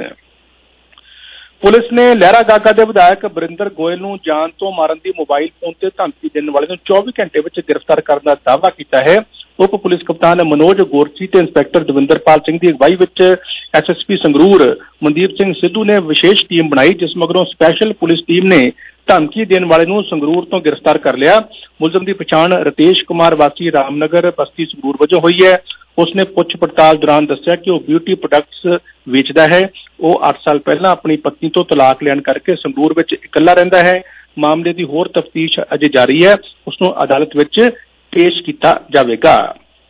K: ਪੁਲਿਸ ਨੇ ਲਹਿਰਾ ਗਾਗਾ ਦੇ ਵਿਧਾਇਕ ਬਰਿੰਦਰ ਗੋਇਲ ਨੂੰ ਜਾਨ ਤੋਂ ਮਾਰਨ ਦੀ ਮੋਬਾਈਲ ਫੋਨ ਤੇ ਧਮਕੀ ਦੇਣ ਵਾਲੇ ਨੂੰ ਚੌਵੀ ਘੰਟੇ ਵਿੱਚ ਗ੍ਰਿਫਤਾਰ ਕਰਨ ਦਾ ਦਾਅਵਾ ਕੀਤਾ ਹੈ। ਉਪ ਪੁਲਿਸ ਕਪਤਾਨ ਮਨੋਜ ਗੋਰਚੀ ਤੇ ਇੰਸਪੈਕਟਰ ਦਵਿੰਦਰਪਾਲ ਸਿੰਘ ਦੀ ਅਗਵਾਈ ਵਿੱਚ S S P Sangrur Mandeep Singh Sidhu ਨੇ ਵਿਸ਼ੇਸ਼ ਟੀਮ ਬਣਾਈ, ਜਿਸ ਮਗਰੋਂ ਸਪੈਸ਼ਲ ਪੁਲਿਸ ਟੀਮ ਨੇ ਧਮਕੀ ਦੇਣ ਵਾਲੇ ਨੂੰ ਸੰਗਰੂਰ ਤੋਂ ਗ੍ਰਿਫਤਾਰ ਕਰ ਲਿਆ। ਮੁਲਜ਼ਮ ਦੀ ਪਛਾਣ ਰਤੇਸ਼ ਕੁਮਾਰ ਵਾਸੀ ਰਾਮਨਗਰ ਬਸਤੀ ਸੰਗਰੂਰ ਵਜੋਂ ਹੋਈ ਹੈ। ਉਸਨੇ ਪੁੱਛ ਪੜਤਾਲ ਦੌਰਾਨ ਦੱਸਿਆ ਕਿ ਉਹ ਬਿਊਟੀ ਪ੍ਰੋਡਕਟਸ ਵੇਚਦਾ ਹੈ। ਉਹ ਅੱਠ ਸਾਲ ਪਹਿਲਾਂ ਆਪਣੀ ਪਤਨੀ ਤੋਂ ਤਲਾਕ ਲੈਣ ਕਰਕੇ ਸੰਗਰੂਰ ਵਿੱਚ ਇਕੱਲਾ ਰਹਿੰਦਾ ਹੈ। ਮਾਮਲੇ ਦੀ ਹੋਰ ਤਫਤੀਸ਼ ਅਜੇ ਜਾਰੀ ਹੈ। ਉਸ ਨੂੰ ਅਦਾਲਤ ਵਿੱਚ ਪੇਸ਼ ਕੀਤਾ ਜਾਵੇਗਾ।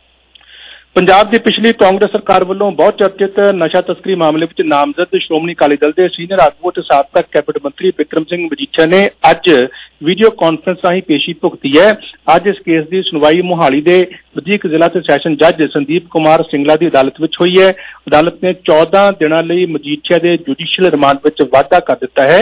K: ਪੰਜਾਬ ਦੀ ਪਿਛਲੀ ਕਾਂਗਰਸ ਸਰਕਾਰ ਵੱਲੋਂ ਬਹੁਤ ਚਰਚਿਤ ਨਸ਼ਾ ਤਸਕਰੀ ਮਾਮਲੇ ਵਿੱਚ ਨਾਮਜ਼ਦ ਸ਼੍ਰੋਮਣੀ ਅਕਾਲੀ ਦਲ ਦੇ ਸੀਨੀਅਰ ਆਗੂ ਅਤੇ ਸਾਬਕਾ ਕੈਬਨਿਟ ਮੰਤਰੀ ਬਿਕਰਮ ਸਿੰਘ ਮਜੀਠੀਆ ਨੇ ਅੱਜ ਵੀਡੀਓ ਕਾਨਫਰੰਸ ਰਾਹੀਂ ਪੇਸ਼ੀ ਭੁਗਤੀ ਹੈ। ਅੱਜ ਇਸ ਕੇਸ ਦੀ ਸੁਣਵਾਈ ਮੁਹਾਲੀ ਦੇ ਵਧੀਕ ਜ਼ਿਲ੍ਹਾ ਤੇ ਸੈਸ਼ਨ ਜੱਜ ਸੰਦੀਪ ਕੁਮਾਰ ਸਿੰਗਲਾ ਦੀ ਅਦਾਲਤ ਵਿੱਚ ਹੋਈ ਹੈ। ਅਦਾਲਤ ਨੇ ਚੌਦਾਂ ਦਿਨਾਂ ਲਈ ਮਜੀਠੀਆ ਦੇ ਜੁਡੀਸ਼ੀਅਲ ਰਿਮਾਂਡ ਵਿੱਚ ਵਾਧਾ ਕਰ ਦਿੱਤਾ ਹੈ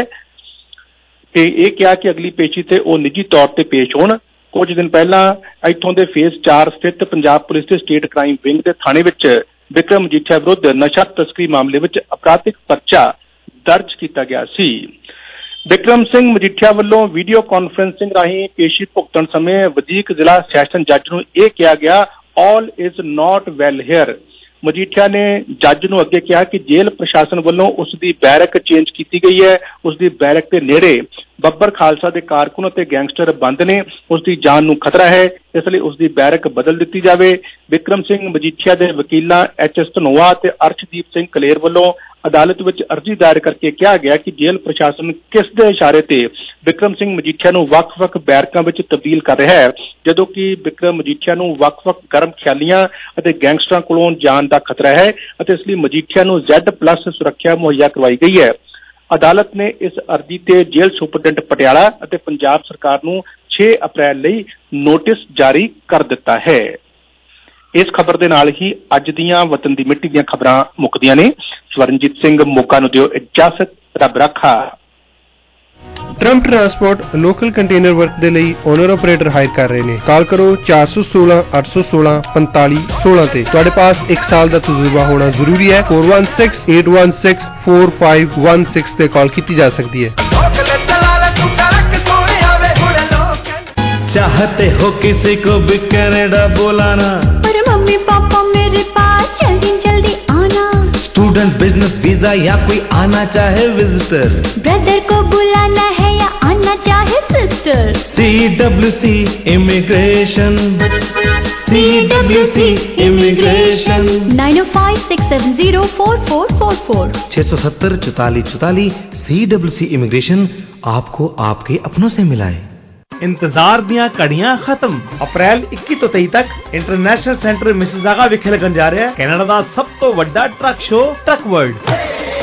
K: ਤੇ ਇਹ ਕਿਹਾ ਕਿ ਅਗਲੀ ਪੇਸ਼ੀ ਤੇ ਉਹ ਨਿੱਜੀ ਤੌਰ ਤੇ ਪੇਸ਼ ਹੋਣ। ਕੁਝ ਦਿਨ ਪਹਿਲਾਂ ਇੱਥੋਂ ਦੇ ਫੇਸ ਚਾਰ ਸਥਿਤ ਪੰਜਾਬ ਪੁਲਿਸ ਦੇ ਸਟੇਟ ਕ੍ਰਾਈਮ ਵਿੰਗ ਦੇ ਥਾਣੇ ਵਿੱਚ ਬਿਕਰਮ ਮਜੀਠੀਆ ਵਿਰੁੱਧ ਨਸ਼ਾ ਤਸਕਰੀ ਮਾਮਲੇ ਵਿੱਚ ਅਪਰਾਧਿਕ ਪਰਚਾ ਦਰਜ ਕੀਤਾ ਗਿਆ ਸੀ। ਬਿਕਰਮ ਸਿੰਘ ਮਜੀਠੀਆ ਵੱਲੋਂ ਵੀਡੀਓ ਕਾਨਫਰੰਸਿੰਗ ਰਾਹੀਂ ਪੇਸ਼ੀ ਭੁਗਤਣ ਸਮੇਂ ਵਧੀਕ ਜ਼ਿਲ੍ਹਾ ਸੈਸ਼ਨ ਜੱਜ ਨੂੰ ਇਹ ਕਿਹਾ ਗਿਆ, all is not well here. Majithia ਨੇ ਜੱਜ ਨੂੰ ਅੱਗੇ ਕਿਹਾ ਕਿ ਜੇਲ੍ਹ ਪ੍ਰਸ਼ਾਸਨ ਵੱਲੋਂ ਉਸ ਦੀ ਬੈਰਕ ਚੇਂਜ ਕੀਤੀ ਗਈ ਹੈ। ਉਸ ਦੀ ਬੈਰਕ ਦੇ ਨੇੜੇ ਬੱਬਰ ਖਾਲਸਾ ਦੇ ਕਾਰਕੁਨ ਅਤੇ ਗੈਂਗਸਟਰ ਬੰਦ ਨੇ। ਉਸ ਦੀ ਜਾਨ ਨੂੰ ਖਤਰਾ ਹੈ, ਇਸ ਲਈ ਉਸ ਦੀ ਬੈਰਕ ਬਦਲ ਦਿੱਤੀ ਜਾਵੇ। ਬਿਕਰਮ ਸਿੰਘ ਮਜੀਠੀਆ ਦੇ ਵਕੀਲਾਂ ਐਚ ਐਸ ਧਨੋਆ ਤੇ ਅਰਸ਼ਦੀਪ ਸਿੰਘ ਕਲੇਰ ਵੱਲੋਂ ਅਦਾਲਤ ਵਿੱਚ ਅਰਜ਼ੀ ਦਾਇਰ ਕਰਕੇ ਕਿਹਾ ਗਿਆ ਕਿ ਜੇਲ੍ਹ ਪ੍ਰਸ਼ਾਸਨ ਕਿਸ ਦੇ ਇਸ਼ਾਰੇ ਤੇ ਬਿਕਰਮ ਸਿੰਘ ਮਜੀਠੀਆ ਨੂੰ ਵੱਖ-ਵੱਖ ਬੈਰਕਾਂ ਵਿੱਚ ਤਬਦੀਲ ਕਰ ਰਿਹਾ ਹੈ, ਜਦੋਂ ਕਿ ਬਿਕਰਮ ਮਜੀਠੀਆ ਨੂੰ ਵੱਖ-ਵੱਖ ਗਰਮ ਖਿਆਲੀਆਂ ਅਤੇ ਗੈਂਗਸਟਰਾਂ ਕੋਲੋਂ ਜਾਨ ਦਾ ਖਤਰਾ ਹੈ ਅਤੇ ਇਸ ਲਈ ਮਜੀਠੀਆ ਨੂੰ ਜ਼ੈਡ ਪਲੱਸ ਸੁਰੱਖਿਆ ਮੁਹੱਈਆ ਕਰਵਾਈ ਗਈ ਹੈ। ਅਦਾਲਤ ਨੇ ਇਸ ਅਰਜ਼ੀ ਤੇ ਜੇਲ੍ਹ ਸੁਪਰਡੈਂਟ ਪਟਿਆਲਾ ਅਤੇ ਪੰਜਾਬ ਸਰਕਾਰ ਨੂੰ ਛੇ ਅਪ੍ਰੈਲ ਲਈ ਨੋਟਿਸ ਜਾਰੀ ਕਰ ਦਿੱਤਾ ਹੈ। ਇਸ ਖਬਰ ਦੇ ਨਾਲ ਹੀ ਅੱਜ ਦੀਆਂ ਵਤਨ ਦੀ ਮਿੱਟੀ ਦੀਆਂ ਖਬਰਾਂ ਮੁੱਕਦੀਆਂ ਨੇ। ਸਵਰਨਜੀਤ ਸਿੰਘ ਮੋਗਾ ਨੂੰ ਦਿਓ ਇਜਾਜ਼ਤ। ਰੱਬ ਰੱਖਾ।
C: Trump transport local container work ਦੇ ਲਈ ਓਨਰ ਆਪਰੇਟਰ ਹਾਇਰ ਕਰ ਰਹੇ ਨੇ। ਕਾਲ ਕਰੋ ਚਾਰ ਸੌ ਸੋਲਾਂ ਅੱਠ ਸੌ ਸੋਲਾਂ ਪੰਤਾਲੀ ਸੋਲਾਂ ਤੇ। ਤੁਹਾਡੇ ਪਾਸ ਇੱਕ ਸਾਲ ਦਾ ਤਜਰਬਾ ਹੋਣਾ ਜ਼ਰੂਰੀ ਹੈ। ਚਾਰ ਇੱਕ ਛੇ ਅੱਠ ਇੱਕ ਛੇ ਚਾਰ ਪੰਜ ਇੱਕ ਛੇ ਤੇ ਕਾਲ ਕੀਤੀ ਜਾ ਸਕਦੀ ਹੈ।
E: चाहते हो किसी को भी कनाडा बुलाना,
L: फिर मम्मी पापा मेरे पास जल्दी जल्दी आना।
M: स्टूडेंट बिजनेस वीजा या कोई आना चाहे विजिटर,
L: ब्रदर को बुलाना है या आना चाहे sister.
M: C W C immigration, C W C immigration.
L: Nine O five six seven zero four four four four
M: छह सौ सत्तर चौतालीस चौतालीस। सी डब्ल्यू सी इमिग्रेशन आपको आपके अपनों से मिलाए।
N: इंतजार दियां घड़ियां खत्म। अप्रैल इक्की तो तेई तक इंटरनेशनल सेंटर मिसिसागा विखे लगन जा रहा है कैनेडा दा सब तो वड्डा ट्रक शो ट्रक वर्ल्ड।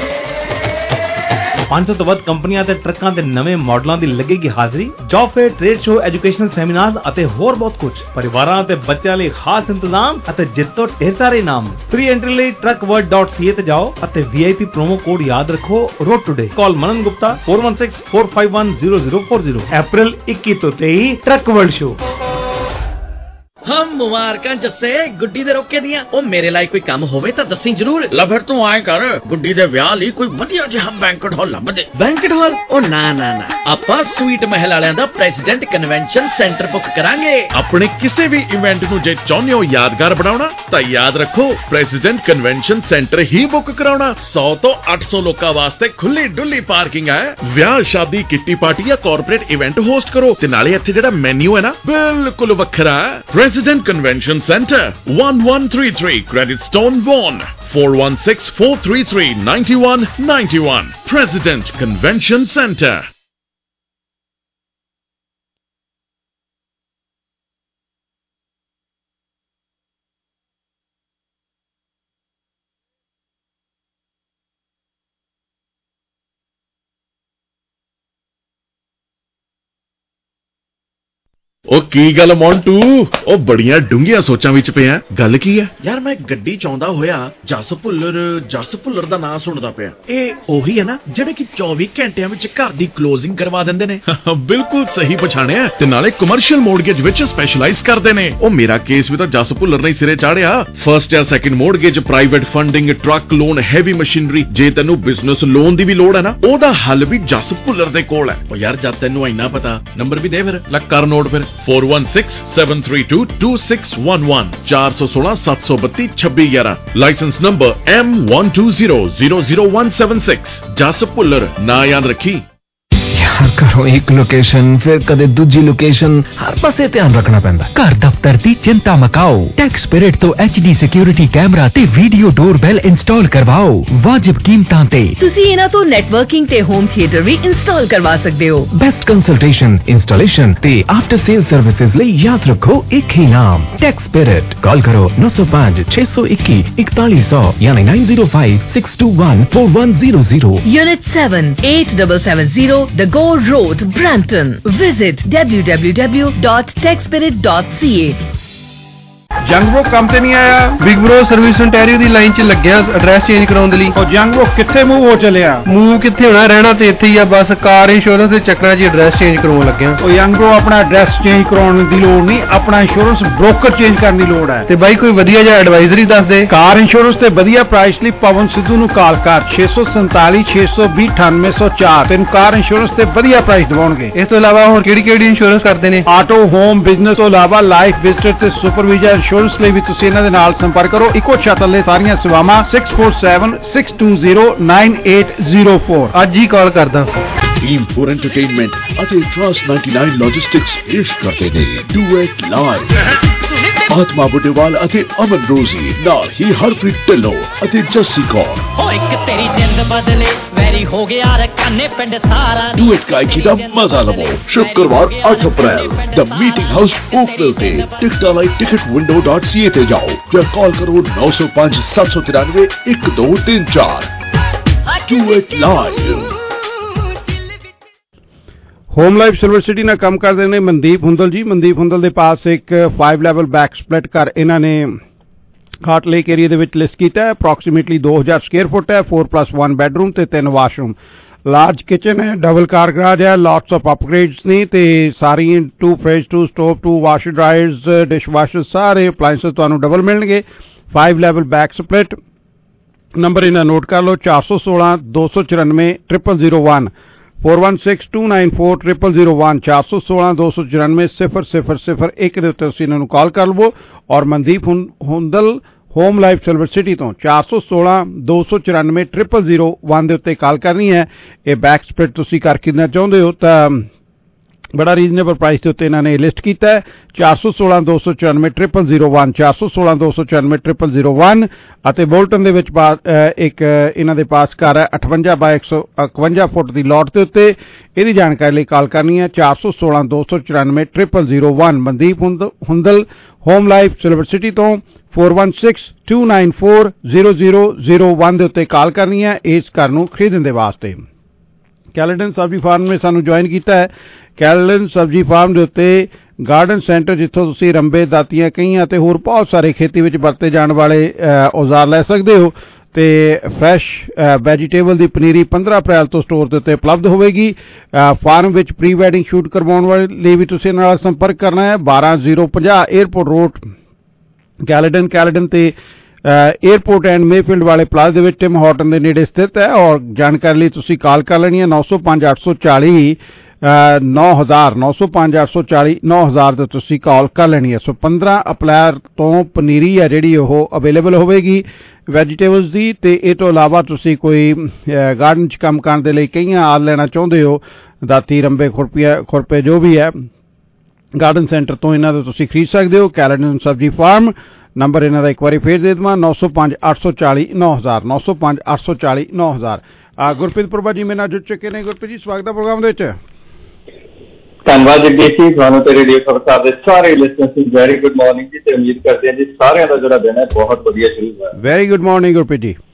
N: पांच सौ तो वध कंपनियां ते ट्रकां दे नवे मॉडलां दी लगेगी हाजिरी। Job fair, trade show, educational seminars अते होर बहुत कुछ। परिवारां ते बच्चों लिए खास इंतजाम अते जितो ढेर सारे इनाम। प्री एंट्री लिए truck world dot C A ते जाओ अते V I P promo code याद रखो road today. Call Manan Gupta four one six four five one zero zero four zero. April इक्की तो तेई ट्रक वर्ल्ड शो।
O: हम मुबारकां जस्से गुड्डी दे रोके दियां। ओ मेरे लायक कोई काम होवे तां दस्सी जरूर। ला फिर तू आए कर गुड्डी दे विआह लई कोई वधिया जिहा बैंकेट हॉल लभ दे। Banquet hall? ओ ना ना ना, आपां स्वीट महल वालियां दा प्रेसिडेंट कन्वेंशन सेंटर बुक करांगे।
A: अपने किसी भी इवेंट नूं जे चाहुंदे हो यादगार बनाउणा तां याद रखो प्रेसिडेंट कन्वेंशन सेंटर ही बुक कराउणा। सौ तो अठ सौ लोकां वास्ते खुली डुली पार्किंग है। विआह, शादी, किट्टी पार्टी या कॉर्पोरेट इवेंट होस्ट करो ते नाले इत्थे जेहड़ा मेन्यू है ना बिल्कुल वखरा है। President Convention Center, one one three three Credit Stone Vaughan, four one six four three three nine one nine one. President Convention Center. ओ की गल मोंटू, ओ बड़ियां डूंघियां सोचां विच पिया, गल की है?
O: यार मैं गड्डी चाहुंदा होया जस भुल्लर जस भुल्लर दा नाम सुनदा पिया। ए ओही है ना जेड़े कि चौबीस घंटियां विच घर दी क्लोजिंग करवा दिंदे ने।
A: बिल्कुल सही पछाणिया ते नाले कमर्शियल मोर्गेज विच स्पेशलाइज करदे ने। ओ मेरा केस भी तां जस भुल्लर ने सिरे चाढ़िया। फर्स्ट या second mortgage, private funding, truck loan, heavy machinery, जे तैनू बिजनेस लोन दी भी लोड़ है ना ओदा हल भी जस भुल्लर दे कोल है। ओ यार जद तैनू इन्ना पता नंबर भी दे फिर ला कर नोट फिर four one six seven three two two six one one चार सौ सोलह सात सौ बत्ती छब्बी ग्यारह। Licence number M one two zero zero zero one seven six. Jas Bhullar ना याद रखी।
P: यार करो एक लोकेशन फिर कदे दूजी लोकेशन, हर पासे ध्यान रखना पैंदा। घर दफ्तर दी चिंता मकाओ, टैक्स स्पिरिट तो एच डी सिक्योरिटी कैमरा ते वीडियो डोरबेल इंस्टॉल करवाओ वाजिब कीमतां ते।
Q: तुसी इना तो नेटवर्किंग ते होम थिएटर भी इंस्टॉल करवा सकते हो।
P: बेस्ट कंसल्टेशन, इंस्टॉलेशन ते आफ्टर सेल सर्विसेज लिए याद रखो एक ही नाम, टैक्स स्पिरिट। कॉल करो नौ सौ पाँच छह सौ इक्की इकतालीस सौ यानी nine zero five six two one four one zero zero.
Q: Unit seven eight seven seven zero the Go Road, Brampton. Visit w w w dot tech spirit dot c a.
C: ਜੰਗ ਬ్రో ਕੰਮ ਤੇ ਨਹੀਂ ਆਇਆ। ਬਿਗ ਬ్రో ਸਰਵਿਸ ontario ਦੀ ਲਾਈਨ 'ਚ ਲੱਗਿਆ ਐਡਰੈਸ ਚੇਂਜ ਕਰਾਉਣ ਦੇ ਲਈ।
R: ਉਹ ਜੰਗ ਬ్రో ਕਿੱਥੇ ਮੂਵ ਹੋ ਚੱਲਿਆ?
C: ਮੂਵ ਕਿੱਥੇ ਹੋਣਾ, ਰਹਿਣਾ ਤੇ ਇੱਥੇ ਹੀ ਆ ਬਸ। ਕਾਰ ਇੰਸ਼ੋਰੈਂਸ ਦੇ ਚੱਕਰਾਂ 'ਚ ਐਡਰੈਸ ਚੇਂਜ ਕਰਾਉਣ ਲੱਗਿਆ।
R: ਉਹ ਜੰਗ ਬ్రో ਆਪਣਾ ਐਡਰੈਸ ਚੇਂਜ ਕਰਾਉਣ ਦੀ ਲੋੜ ਨਹੀਂ, ਆਪਣਾ ਇੰਸ਼ੋਰੈਂਸ ਬ੍ਰੋਕਰ ਚੇਂਜ ਕਰਨ ਦੀ ਲੋੜ ਹੈ।
C: ਤੇ ਬਾਈ ਕੋਈ ਵਧੀਆ ਜਿਹਾ ਐਡਵਾਈਜ਼ਰੀ ਦੱਸ ਦੇ।
R: ਕਾਰ ਇੰਸ਼ੋਰੈਂਸ ਤੇ ਵਧੀਆ ਪ੍ਰਾਈਸ ਲਈ ਪਵਨ ਸਿੱਧੂ ਨੂੰ ਕਾਲ ਕਰ ਛੇ ਸੌ ਸੰਤਾਲੀ ਛੇ ਸੌ ਵੀਹ ਅਠਾਨਵੇਂ ਸੌ ਚਾਰ। ਤੈਨੂੰ ਕਾਰ ਇੰਸ਼ੋਰੈਂਸ ਤੇ ਵਧੀਆ ਪ੍ਰਾਈਸ ਦਿਵਾਉਣਗੇ।
C: ਇਸ ਤੋਂ ਇਲਾਵਾ ਹੋਰ ਕਿਹੜੀ ਕਿਹੜੀ ਇੰਸ਼ੋਰੈਂਸ ਕਰਦੇ ਨੇ?
R: ਆਟੋ, ਹੋਮ, ਬਿਜ਼ਨਸ ਤੋਂ ਇਲਾਵਾ ਲਾਈਫ, ਵਿਜ਼ਟਰ ਤੇ ਸੁਪਰਵਾਈਜ਼ਰ ਇੰਸ਼ੋਰੈਂਸ ਲਈ ਵੀ ਤੁਸੀਂ ਇਹਨਾਂ ਦੇ ਨਾਲ ਸੰਪਰਕ ਕਰੋ। ਇੱਕੋ ਛੱਤ ਥੱਲੇ ਸਾਰੀਆਂ ਸੇਵਾਵਾਂ six four seven six two zero nine eight zero four.
C: ਅੱਜ ਹੀ ਕਾਲ ਕਰਦਾ।
A: ਟੀਮ ਫੋਰ ਐਂਟਰਟੇਨਮੈਂਟ ਅਤੇ ਟਰਸਟ ਨਾਈਨਟੀ ਨਾਈਨ ਲੌਜਿਸਟਿਕਸ ਪੇਸ਼ ਕਰਦੇ ਨੇ ਡੂਐਟ ਲਾਈਵ। ਆਤਮਾ ਬੁੱਢੇਵਾਲ ਅਤੇ ਅਮਨ ਰੋਜ਼ੀ ਨਾਲ ਹੀ ਹਰਪ੍ਰੀਤ ਢਿੱਲੋਂ ਅਤੇ ਜੱਸੀ ਕੌਰ।
S: ਹੋ ਇੱਕ ਤੇਰੀ ਜਿੰਦ ਬਦਲੇ ਵੈਰੀ ਹੋ ਗਿਆ ਰਕਾਨੇ ਪਿੰਡ ਸਾਰਾ।
A: ਡੂਐਟ ਗਾਇਕੀ ਦਾ ਮਜ਼ਾ ਲਵੋ ਸ਼ੁੱਕਰਵਾਰ ਅੱਠ April the Meeting House Oakville ਤੇ। ਟਿਕਟਾਂ ਲਈ ticket window dot C A ਤੇ ਜਾਓ ਜਾਂ ਕਾਲ ਕਰੋ ਨੌ ਸੌ ਪੰਜ ਸੱਤ ਸੌ ਤਿਰਾਨਵੇਂ ਇੱਕ ਦੋ ਤਿੰਨ ਚਾਰ। Duet live.
J: Home life silver city ਨਾਲ ਕੰਮ ਕਰਦੇ ਨੇ ਮਨਦੀਪ ਹੁੰਦਲ ਜੀ। ਮਨਦੀਪ ਹੁੰਦਲ ਦੇ ਪਾਸ ਇੱਕ ਫਾਈਵ ਲੈਵਲ ਬੈਕ ਸਪਲਿਟ ਘਰ ਇਹਨਾਂ ਨੇ ਹਾਰਟ ਲੇਕ ਏਰੀਆ ਦੇ ਵਿੱਚ ਲਿਸਟ ਕੀਤਾ ਹੈ। ਅਪਰੋਕਸੀਮੇਟਲੀ ਦੋ ਹਜ਼ਾਰ ਸਕੁਅਰ ਫੁੱਟ ਹੈ। ਫੋਰ ਪਲੱਸ ਵਨ ਬੈਡਰੂਮ ਤੇ ਤਿੰਨ ਵਾਸ਼ਰੂਮ, ਲਾਰਜ ਕਿਚਨ ਹੈ, ਡਬਲ ਕਾਰ ਗਰਾਜ ਹੈ, ਲੋਟਸ ਆਫ ਅਪਗ੍ਰੇਡਸ ਨੇ ਤੇ ਸਾਰੀ two fridge, two stove, two washer dryers, dishwasher, ਸਾਰੇ ਅਪਲਾਇੰਸਸ ਤੁਹਾਨੂੰ ਡਬਲ ਮਿਲਣਗੇ। Five level back split. Number ਇਹਨਾਂ ਨੋਟ ਕਰ ਲਓ ਚਾਰ ਸੌ ਸੋਲਾਂ ਦੋ ਸੌ ਚੁਰਾਨਵੇਂ triple zero one
R: four one six two nine four triple zero one चार सौ सोलह दो सौ चौरानवे सिफर सिफर सिफर एक ਦੇ ਉੱਤੇ ਤੁਸੀਂ ਇਹਨਾਂ ਨੂੰ ਕਾਲ ਕਰ ਲਵੋ ਔਰ Mandeep Hundal home life silver city ਤੋਂ ਚਾਰ ਸੌ सोलह दो सौ चौरानवे ट्रिपल जीरो वन ਦੇ ਉੱਤੇ ਕਾਲ ਕਰਨੀ ਹੈ। ਇਹ ਬੈਕ ਸਪਲਿਟ ਤੁਸੀਂ ਕਰ ਕਿੰਨਾ ਚਾਹੁੰਦੇ ਹੋ ਤਾਂ बड़ा रीजनेबल प्राइस के उत्ते इन्होंने लिस्ट किया है चार सौ सोलह दो सौ चौरानवे ट्रिपल जीरो वन चार सौ सोलह दो सौ चौरानवे ट्रिपल जीरो वन ਅਤੇ ਬੋਲਟਨ ਦੇ ਵਿੱਚ ਇੱਕ ਇਹਨਾਂ ਦੇ ਪਾਸ ਘਰ ਹੈ अठवंजा बाय एक सौ इकवंजा फुट ਦੀ ਲੋਟ ਦੇ ਉੱਤੇ। ਇਹਦੀ ਜਾਣਕਾਰੀ ਲਈ ਕਾਲ ਕਰਨੀ ਹੈ चार सौ सोलह दो सौ चौरानवे triple zero one Mandeep Hundal home life silver city ਤੋਂ four one six two nine four zero zero zero one ਦੇ ਉੱਤੇ ਕਾਲ ਕਰਨੀ ਹੈ ਇਸ ਘਰ ਨੂੰ ਖਰੀਦਣ ਦੇ ਵਾਸਤੇ। ਕੈਲਡਨ ਸਬਜ਼ੀ ਫਾਰਮ ਨੇ ਸਾਨੂੰ ਜੁਆਇਨ ਕੀਤਾ ਹੈ। ਕੈਲਡਨ ਸਬਜ਼ੀ ਫਾਰਮ ਦੇ ਉੱਤੇ ਗਾਰਡਨ ਸੈਂਟਰ ਜਿੱਥੋਂ ਤੁਸੀਂ ਰੰਬੇ ਦਾਤੀਆਂ ਕਈਆਂ ਅਤੇ ਹੋਰ ਬਹੁਤ ਸਾਰੇ ਖੇਤੀ ਵਿੱਚ ਵਰਤੇ ਜਾਣ ਵਾਲੇ ਔਜ਼ਾਰ ਲੈ ਸਕਦੇ ਹੋ ਤੇ ਫਰੈਸ਼ ਵੈਜੀਟੇਬਲ ਦੀ ਪਨੀਰੀ पंद्रह ਅਪ੍ਰੈਲ ਤੋਂ ਸਟੋਰ ਦੇ ਉੱਤੇ ਉਪਲਬਧ ਹੋਵੇਗੀ। ਫਾਰਮ ਵਿੱਚ ਪ੍ਰੀ ਵੈਡਿੰਗ ਸ਼ੂਟ ਕਰਵਾਉਣ ਵਾਲੇ ਲਈ ਵੀ ਤੁਸੀਂ ਨਾਲ ਸੰਪਰਕ ਕਰਨਾ ਹੈ ਬਾਰਾਂ ਜ਼ੀਰੋ ਪੰਜਾਹ 에ਅਰਪੋਰਟ ਰੋਡ ਕੈਲਡਨ ਕੈਲਡਨ ਤੇ एयरपोर्ट एंड मेफील्ड वाले प्लाजा ਦੇ ਵਿੱਚ ਟਿਮ ਹਾਰਟਨ ਦੇ ਨੇੜੇ ਸਥਿਤ ਹੈ ਔਰ ਜਾਣਕਾਰੀ ਲਈ ਤੁਸੀਂ ਕਾਲ ਕਰ ਲੈਣੀ ਹੈ नौ सौ पाँच आठ सौ चालीस नौ हज़ार नौ सौ पाँच आठ सौ चालीस नौ हज़ार ਤੇ ਤੁਸੀਂ ਕਾਲ ਕਰ ਲੈਣੀ ਹੈ। ਸੋ पंद्रह ਅਪ੍ਰੈਲ ਤੋਂ ਪਨੀਰੀ ਹੈ ਜਿਹੜੀ ਉਹ ਅਵੇਲੇਬਲ ਹੋਵੇਗੀ ਵੈਜੀਟੇਬਲਸ ਦੀ ਤੇ ਇਹ ਤੋਂ ਇਲਾਵਾ ਤੁਸੀਂ ਕੋਈ ਗਾਰਡਨ 'ਚ ਕੰਮ ਕਰਨ ਦੇ ਲਈ ਕਈਆਂ ਆਲ ਲੈਣਾ ਚਾਹੁੰਦੇ ਹੋ ਦਾਤੀ ਰੰਬੇ ਖੁਰਪੀਆਂ ਖੁਰਪੇ ਜੋ ਵੀ ਹੈ ਗਾਰਡਨ ਸੈਂਟਰ ਤੋਂ ਇਹਨਾਂ ਦਾ ਤੁਸੀਂ ਖਰੀਦ ਸਕਦੇ ਹੋ। ਕੈਲਡਨ ਸਬਜ਼ੀ ਫਾਰਮ नंबर इन्हों का एक बार फिर दे देव नौ सौ पाँच आठ सौ चालीस नौ हज़ार नौ सौ पाँच आठ सौ चालीस नौ हज़ार। गुरप्रीत प्रभा जी मेरे नाल जुड़ चुके हैं। गुरप्रीत जी स्वागत है प्रोग्राम दे विच।
T: धन्यवाद जगदीश जी थानू ते रेडियो खबरसार दे सारे लिसनर्स नूं वेरी गुड मॉर्निंग जी ते उम्मीद करते हैं जी सारे दा जिहड़ा दिन है बहुत वधिया शुरू हुआ।
R: Very good morning Gurpreet ji.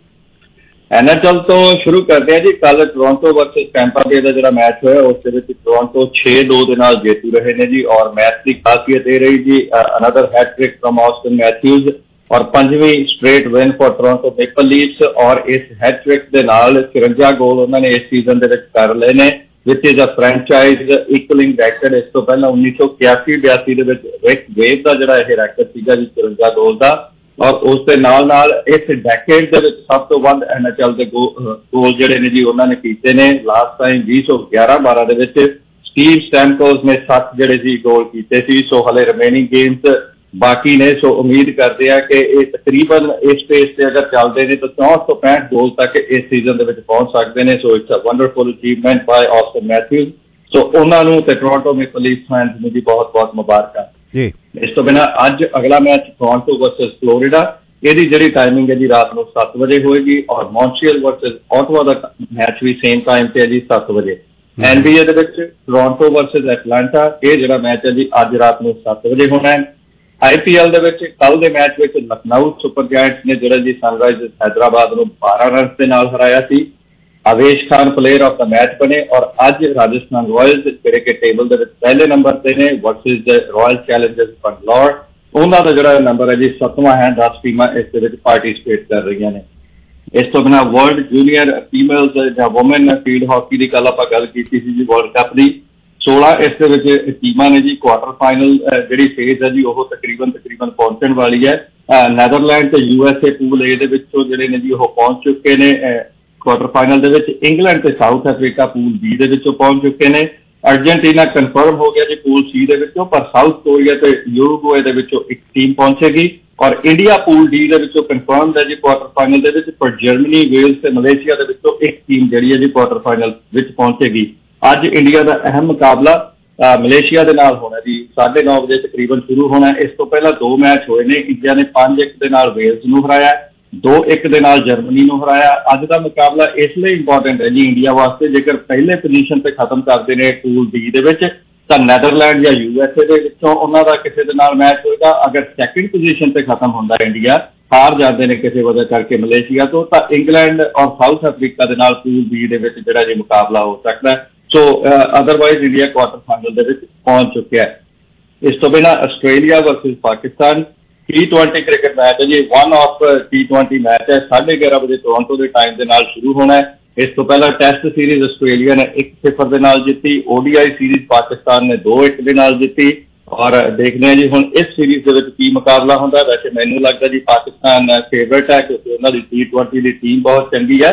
T: NHL तो शुरू करते हैं जी। कल टोरंटो वर्सेस टैंपा बे का जो मैच होया उस टोरंटो छे दो के नाल जेतू रहे ने जी और मैच की खासियत ये रही जी another hat trick from Austin Matthews और पंजवीं straight win for Toronto Maple Leafs और इस हैट्रिक के नाल तिरंजा गोल उन्होंने इस सीजन के कर लए ने which is a franchise equalling record. इस तो पहला उन्नीस सौ इक्यासी बयासी रिक वेव का जोड़ा यह रैकड सीगा जी तिरंजा गोल का और उस दे नाल नाल इस डेकेड दे विच सब तो वध एनएचएल दे गोल जिहड़े ने जी उन्होंने कीते ने। लास्ट टाइम बीस सौ ग्यारह बारह दे विच स्टीव स्टैमकोस ने सात जिहड़े जी गोल कीते सी। सो हले रिमेनिंग गेम्स बाकी ने। सो उम्मीद करते हैं कि ये तकरीबन इस पेस से अगर चलते हैं तो चौंठ सौ पैंठ गोल तक इस सीजन दे विच पहुंच सकते हैं। So it's a wonderful achievement by Austin Matthews. So उन्होंने ते टोरंटो मेपल लीफ्स फैंस नूं जी बहुत बहुत मुबारक
R: जी।
T: इस तो बिना अज अगला मैच टोरंटो वर्सेस फ्लोरिडा ਇਹਦੀ ਜਿਹੜੀ ਟਾਈਮਿੰਗ ਹੈ ਜੀ ਰਾਤ ਨੂੰ ਸੱਤ ਵਜੇ ਹੋਏਗੀ ਔਰ ਮੌਂਟਰੀਅਲ ਵਰਸਸ ਆਟਵਾ ਦਾ ਮੈਚ ਵੀ ਸੇਮ ਟਾਈਮ ਤੇ ਹੈ ਜੀ ਸੱਤ ਵਜੇ। ਐਨਬੀਏ ਦੇ ਵਿੱਚ ਟੋਰੰਟੋ ਵਰਸਸ ਐਟਲਾਂਟਾ ਇਹ ਜਿਹੜਾ ਮੈਚ ਹੈ ਜੀ ਅੱਜ ਰਾਤ ਨੂੰ ਸੱਤ ਵਜੇ ਹੋਣਾ ਹੈ। ਆਈਪੀਐਲ ਦੇ ਵਿੱਚ ਕੱਲ ਦੇ ਮੈਚ ਵਿੱਚ ਲਖਨਊ ਸੁਪਰ ਜਾਇੰਟਸ ਨੇ ਜਿਹੜਾ ਜੀ ਸਨਰਾਈਜ਼ਰਸ ਹੈਦਰਾਬਾਦ ਨੂੰ ਬਾਰਾਂ ਰਨ ਦੇ ਨਾਲ ਹਰਾਇਆ ਸੀ। Avesh Khan player of the match बने और अज राजस्थान रॉयल्स ਜਿਹੜੇ ਕਿ ਟੇਬਲ ਦੇ ਵਿੱਚ ਪਹਿਲੇ ਨੰਬਰ ਤੇ ਨੇ ਵਰਸਸ ਰਾਇਲ ਚੈਲੰਜਰਸ ਬੰਗਲੌਰ ਉਹਨਾਂ ਦਾ ਜਿਹੜਾ ਨੰਬਰ ਹੈ ਜੀ ਸੱਤਵਾਂ ਹੈ। ਦਸ ਟੀਮਾਂ ਇਸ ਦੇ ਵਿੱਚ ਪਾਰਟਿਸਿਪੇਟ ਕਰ ਰਹੀਆਂ ਨੇ। ਇਸ ਤੋਂ ਬਿਨਾਂ ਵਰਲਡ ਜੂਨੀਅਰ ਫੀਮੇਲਸ ਜਾਂ ਵੂਮਨ ਫੀਲਡ ਹਾਕੀ ਦੀ ਕੱਲ ਆਪਾਂ ਗੱਲ ਕੀਤੀ ਸੀ ਜੀ ਵਰਲਡ ਕੱਪ ਦੀ सोलह ਇਸ ਦੇ ਵਿੱਚ ਟੀਮਾਂ ਨੇ ਜੀ ਕੁਆਟਰ ਫਾਈਨਲ ਜਿਹੜੀ ਫੇਜ਼ ਹੈ ਜੀ ਉਹ ਤਕਰੀਬਨ ਤਕਰੀਬਨ ਪਹੁੰਚਣ ਵਾਲੀ ਹੈ। ਨੈਦਰਲੈਂਡ ਤੇ ਯੂਐਸਏ ਪੂਲ ਏ ਦੇ ਵਿੱਚੋਂ ਜਿਹੜੇ ਨੇ ਜੀ ਉਹ ਪਹੁੰਚ ਚੁੱਕੇ ਨੇ ਕੁਆਟਰ ਫਾਈਨਲ ਦੇ ਵਿੱਚ। ਇੰਗਲੈਂਡ ਤੇ ਸਾਊਥ ਅਫਰੀਕਾ ਪੂਲ ਬੀ ਦੇ ਵਿੱਚੋਂ ਪਹੁੰਚ ਚੁੱਕੇ ਨੇ। अर्जेंटीना कन्फर्म हो गया जी पूल सी दे विचों पर साउथ कोरिया ते यूरुग्वे दे विचों एक टीम पहुंचेगी और इंडिया पूल डी दे विचों कन्फर्म है जी क्वार्टर फाइनल दे विच पर जर्मनी वेल्स ते मलेशिया दे विचों एक टीम जिहड़ी है जी क्वार्टर फाइनल विच पहुंचेगी। अज इंडिया का अहम मुकाबला मलेशिया दे नाल होना जी साढ़े नौ बजे तकरीबन शुरू होना। इस तो पहला दो मैच होए ने। इंडिया ने पांच एक दे नाल वेल्स नूं हराया दो एक दे नाल जर्मनी नूं हराया। अज दा मुकाबला इसलिए इंपॉर्टेंट है जी इंडिया वास्ते जेकर पहले पोजीशन ते खत्म करते हैं पूल डी दे विच तां नैदरलैंड या यूएसए दे विचों उन्हां दा किसी दे नाल मैच होएगा। अगर सैकेंड पोजीशन ते खत्म हुंदा इंडिया हार जाते हैं किसी वजह करके मलेशिया तो तां इंग्लैंड और साउथ अफ्रीका दे नाल पूल बी दे विच जिहड़ा जी मुकाबला हो सकता है। So otherwise India quarter final दे विच पहुंच चुकिया है। इस तो बिना Australia versus Pakistan T twenty cricket match है जी one of T twenty match है। साढ़े ग्यारह बजे टोरंटो के टाइम के नाल शुरू होना है। इस तो पहला टेस्ट सीरीज आस्ट्रेलिया ने एक सिफर के नाल जीती। ओडीआई सीरीज पाकिस्तान ने दो एक के नाल जीती और देखने जी हुण इस सीरीज के विच की मुकाबला होंदा। वैसे मैनूं लगदा जी पाकिस्तान फेवरेट है क्योंकि उन्हां दी टी ट्वेंटी की टीम बहुत चंगी है।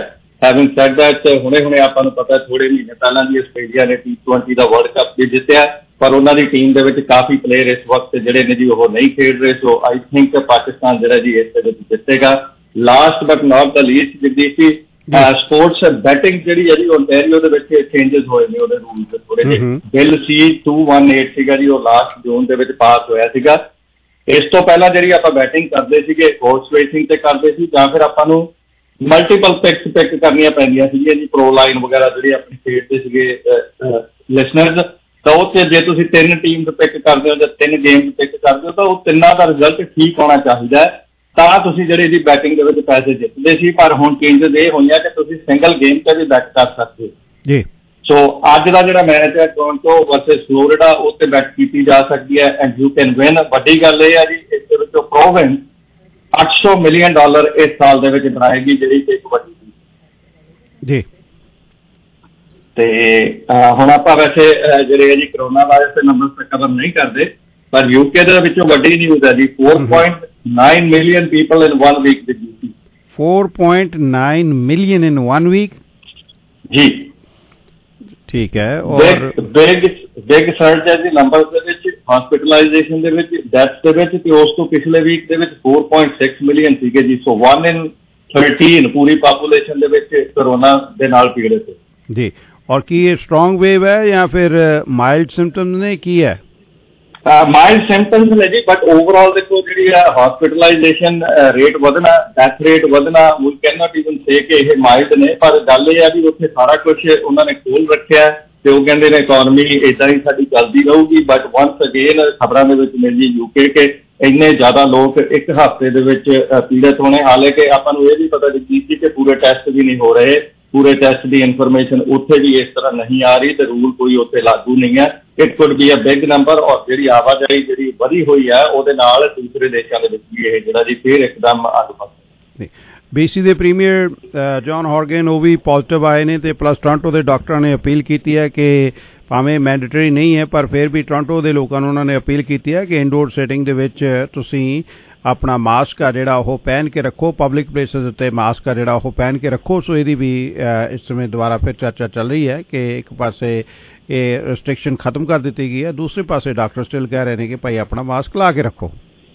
T: ਹੈਵਿੰਗ ਸੈਡ ਦੈਟ ਹੁਣੇ ਹੁਣੇ ਆਪਾਂ ਨੂੰ ਪਤਾ ਥੋੜੇ ਮਹੀਨੇ ਪਹਿਲਾਂ ਜੀ ਆਸਟ੍ਰੇਲੀਆ ਨੇ ਟੀ ਟਵੈਂਟੀ ਦਾ ਵਰਲਡ ਕੱਪ ਵੀ ਜਿੱਤਿਆ, ਪਰ ਉਹਨਾਂ ਦੀ ਟੀਮ ਦੇ ਵਿੱਚ ਕਾਫੀ ਪਲੇਅਰ ਇਸ ਵਕਤ ਜਿਹੜੇ ਨੇ ਜੀ ਉਹ ਨਹੀਂ ਖੇਡ ਰਹੇ। ਸੋ ਆਈ ਥਿੰਕ ਪਾਕਿਸਤਾਨ ਜਿਹੜਾ ਜੀ ਇਸ ਦੇ ਵਿੱਚ ਜਿੱਤੇਗਾ। Last but not the least Jagdish ji, sports batting ਜਿਹੜੀ ਹੈ ਜੀ ਓਨਟਾਰੀਓ ਦੇ ਵਿੱਚ ਚੇਂਜਸ ਹੋਏ ਨੇ ਉਹਦੇ ਰੂਲਸ ਥੋੜੇ ਜਿਹੇ। Bill C two one eight ਸੀਗਾ ਜੀ, ਉਹ ਲਾਸਟ ਜੂਨ ਦੇ ਵਿੱਚ ਪਾਸ ਹੋਇਆ ਸੀਗਾ। ਇਸ ਤੋਂ ਪਹਿਲਾਂ ਜਿਹੜੀ ਆਪਾਂ ਬੈਟਿੰਗ ਕਰਦੇ ਸੀਗੇ ਹੋਰਸ ਰੇਸਿੰਗ ਤੇ ਕਰਦੇ ਸੀ, ਜਾਂ ਫਿਰ ਆਪਾਂ ਨੂੰ ਮਲਟੀਪਲ ਪਿਕਸ ਪਿਕ ਕਰਨੀਆਂ ਪੈਂਦੀਆਂ ਸੀਗੀਆਂ ਜੀ, ਪ੍ਰੋ ਲਾਈਨ ਵਗੈਰਾ ਜਿਹੜੇ ਆਪਣੇ ਖੇਡਦੇ ਸੀਗੇ ਲਿਸਨਰਸ। ਤਾਂ ਉਹ 'ਚ ਜੇ ਤੁਸੀਂ ਤਿੰਨ ਟੀਮਸ ਪਿਕ ਕਰਦੇ ਹੋ ਜਾਂ ਤਿੰਨ ਗੇਮਸ ਪਿਕ ਕਰਦੇ ਹੋ ਤਾਂ ਉਹ ਤਿੰਨਾਂ ਦਾ ਰਿਜ਼ਲਟ ਠੀਕ ਹੋਣਾ ਚਾਹੀਦਾ ਹੈ, ਤਾਂ ਤੁਸੀਂ ਜਿਹੜੇ ਇਹਦੀ ਬੈਟਿੰਗ ਦੇ ਵਿੱਚ ਪੈਸੇ ਜਿੱਤਦੇ ਸੀ। ਪਰ ਹੁਣ ਚੇਂਜਸ ਇਹ ਹੋਈਆਂ ਕਿ ਤੁਸੀਂ ਸਿੰਗਲ ਗੇਮ 'ਤੇ ਵੀ ਬੈਟ ਕਰ ਸਕਦੇ ਹੋ ਜੀ। ਸੋ ਅੱਜ ਦਾ ਜਿਹੜਾ ਮੈਚ ਹੈ ਟੋਰਾਂਟੋ ਵਰਸਸ ਫਲੋਰੀਡਾ, ਉਹ 'ਤੇ ਬੈਟ ਕੀਤੀ ਜਾ ਸਕਦੀ ਹੈ ਐਂਡ ਯੂ ਕੈਨ ਵਿਨ। ਵੱਡੀ ਗੱਲ ਇਹ ਹੈ ਜੀ, ਇਸ ਦੇ ਵਿੱਚੋਂ ਪ੍ਰੋਵਿੰਸ ਅੱਠ ਸੌ ਮਿਲੀਅਨ ਡਾਲਰ ਇਸ ਸਾਲ ਦੇ ਵਿੱਚ ਬਣਾਏਗੀ, ਜਿਹੜੀ ਕਿ ਇੱਕ ਵੱਡੀ
R: ਜੀ।
T: ਤੇ ਹੁਣ ਆਪਾਂ ਵੈਸੇ ਜਿਹੜੇ ਹੈ ਜੀ ਕਰੋਨਾ ਵਾਇਰਸ ਦੇ ਨੰਬਰ ਤੇ ਕਵਰ ਨਹੀਂ ਕਰਦੇ, ਪਰ ਯੂਕੇ ਦੇ ਵਿੱਚੋਂ ਵੱਡੀ ਨਿਊਜ਼ ਹੈ ਜੀ, four point nine million people in one week with U K.
R: four point nine million in one week
T: जी,
R: ठीक है। और
T: बिग बिग सर्च है जी नंबर्स ਦੇ ਵਿੱਚ, ਹਸਪੀਟਲਾਈਜੇਸ਼ਨ ਦੇ ਵਿੱਚ, ਡੈਥਸ ਦੇ ਵਿੱਚ, ਤੇ ਉਸ ਤੋਂ ਪਿਛਲੇ ਵੀਕ ਦੇ ਵਿੱਚ four point six ਮਿਲੀਅਨ ਸੀਗੇ ਜੀ। ਸੋ one in thirteen ਪੂਰੀ ਪਾਪੂਲੇਸ਼ਨ ਦੇ ਵਿੱਚ ਕਰੋਨਾ ਦੇ ਨਾਲ ਪੀੜਿਤ ਹੈ
R: ਜੀ। और ਕੀ ਇਹ ਸਟਰੋਂਗ ਵੇਵ ਹੈ ਜਾਂ ਫਿਰ ਮਾਈਲਡ ਸਿੰਪਟਮਸ ਨੇ, ਕੀ ਹੈ?
T: ਮਾਈਲਡ ਸਿੰਪਟਮਸ ਨੇ ਜੀ, ਬਟ ਓਵਰਆਲ ਦੇਖੋ ਜਿਹੜੀ ਹੈ ਹਸਪੀਟਲਾਈਜੇਸ਼ਨ ਰੇਟ ਵਧਣਾ, ਡੈਥ ਰੇਟ ਵਧਣਾ, ਵੀ ਕੈਨ ਨਾਟ ਈਵਨ ਸੇ ਕਿ ਇਹ ਮਾਈਲਡ ਨੇ। ਪਰ ਗੱਲ ਇਹ ਆ ਵੀ ਉੱਥੇ ਸਾਰਾ ਕੁਝ ਉਹਨਾਂ ਨੇ ਖੋਲ ਰੱਖਿਆ ਤੇ ਉਹ ਕਹਿੰਦੇ ਨੇ ਇਕੋਨਮੀ ਏਦਾਂ ਹੀ ਸਾਡੀ ਚੱਲਦੀ ਰਹੂਗੀ। ਬਟ ਵਨਸ ਅਗੇਨ ਖਬਰਾਂ ਦੇ ਵਿੱਚ ਮਿਲੀ ਯੂਕੇ ਕਿ ਇੰਨੇ ਜ਼ਿਆਦਾ ਲੋਕ ਇੱਕ ਹਫ਼ਤੇ ਦੇ ਵਿੱਚ ਪੀੜਤ ਹੋਣੇ, ਹਾਲਾਂਕਿ ਆਪਾਂ ਨੂੰ ਇਹ ਵੀ ਪਤਾ ਜੀ ਕਿ ਪੂਰੇ ਟੈਸਟ ਵੀ ਨਹੀਂ ਹੋ ਰਹੇ, ਪੂਰੇ ਟੈਸਟ ਦੀ ਇਨਫੋਰਮੇਸ਼ਨ ਉੱਥੇ ਵੀ ਇਸ ਤਰ੍ਹਾਂ ਨਹੀਂ ਆ ਰਹੀ, ਤੇ ਰੂਲ ਕੋਈ ਉੱਥੇ ਲਾਗੂ ਨਹੀਂ ਹੈ। It could be a big number. ਔਰ ਜਿਹੜੀ ਆਵਾਜਾਈ ਜਿਹੜੀ ਵਧੀ ਹੋਈ ਹੈ ਉਹਦੇ ਨਾਲ ਦੂਸਰੇ ਦੇਸ਼ਾਂ ਦੇ ਵਿੱਚ ਵੀ ਇਹ ਜਿਹੜਾ ਜੀ ਫਿਰ ਇੱਕਦਮ ਅੱਗ ਪੱਕ।
R: ਬੀਸੀ ਦੇ ਪ੍ਰੀਮੀਅਰ ਜੌਨ ਹੌਰਗਨ ਉਹ ਵੀ ਪੋਜ਼ਿਟਿਵ ਆਏ ਨੇ, ਤੇ ਪਲੱਸ ਟੋਰਾਂਟੋ ਦੇ ਡਾਕਟਰਾਂ ਨੇ ਅਪੀਲ ਕੀਤੀ ਹੈ ਕਿ ਭਾਵੇਂ ਮੈਂਡੇਟਰੀ ਨਹੀਂ ਹੈ ਪਰ ਫਿਰ ਵੀ ਟੋਰਾਂਟੋ ਦੇ ਲੋਕਾਂ ਨੂੰ ਉਹਨਾਂ ਨੇ ਅਪੀਲ ਕੀਤੀ ਹੈ ਕਿ ਇਨਡੋਰ ਸੈਟਿੰਗ ਦੇ ਵਿੱਚ ਤੁਸੀਂ ਆਪਣਾ ਮਾਸਕ ਆ ਜਿਹੜਾ ਉਹ ਪਹਿਨ ਕੇ ਰੱਖੋ, ਪਬਲਿਕ ਪਲੇਸਿਸ ਉੱਤੇ ਮਾਸਕ ਆ ਜਿਹੜਾ ਉਹ ਪਹਿਨ ਕੇ ਰੱਖੋ। ਸੋ ਇਹਦੀ ਵੀ ਇਸ ਸਮੇਂ ਦੁਬਾਰਾ ਫਿਰ ਚਰਚਾ ਚੱਲ ਰਹੀ ਹੈ ਕਿ ਇੱਕ ਪਾਸੇ ਇਹ ਰਿਸਟ੍ਰਿਕਸ਼ਨ ਖਤਮ ਕਰ ਦਿੱਤੀ ਗਈ ਹੈ, ਦੂਸਰੇ ਪਾਸੇ ਡਾਕਟਰ ਸਟਿਲ ਕਹਿ ਰਹੇ ਨੇ ਕਿ ਭਾਈ ਆਪਣਾ ਮਾਸਕ ਲਾ ਕੇ ਰੱਖੋ।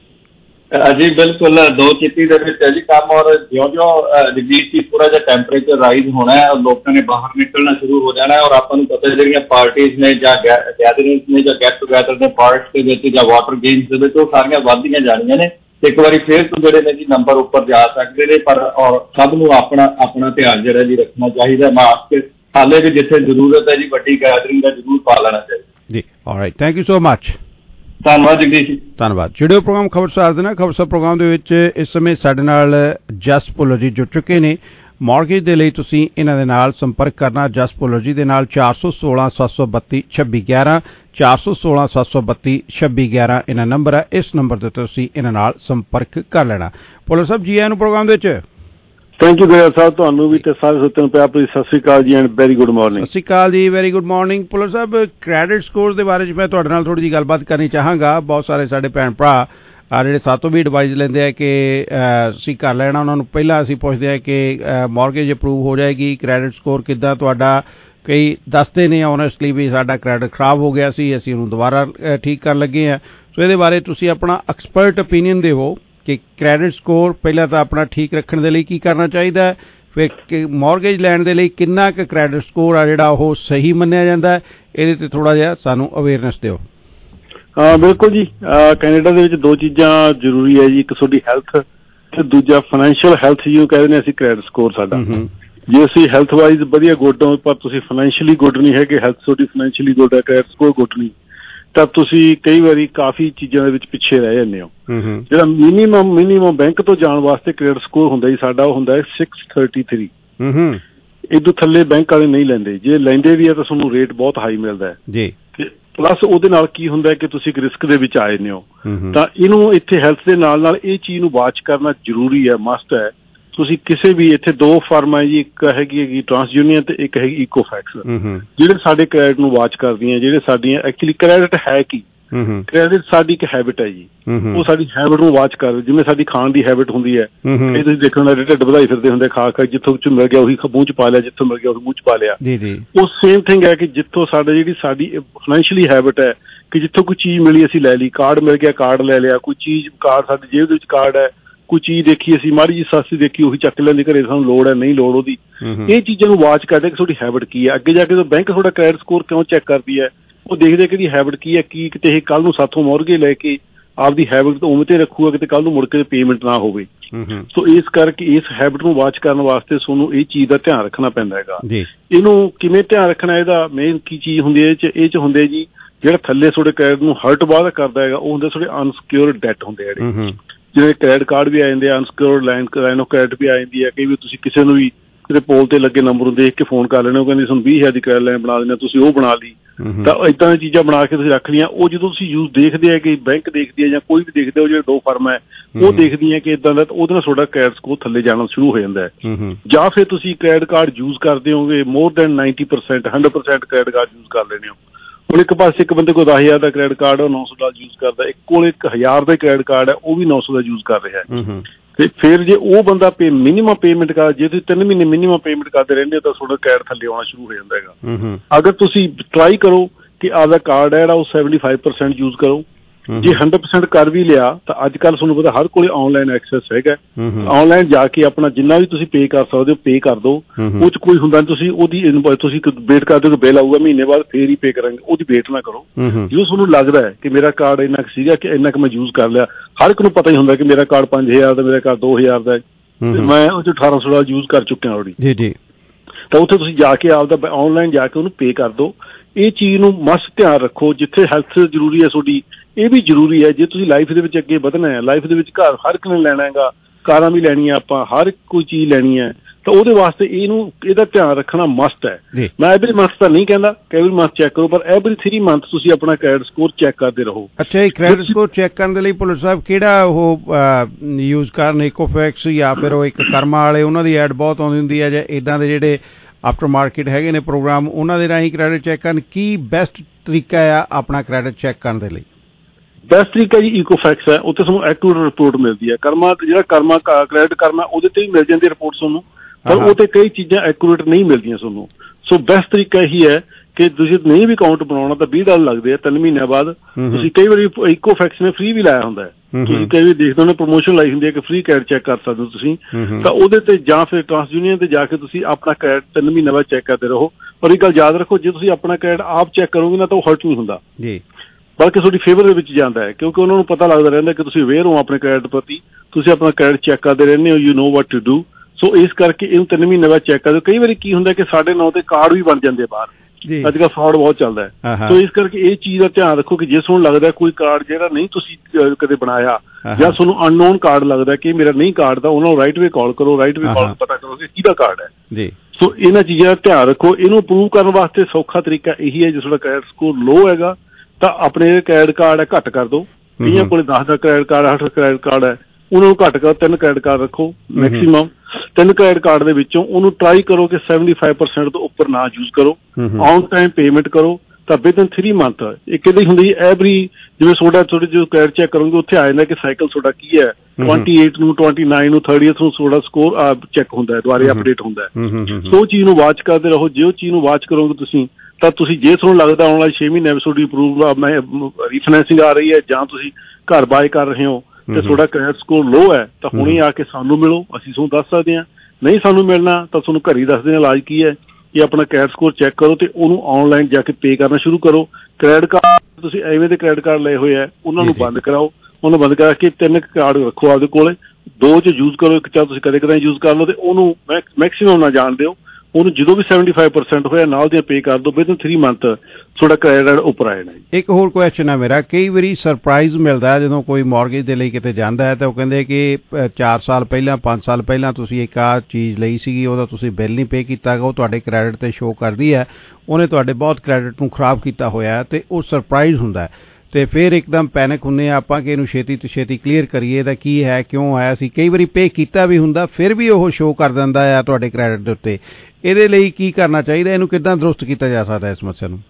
T: ਜੀ ਬਿਲਕੁਲ, ਦੋ ਚਿੱਤੀ ਦੇ ਵਿੱਚ ਹੈ ਜੀ ਕੰਮ। ਔਰ ਜਿਉਂ ਜਿਉਂ ਜਗਦੀਸ਼ ਜੀ ਥੋੜਾ ਜਿਹਾ ਟੈਂਪਰੇਚਰ ਰਾਈਜ਼ ਹੋਣਾ ਹੈ, ਲੋਕਾਂ ਨੇ ਬਾਹਰ ਨਿਕਲਣਾ ਸ਼ੁਰੂ ਹੋ ਜਾਣਾ ਹੈ। ਔਰ ਆਪਾਂ ਨੂੰ ਪਤਾ ਜਿਹੜੀਆਂ ਪਾਰਟੀਜ਼ ਨੇ ਜਾਂ ਗੈਦਰਿੰਗਸ ਨੇ ਜਾਂ ਗੈਟ ਟੂਗੈਦਰ ਦੇ ਪਾਰਕਸ ਦੇ ਵਿੱਚ ਜਾਂ ਵਾਟਰ ਗੇਮਸ ਦੇ ਵਿੱਚ, ਉਹ ਸਾਰੀਆਂ ਵੱਧਦੀਆਂ ਜਾਣੀਆਂ ਨੇ। ਇੱਕ ਵਾਰੀ ਫੇਰ ਤੋਂ ਜਿਹੜੇ ਨੇ ਜੀ ਨੰਬਰ ਉੱਪਰ ਜਾ ਸਕਦੇ ਨੇ, ਪਰ ਔਰ ਸਭ ਨੂੰ ਆਪਣਾ ਆਪਣਾ ਧਿਆਨ ਜਿਹੜਾ ਜੀ ਰੱਖਣਾ ਚਾਹੀਦਾ। ਮਾਸਕ ਹਾਲੇ ਵੀ ਜਿੱਥੇ ਜ਼ਰੂਰਤ ਹੈ ਜੀ ਵੱਡੀ ਗੈਦਰਿੰਗ ਦਾ ਜ਼ਰੂਰ ਪਾ ਲੈਣਾ ਚਾਹੀਦਾ
R: ਜੀ। Alright, thank you so much.
T: ਧੰਨਵਾਦ ਜਗਦੀਸ਼ ਜੀ।
R: ਧੰਨਵਾਦ। ਜੁੜਿਓ ਪ੍ਰੋਗਰਾਮ ਖਬਰਸਾਰ ਦੇ ਨਾਲ। ਖਬਰਸਾਰ ਪ੍ਰੋਗਰਾਮ ਦੇ ਵਿੱਚ ਇਸ ਸਮੇਂ ਸਾਡੇ ਨਾਲ ਜਸ ਭੁੱਲਰ ਜੀ ਜੁੜ ਚੁੱਕੇ ਨੇ। ਮਾਰਗੇਜ ਦੇ ਲਈ ਤੁਸੀਂ ਇਹਨਾਂ ਦੇ ਨਾਲ ਸੰਪਰਕ ਕਰਨਾ ਜਸ ਭੁੱਲਰ ਜੀ ਦੇ ਨਾਲ ਚਾਰ ਸੌ ਸੋਲਾਂ ਸੱਤ ਸੌ ਬੱਤੀ ਛੱਬੀ ਗਿਆਰਾਂ ਚਾਰ ਸੌ ਸੋਲਾਂ ਸੱਤ ਸੌ ਬੱਤੀ ਛੱਬੀ ਗਿਆਰਾਂ ਇਹਨਾਂ ਨੰਬਰ ਹੈ। ਇਸ ਨੰਬਰ ਤੇ ਤੁਸੀਂ ਇਹਨਾਂ ਨਾਲ ਸੰਪਰਕ ਕਰ ਲੈਣਾ। ਭੁੱਲਰ ਸਾਹਿਬ ਜੀ ਆਇਆਂ ਨੂੰ ਪ੍ਰੋਗਰਾਮ ਦੇ ਵਿੱਚ।
U: ਥੈਂਕ ਯੂ ਗੋਇਲ ਸਾਹਿਬ, ਤੁਹਾਨੂੰ ਵੀ ਤੇ ਸਾਰੇ ਸਰੋਤਿਆਂ ਨੂੰ ਪਿਆਰ ਭਰੀ ਸਤਿ ਸ੍ਰੀ ਅਕਾਲ ਜੀ ਐਂਡ ਵੈਰੀ ਗੁੱਡ ਮਾਰਨਿੰਗ।
R: ਸਤਿ ਸ੍ਰੀ ਅਕਾਲ ਜੀ, ਵੈਰੀ ਗੁੱਡ ਮਾਰਨਿੰਗ। ਭੁੱਲਰ ਸਾਹਿਬ, ਕ੍ਰੈਡਿਟ ਸਕੋਰ ਦੇ ਬਾਰੇ 'ਚ ਮੈਂ ਤੁਹਾਡੇ ਨਾਲ ਥੋੜ੍ਹੀ ਜਿਹੀ ਗੱਲਬਾਤ ਕਰਨੀ ਚਾਹਾਂਗਾ। ਬਹੁਤ ਸਾਰੇ ਸਾਡੇ ਭੈਣ ਭਰਾ ਆ ਜਿਹੜੇ ਸਾਤੋਂ ਵੀ ਐਡਵਾਈਜ਼ ਲੈਂਦੇ ਆ ਕਿ ਅਸੀਂ ਕਰ ਲੈਣਾ, ਉਹਨਾਂ ਨੂੰ ਪਹਿਲਾਂ ਅਸੀਂ ਪੁੱਛਦੇ ਹਾਂ ਕਿ ਮਾਰਗੇਜ ਅਪਰੂਵ ਹੋ ਜਾਏਗੀ, ਕ੍ਰੈਡਿਟ ਸਕੋਰ ਕਿੱਦਾਂ ਤੁਹਾਡਾ। ਕਈ ਦੱਸਦੇ ਨੇ ਓਨੈਸਟਲੀ ਵੀ ਸਾਡਾ ਕ੍ਰੈਡਿਟ ਖਰਾਬ ਹੋ ਗਿਆ ਸੀ, ਅਸੀਂ ਉਹਨੂੰ ਦੁਬਾਰਾ ਠੀਕ ਕਰਨ ਲੱਗੇ ਹਾਂ। ਸੋ ਇਹਦੇ ਬਾਰੇ ਤੁਸੀਂ ਆਪਣਾ ਐਕਸਪਰਟ ਓਪੀਨੀਅਨ ਦੇਵੋ ਕਿ ਕ੍ਰੈਡਿਟ ਸਕੋਰ ਪਹਿਲਾਂ ਤਾਂ ਆਪਣਾ ਠੀਕ ਰੱਖਣ ਦੇ ਲਈ ਕੀ ਕਰਨਾ ਚਾਹੀਦਾ ਹੈ, ਫਿਰ ਮਾਰਗੇਜ ਲੈਣ ਦੇ ਲਈ ਕਿੰਨਾ ਕੁ ਕ੍ਰੈਡਿਟ ਸਕੋਰ ਆ ਜਿਹੜਾ ਉਹ ਸਹੀ ਮੰਨਿਆ ਜਾਂਦਾ ਹੈ, ਇਹਦੇ ਤੇ ਥੋੜ੍ਹਾ ਜਿਹਾ ਸਾਨੂੰ ਅਵੇਅਰਨੈਸ ਦਿਓ।
U: ਹਾਂ ਬਿਲਕੁਲ ਜੀ, ਕੈਨੇਡਾ ਦੇ ਵਿੱਚ ਦੋ ਚੀਜ਼ਾਂ ਜ਼ਰੂਰੀ ਹੈ ਜੀ, ਇੱਕ ਤੁਹਾਡੀ ਹੈਲਥ ਤੇ ਦੂਜਾ ਫਾਈਨੈਂਸ਼ੀਅਲ ਹੈਲਥ। ਜਿਹਨੂੰ ਕਹਿੰਦੇ ਨੇ ਅਸੀਂ ਕ੍ਰੈਡਿਟ ਸਕੋਰ ਸਾਡਾ। ਜੇ ਅਸੀਂ ਹੈਲਥ ਵਾਈਜ਼ ਵਧੀਆ ਗੁੱਡ ਹੋ ਪਰ ਤੁਸੀਂ ਫਾਈਨੈਂਸ਼ੀਅਲੀ ਗੁੱਡ ਨਹੀਂ ਹੈਗੇ, ਹੈਲਥ ਤੁਹਾਡੀ ਫਾਈਨੈਂਸ਼ੀਅਲੀ ਗੁੱਡ ਹੈ, ਕ੍ਰੈਡਿਟ ਸਕੋਰ ਗੁੱਡ ਨਹੀਂ, ਤਾਂ ਤੁਸੀਂ ਕਈ ਵਾਰੀ ਕਾਫੀ ਚੀਜ਼ਾਂ ਦੇ ਵਿੱਚ ਪਿੱਛੇ ਰਹਿ ਜਾਂਦੇ ਹੋ। ਜਿਹੜਾ ਮਿਨੀਮਮ ਮਿਨੀਮਮ ਬੈਂਕ ਤੋਂ ਜਾਣ ਵਾਸਤੇ ਕ੍ਰੈਡਿਟ ਸਕੋਰ ਹੁੰਦਾ ਜੀ ਸਾਡਾ, ਉਹ ਹੁੰਦਾ ਹੈ ਸਿਕਸ ਥਰਟੀ ਥ੍ਰੀ। ਇਦੋਂ ਥੱਲੇ ਬੈਂਕ ਵਾਲੇ ਨਹੀਂ ਲੈਂਦੇ, ਜੇ ਲੈਂਦੇ ਵੀ ਆ ਤਾਂ ਤੁਹਾਨੂੰ ਰੇਟ ਬਹੁਤ ਹਾਈ ਮਿਲਦਾ ਹੈ ਜੀ। ਪਲੱਸ ਉਹਦੇ ਨਾਲ ਕੀ ਹੁੰਦਾ ਕਿ ਤੁਸੀਂ ਇੱਕ ਰਿਸਕ ਦੇ ਵਿੱਚ ਆ ਜਾਂਦੇ ਹੋ। ਤਾਂ ਇਹਨੂੰ ਇੱਥੇ ਹੈਲਥ ਦੇ ਨਾਲ ਨਾਲ ਇਹ ਚੀਜ਼ ਨੂੰ ਵਾਚ ਕਰਨਾ ਜ਼ਰੂਰੀ ਹੈ, ਮਸਟ ਹੈ। ਤੁਸੀਂ ਕਿਸੇ ਵੀ ਇੱਥੇ ਦੋ ਫਰਮ ਹੈ ਜੀ, ਇੱਕ ਹੈਗੀ ਹੈਗੀ ਟਰਾਂਸ ਯੂਨੀਅਨ ਤੇ ਇੱਕ ਹੈਗੀ ਇਕੋਫੈਕਸ, ਜਿਹੜੇ ਸਾਡੇ ਕ੍ਰੈਡਿਟ ਨੂੰ ਵਾਚ ਕਰਦੀਆਂ, ਜਿਹੜੇ ਸਾਡੀਆਂ ਐਕਚੁਅਲੀ ਕ੍ਰੈਡਿਟ ਹੈ ਕੀ ਕ੍ਰੈਡਿਟ ਸਾਡੀ ਇੱਕ ਹੈਬਿਟ ਹੈ ਜੀ, ਉਹ ਸਾਡੀ ਹੈਬਿਟ ਨੂੰ ਵਾਚ ਕਰ, ਜਿਵੇਂ ਸਾਡੀ ਖਾਣ ਦੀ ਹੈਬਿਟ ਹੁੰਦੀ ਹੈ, ਇਹ ਤੁਸੀਂ ਦੇਖੋ ਨਾ ਢਿੱਡ ਵਧਾਈ ਫਿਰਦੇ ਹੁੰਦੇ ਖਾ ਖਾ, ਜਿੱਥੋਂ ਚ ਮਿਲ ਗਿਆ ਉਹੀ ਮੂੰਹ ਚ ਪਾ ਲਿਆ, ਜਿੱਥੋਂ ਮਿਲ ਗਿਆ ਉਹੀ ਮੂੰਹ ਚ ਪਾ ਲਿਆ। ਉਹ ਸੇਮ ਥਿੰਗ ਹੈ ਕਿ ਜਿੱਥੋਂ ਸਾਡਾ ਜਿਹੜੀ ਸਾਡੀ ਫਾਈਨੈਂਸ਼ੀਅਲੀ ਹੈਬਿਟ ਹੈ ਕਿ ਜਿੱਥੋਂ ਕੋਈ ਚੀਜ਼ ਮਿਲੀ ਅਸੀਂ ਲੈ ਲਈ, ਕਾਰਡ ਮਿਲ ਗਿਆ ਕਾਰਡ ਲੈ ਲਿਆ, ਕੋਈ ਚੀਜ਼ ਕਾਰਡ ਸਾਡੀ ਜੇਬ ਦੇ ਵਿੱਚ ਕਾਰਡ ਹੈ, ਕੋਈ ਚੀਜ਼ ਦੇਖੀ ਅਸੀਂ ਮਾੜੀ ਜਿਹੀ ਸਸਤੀ ਦੇਖੀ ਉਹੀ ਚੱਕ ਲੈਂਦੇ ਘਰੇ, ਸਾਨੂੰ ਲੋੜ ਹੈ ਨਹੀਂ ਲੋੜ ਉਹਦੀ। ਇਹ ਚੀਜ਼ਾਂ ਨੂੰ ਵਾਚ ਕਰਦੇ ਕਿ ਤੁਹਾਡੀ ਹੈਬਿਟ ਕੀ ਹੈ। ਅੱਗੇ ਜਾ ਕੇ ਬੈਂਕ ਤੁਹਾਡਾ ਕ੍ਰੈਡਿਟ ਸਕੋਰ ਕਿਉਂ ਚੈੱਕ ਕਰਦੀ ਹੈ, ਉਹ ਦੇਖਦੇ ਕਿ ਇਹਦੀ ਹੈਬਿਟ ਕੀ ਹੈ, ਕੀ ਕਿਤੇ ਇਹ ਕੱਲ ਨੂੰ ਸਾਥੋਂ ਮੋਰਗੇ ਲੈ ਕੇ ਆਪਦੀ ਹੈਬਿਟ ਤੋਂ ਉਵੇਂ ਤੇ ਰੱਖੂਗਾ ਕਿਤੇ ਕੱਲ ਨੂੰ ਮੁੜ ਕੇ ਪੇਮੈਂਟ ਨਾ ਹੋਵੇ। ਸੋ ਇਸ ਕਰਕੇ ਇਸ ਹੈਬਿਟ ਨੂੰ ਵਾਚ ਕਰਨ ਵਾਸਤੇ ਤੁਹਾਨੂੰ ਇਹ ਚੀਜ਼ ਦਾ ਧਿਆਨ ਰੱਖਣਾ ਪੈਂਦਾ ਹੈਗਾ। ਇਹਨੂੰ ਕਿਵੇਂ ਧਿਆਨ ਰੱਖਣਾ, ਇਹਦਾ ਮੇਨ ਕੀ ਚੀਜ਼ ਹੁੰਦੀ ਹੈ ਇਹ ਚ ਇਹ ਚ ਹੁੰਦੇ ਜੀ ਜਿਹੜਾ ਥੱਲੇ ਤੁਹਾਡੇ ਕ੍ਰੈਡਿਟ ਨੂੰ ਹਰਟ ਬਾਅਦ ਕਰਦਾ ਹੈਗਾ, ਉਹ ਹੁੰਦੇ ਤੁਹਾਡੇ ਅਨਸਿਕਿਉਰਡ ਡੈਟ ਹੁੰਦੇ ਆ ਜਿਹੜੇ, ਜਿਵੇਂ ਕ੍ਰੈਡਿਟ ਕਾਰਡ ਵੀ ਆ ਜਾਂਦੇ ਆ, unsecured line line of credit ਵੀ ਆ ਜਾਂਦੀ ਹੈ। ਕਈ ਵਾਰ ਤੁਸੀਂ ਕਿਸੇ ਨੂੰ ਵੀ ਕਿਤੇ ਪੋਲ ਤੇ ਲੱਗੇ ਨੰਬਰ ਨੂੰ ਦੇਖ ਕੇ ਫੋਨ ਕਰ ਲੈਣੇ, ਉਹ ਕਹਿੰਦੇ ਤੁਹਾਨੂੰ ਵੀਹ ਹਜ਼ਾਰ ਦੀ ਕ੍ਰੈਡਿਟ ਲਾਈਨ ਬਣਾ ਦਿੰਦੇ, ਤੁਸੀਂ ਉਹ ਬਣਾ ਲਈ। ਤਾਂ ਏਦਾਂ ਦੀਆਂ ਚੀਜ਼ਾਂ ਬਣਾ ਕੇ ਤੁਸੀਂ ਰੱਖ ਲਈਆਂ, ਉਹ ਜਦੋਂ ਤੁਸੀਂ ਯੂਜ਼ ਦੇਖਦੇ ਆ ਕਿ ਬੈਂਕ ਦੇਖਦੀ ਹੈ ਜਾਂ ਕੋਈ ਵੀ ਦੇਖਦੇ ਹੋ, ਜਿਹੜੇ ਦੋ ਫਰਮ ਹੈ ਉਹ ਦੇਖਦੀਆਂ ਕਿ ਏਦਾਂ ਦਾ, ਉਹਦੇ ਨਾਲ ਤੁਹਾਡਾ ਕ੍ਰੈਡਿਟ ਸਕੋਰ ਥੱਲੇ ਜਾਣਾ ਸ਼ੁਰੂ ਹੋ ਜਾਂਦਾ ਹੈ। ਜਾਂ ਫਿਰ ਤੁਸੀਂ ਕ੍ਰੈਡਿਟ ਕਾਰਡ ਯੂਜ਼ ਕਰਦੇ ਹੋਗੇ more than ninety percent hundred percent credit card use ਕਰ ਲੈਣੇ ਹੋ। ਹੁਣ ਇੱਕ ਪਾਸੇ ਇੱਕ ਬੰਦੇ ਕੋਲ ਦਸ ਹਜ਼ਾਰ ਦਾ ਕ੍ਰੈਡਿਟ ਕਾਰਡ ਹੈ, ਉਹ ਨੌ ਸੌ ਦਾ ਯੂਜ਼ ਕਰਦਾ, ਇੱਕ ਕੋਲ ਇੱਕ ਹਜ਼ਾਰ ਦਾ ਕ੍ਰੈਡਿਟ ਕਾਰਡ ਹੈ, ਉਹ ਵੀ ਨੌ ਸੌ ਦਾ ਯੂਜ਼ ਕਰ ਰਿਹਾ ਹੈ। ਤੇ ਫਿਰ ਜੇ ਉਹ ਬੰਦਾ ਪੇ ਮਿਨੀਮਮ ਪੇਮੈਂਟ ਕਰ, ਜੇ ਤੁਸੀਂ ਤਿੰਨ ਮਹੀਨੇ ਮਿਨੀਮਮ ਪੇਮੈਂਟ ਕਰਦੇ ਰਹਿੰਦੇ ਹੋ ਤਾਂ ਤੁਹਾਡਾ ਕ੍ਰੈਡਿਟ ਥੱਲੇ ਆਉਣਾ ਸ਼ੁਰੂ ਹੋ ਜਾਂਦਾ ਹੈਗਾ। ਅਗਰ ਤੁਸੀਂ ਟਰਾਈ ਕਰੋ ਕਿ ਆਪਦਾ ਕਾਰਡ ਹੈ ਜਿਹੜਾ ਉਹ ਸੈਵਨਟੀ ਫਾਈਵ ਪਰਸੈਂਟ ਯੂਜ਼ ਕਰੋ, ਜੇ ਹੰਡਰਡ ਪਰਸੈਂਟ ਕਰ ਵੀ ਲਿਆ ਤਾਂ ਅੱਜ ਕੱਲ੍ਹ ਤੁਹਾਨੂੰ ਪਤਾ ਹਰ ਕੋਲੇ ਆਨਲਾਈਨ ਐਕਸੈਸ ਹੈਗਾ, ਆਨਲਾਈਨ ਜਾ ਕੇ ਆਪਣਾ ਜਿੰਨਾ ਵੀ ਤੁਸੀਂ ਪੇ ਕਰ ਸਕਦੇ ਹੋ ਪੇ ਕਰ ਦਿਓ, ਉਹ ਚ ਕੋਈ ਹੁੰਦਾ ਤੁਸੀਂ ਉਹਦੀ ਤੁਸੀਂ ਵੇਟ ਕਰਦੇ ਹੋ ਕਿ ਬਿੱਲ ਆਊਗਾ ਮਹੀਨੇ ਬਾਅਦ ਫੇਰ ਹੀ ਪੇ ਕਰਾਂਗੇ, ਉਹਦੀ ਵੇਟ ਨਾ ਕਰੋ। ਜਦੋਂ ਤੁਹਾਨੂੰ ਲੱਗਦਾ ਹੈ ਕਿ ਮੇਰਾ ਕਾਰਡ ਇੰਨਾ ਕੁ ਸੀਗਾ ਕਿ ਇੰਨਾ ਕੁ ਮੈਂ ਯੂਜ਼ ਕਰ ਲਿਆ, ਹਰ ਇੱਕ ਨੂੰ ਪਤਾ ਹੀ ਹੁੰਦਾ ਕਿ ਮੇਰਾ ਕਾਰਡ ਪੰਜ ਹਜ਼ਾਰ ਦਾ, ਮੇਰਾ ਕਾਰਡ ਦੋ ਹਜ਼ਾਰ ਦਾ, ਮੈਂ ਉਹ ਚ ਅਠਾਰਾਂ ਸੌ ਦਾ ਯੂਜ਼ ਕਰ ਚੁੱਕਿਆ ਆਲਰੇਡੀ, ਤਾਂ ਉੱਥੇ ਤੁਸੀਂ ਜਾ ਕੇ ਆਪਦਾ ਆਨਲਾਈਨ ਜਾ ਕੇ ਉਹਨੂੰ ਪੇ ਕਰ ਦਿਓ। ਇਹ ਚੀਜ਼ ਨੂੰ ਮਸਟ ਧਿਆਨ ਰੱਖੋ, ਜਿੱਥੇ ਹੈਲਥ ਜ਼ਰੂਰੀ ਹੈ ਤੁਹਾਡੀ ਇਹ ਵੀ ਜ਼ਰੂਰੀ ਹੈ। ਜੇ ਤੁਸੀਂ ਲਾਈਫ ਦੇ ਵਿੱਚ ਅੱਗੇ ਵਧਣਾ ਹੈ, ਲਾਈਫ ਦੇ ਵਿੱਚ ਘਰ ਹਰ ਇੱਕ ਨੇ ਲੈਣਾ ਹੈਗਾ, ਕਾਰਾਂ ਵੀ ਲੈਣੀਆਂ ਆਪਾਂ, ਹਰ ਕੋਈ ਚੀਜ਼ ਲੈਣੀ ਹੈ, ਤਾਂ ਉਹਦੇ ਵਾਸਤੇ ਇਹਨੂੰ ਇਹਦਾ ਧਿਆਨ ਰੱਖਣਾ ਮਸਟ ਹੈ। ਮੈਂ ਐਵਰੀ ਮੰਥ ਤਾਂ ਨਹੀਂ ਕਹਿੰਦਾ ਕਿ ਐਵਰੀ ਮੰਥ ਚੈੱਕ ਕਰੋ, ਪਰ ਐਵਰੀ ਥ੍ਰੀ ਮੰਥ ਤੁਸੀਂ ਆਪਣਾ ਕ੍ਰੈਡਿਟ ਸਕੋਰ ਚੈੱਕ ਕਰਦੇ ਰਹੋ।
R: ਅੱਛਾ, ਇਹ ਕ੍ਰੈਡਿਟ ਸਕੋਰ ਚੈੱਕ ਕਰਨ ਦੇ ਲਈ ਪੁਲਿਸ ਸਾਹਿਬ ਕਿਹੜਾ ਉਹ ਯੂਜ਼ ਕਰਨ, ਇਕੋਫੈਕਸ ਜਾਂ ਫਿਰ ਉਹ ਇੱਕ ਕਰਮਾ ਵਾਲੇ, ਉਹਨਾਂ ਦੀ ਐਡ ਬਹੁਤ ਆਉਂਦੀ ਹੁੰਦੀ ਹੈ, ਜਾਂ ਇੱਦਾਂ ਦੇ ਜਿਹੜੇ ਆਫਟਰ ਮਾਰਕੀਟ ਹੈਗੇ ਨੇ ਪ੍ਰੋਗਰਾਮ, ਉਹਨਾਂ ਦੇ ਰਾਹੀਂ ਕ੍ਰੈਡਿਟ ਚੈੱਕ ਕਰਨ, ਕੀ ਬੈਸਟ ਤਰੀਕਾ ਆ ਆਪਣਾ ਕ੍ਰੈਡਿਟ ਚੈੱਕ ਕਰਨ ਦੇ ਲਈ?
U: ਬੈਸਟ ਤਰੀਕਾ ਜੀ ਇਕੋਫੈਕਸ ਹੈ, ਉੱਥੇ ਤੁਹਾਨੂੰ ਐਕੂਰੇਟ ਰਿਪੋਰਟ ਮਿਲਦੀ ਹੈ। ਕਰਮਾ ਜਿਹੜਾ ਕਰਮਾ ਕ੍ਰੈਡਿਟ ਕਰਮਾ ਉਹਦੇ ਤੇ ਵੀ ਮਿਲ ਜਾਂਦੀ ਰਿਪੋਰਟ ਤੁਹਾਨੂੰ, ਪਰ ਉਹ ਤੇ ਕਈ ਚੀਜ਼ਾਂ ਐਕੂਰੇਟ ਨਹੀਂ ਮਿਲਦੀਆਂ ਤੁਹਾਨੂੰ। ਸੋ ਬੈਸਟ ਤਰੀਕਾ ਇਹੀ ਹੈ ਕਿ ਤੁਸੀਂ ਨਹੀਂ ਵੀ ਅਕਾਊਂਟ ਬਣਾਉਣਾ ਤਾਂ ਵੀਹ ਡਾਲਰ ਲੱਗਦੇ ਆ ਤਿੰਨ ਮਹੀਨਿਆਂ ਬਾਅਦ। ਤੁਸੀਂ ਕਈ ਵਾਰੀ ਇਕੋਫੈਕਸ ਨੇ ਫ੍ਰੀ ਵੀ ਲਾਇਆ ਹੁੰਦਾ ਹੈ, ਤੁਸੀਂ ਕਈ ਵਾਰੀ ਦੇਖਦੇ ਹੋ ਪ੍ਰੋਮੋਸ਼ਨ ਲਾਈ ਹੁੰਦੀ ਹੈ ਕਿ ਫ੍ਰੀ ਕ੍ਰੈਡਿਟ ਚੈੱਕ ਕਰ ਸਕਦੇ ਹੋ ਤੁਸੀਂ, ਤਾਂ ਉਹਦੇ ਤੇ ਜਾਂ ਫਿਰ ਟਰਾਂਸ ਯੂਨੀਅਨ ਤੇ ਜਾ ਕੇ ਤੁਸੀਂ ਆਪਣਾ ਕ੍ਰੈਡਿਟ ਤਿੰਨ ਮਹੀਨਿਆਂ ਬਾਅਦ ਚੈੱਕ ਕਰਦੇ ਰਹੋ। ਪਰ ਇੱਕ ਗੱਲ ਯਾਦ ਰੱਖੋ, ਜੇ ਤੁਸੀਂ ਆਪਣਾ ਕ੍ਰੈਡਿਟ ਆਪ ਚੈੱਕ ਕਰੋਗੇ ਨਾ ਤਾਂ ਉਹ ਹਰਟ ਨਹੀਂ ਹੁੰਦਾ ਜੀ, ਬਲਕਿ ਤੁਹਾਡੀ ਫੇਵਰ ਦੇ ਵਿੱਚ ਜਾਂਦਾ ਹੈ, ਕਿਉਂਕਿ ਉਹਨਾਂ ਨੂੰ ਪਤਾ ਲੱਗਦਾ ਰਹਿੰਦਾ ਕਿ ਤੁਸੀਂ ਅਵੇਅਰ ਹੋ ਆਪਣੇ ਕ੍ਰੈਡਿਟ ਪ੍ਰਤੀ, ਤੁਸੀਂ ਆਪਣਾ ਕ੍ਰੈਡਿਟ ਚੈੱਕ ਕਰਦੇ ਰਹਿੰਦੇ ਹੋ, you know what to do. So ਇਸ ਕਰਕੇ ਇਹਨੂੰ ਤਿੰਨ ਮਹੀਨੇ ਬਾਅਦ ਚੈੱਕ ਕਰਦੇ। ਕਈ ਵਾਰੀ ਕੀ ਹੁੰਦਾ ਕਿ ਸਾਡੇ ਨਾਂ ਤੇ ਕਾਰਡ ਵੀ ਬਣ ਜਾਂਦੇ ਬਾਹਰ, ਅੱਜ ਕੱਲ੍ਹ ਫਰਾਡ ਬਹੁਤ ਚੱਲਦਾ ਹੈ। ਸੋ ਇਸ ਕਰਕੇ ਇਹ ਚੀਜ਼ ਦਾ ਧਿਆਨ ਰੱਖੋ ਕਿ ਜੇ ਤੁਹਾਨੂੰ ਲੱਗਦਾ ਕੋਈ ਕਾਰਡ ਜਿਹੜਾ ਨਹੀਂ ਤੁਸੀਂ ਕਦੇ ਬਣਾਇਆ ਜਾਂ ਤੁਹਾਨੂੰ ਅਨਨੋਨ ਕਾਰਡ ਲੱਗਦਾ ਕਿ ਮੇਰਾ ਨਹੀਂ ਕਾਰਡ ਦਾ, ਉਹਨਾਂ ਨੂੰ ਰਾਈਟ ਵੇ ਕਾਲ ਕਰੋ, ਰਾਈਟ ਵੇ ਕਾਲ ਪਤਾ ਕਰੋ ਕਿ ਕਿਹਦਾ ਕਾਰਡ ਹੈ ਜੀ। ਸੋ ਇਹਨਾਂ ਚੀਜ਼ਾਂ ਦਾ ਧਿਆਨ ਰੱਖੋ। ਇਹਨੂੰ ਅਪਰੂਵ ਕਰਨ ਵਾਸਤੇ ਸੌਖਾ ਤਰੀਕਾ ਇਹੀ ਹੈ, ਜੇ ਤੁਹਾਡਾ ਕ੍ਰੈਡਿਟ ਸਕੋਰ ਲੋ ਹੈਗਾ ਤਾਂ ਆਪਣੇ ਕ੍ਰੈਡਿਟ ਕਾਰਡ ਹੈ ਘੱਟ ਕਰ ਦਿਓ। ਕਈਆਂ ਕੋਲ ਦਸ ਦਾ ਕ੍ਰੈਡਿਟ ਕਾਰਡ, ਅੱਠ ਦਾ ਕ੍ਰੈਡਿਟ ਕਾਰਡ ਹੈ, ਉਹਨਾਂ ਨੂੰ ਘੱਟ ਕਰੋ, ਤਿੰਨ ਕ੍ਰੈਡਿਟ ਕਾਰਡ ਰੱਖੋ ਮੈਕਸੀਮਮ। ਤਿੰਨ ਕ੍ਰੈਡਿਟ ਕਾਰਡ ਦੇ ਵਿੱਚੋਂ ਉਹਨੂੰ ਟਰਾਈ ਕਰੋ ਕਿ ਸੈਵਨਟੀ ਫਾਈਵ ਪਰਸੈਂਟ ਤੋਂ ਉੱਪਰ ਨਾ ਯੂਜ਼ ਕਰੋ, ਔਨ ਟਾਈਮ ਪੇਮੈਂਟ ਕਰੋ, ਤਾਂ ਵਿਦਨ ਥ੍ਰੀ ਮੰਥ ਇੱਕ ਇਹਦੀ ਹੁੰਦੀ ਐਵਰੀ, ਜਿਵੇਂ ਤੁਹਾਡਾ ਤੁਹਾਡੇ ਜੋ ਕ੍ਰੈਡਿਟ ਚੈੱਕ ਕਰੋਗੇ ਉੱਥੇ ਆ ਜਾਂਦਾ ਕਿ ਸਾਈਕਲ ਤੁਹਾਡਾ ਕੀ ਹੈ, ਟਵੈਂਟੀ ਏਟ ਨੂੰ ਟਵੈਂਟੀ ਨਾਈਨ ਨੂੰ ਥਰਟੀਥ ਨੂੰ ਤੁਹਾਡਾ ਸਕੋਰ ਚੈੱਕ ਹੁੰਦਾ ਹੈ, ਦੁਬਾਰੇ ਅਪਡੇਟ ਹੁੰਦਾ ਹੈ। ਸੋ ਉਹ ਚੀਜ਼ ਨੂੰ ਵਾਚ ਕਰਦੇ ਰਹੋ। ਜੇ ਉਹ ਚੀਜ਼ ਨੂੰ ਵਾਚ ਕਰੋਗੇ ਤੁਸੀਂ ਤਾਂ ਤੁਸੀਂ, ਜੇ ਤੁਹਾਨੂੰ ਲੱਗਦਾ ਆਉਣ ਵਾਲੇ ਛੇ ਮਹੀਨਿਆਂ ਵਿੱਚ ਤੁਹਾਡੀ ਅਪਰੂਵ ਮੈਂ ਰੀਫਾਈਨੈਂਸਿੰਗ ਆ ਰਹੀ ਹੈ ਜਾਂ ਤੁਸੀਂ ਘਰ ਬਾਏ ਕਰ ਰਹੇ ਹੋ ਤੇ ਤੁਹਾਡਾ ਕ੍ਰੈਡਿਟ ਸਕੋਰ ਲੋ ਹੈ, ਤਾਂ ਹੁਣੇ ਆ ਕੇ ਸਾਨੂੰ ਮਿਲੋ, ਅਸੀਂ ਤੁਹਾਨੂੰ ਦੱਸ ਸਕਦੇ ਹਾਂ। ਨਹੀਂ ਸਾਨੂੰ ਮਿਲਣਾ ਤਾਂ ਤੁਹਾਨੂੰ ਘਰ ਹੀ ਦੱਸਦੇ ਹਾਂ ਇਲਾਜ ਕੀ ਹੈ, ਕਿ ਆਪਣਾ ਕ੍ਰੈਡਿਟ ਸਕੋਰ ਚੈੱਕ ਕਰੋ ਤੇ ਉਹਨੂੰ ਆਨਲਾਈਨ ਜਾ ਕੇ ਪੇ ਕਰਨਾ ਸ਼ੁਰੂ ਕਰੋ। ਕ੍ਰੈਡਿਟ ਕਾਰਡ ਤੁਸੀਂ ਐਵੇਂ ਦੇ ਕ੍ਰੈਡਿਟ ਕਾਰਡ ਲਏ ਹੋਏ ਆ, ਉਹਨਾਂ ਨੂੰ ਬੰਦ ਕਰਾਓ, ਉਹਨੂੰ ਬੰਦ ਕਰਾ ਕੇ ਤਿੰਨ ਕਾਰਡ ਰੱਖੋ ਆਪਦੇ ਕੋਲੇ, ਦੋ ਚ ਯੂਜ਼ ਕਰੋ, ਇੱਕ ਚਾਹ ਤੁਸੀਂ ਕਦੇ ਕਦੇ ਯੂਜ਼ ਕਰ ਲਓ ਤੇ ਉਹਨੂੰ ਮੈਕਸੀਮਮ ਨਾ ਜਾਣ ਦਿਓ। ਉਹਨੂੰ ਜਦੋਂ ਵੀ ਸੈਵਨਟੀ ਫਾਈਵ ਪਰਸੈਂਟ ਹੋਇਆ ਨਾਲ ਦੀਆਂ ਪੇ ਕਰ ਦਿਓ, ਵਿਦਨ ਥ੍ਰੀ ਮੰਥ ਤੁਹਾਡਾ ਕ੍ਰੈਡਿਟ ਉੱਪਰ ਆ ਜਾਣਾ।
R: ਇੱਕ ਹੋਰ ਕੁਐਸਚਨ ਹੈ ਮੇਰਾ, ਕਈ ਵਾਰੀ ਸਰਪ੍ਰਾਈਜ਼ ਮਿਲਦਾ ਜਦੋਂ ਕੋਈ ਮੌਰਗੇਜ ਦੇ ਲਈ ਕਿਤੇ ਜਾਂਦਾ ਹੈ ਤਾਂ ਉਹ ਕਹਿੰਦੇ ਕਿ ਚਾਰ ਸਾਲ ਪਹਿਲਾਂ ਪੰਜ ਸਾਲ ਪਹਿਲਾਂ ਤੁਸੀਂ ਇੱਕ ਆਹ ਚੀਜ਼ ਲਈ ਸੀਗੀ, ਉਹਦਾ ਤੁਸੀਂ ਬਿੱਲ ਨਹੀਂ ਪੇ ਕੀਤਾ ਗਾ, ਉਹ ਤੁਹਾਡੇ ਕ੍ਰੈਡਿਟ ਤੇ ਸ਼ੋਅ ਕਰਦੀ ਹੈ, ਉਹਨੇ ਤੁਹਾਡੇ ਬਹੁਤ ਕ੍ਰੈਡਿਟ ਨੂੰ ਖਰਾਬ ਕੀਤਾ ਹੋਇਆ, ਤੇ ਉਹ ਸਰਪ੍ਰਾਈਜ਼ ਹੁੰਦਾ ਹੈ। ਤੇ ਫਿਰ ਇੱਕਦਮ ਪੈਨਿਕ ਹੁੰਦੇ ਆ ਆਪਾਂ ਕਿ ਇਹਨੂੰ ਛੇਤੀ ਤੋਂ ਛੇਤੀ ਕਲੀਅਰ ਕਰੀਏ, ਇਹਦਾ ਕੀ ਹੈ, ਕਿਉਂ ਆਇਆ ਸੀ। ਕਈ ਵਾਰੀ ਪੇ ਕੀਤਾ ਵੀ ਹੁੰਦਾ ਫਿਰ ਵੀ ਉਹ ਸ਼ੋਅ ਕਰ ਦਿੰਦਾ ਆ ਤੁਹਾਡੇ ਕ੍ਰੈਡਿਟ ਦੇ ਉੱਤੇ। ਇਹਦੇ ਲਈ ਕੀ ਕਰਨਾ ਚਾਹੀਦਾ, ਇਹਨੂੰ ਕਿੱਦਾਂ ਦਰੁਸਤ ਕੀਤਾ ਜਾ ਸਕਦਾ ਇਸ ਸਮੱਸਿਆ ਨੂੰ?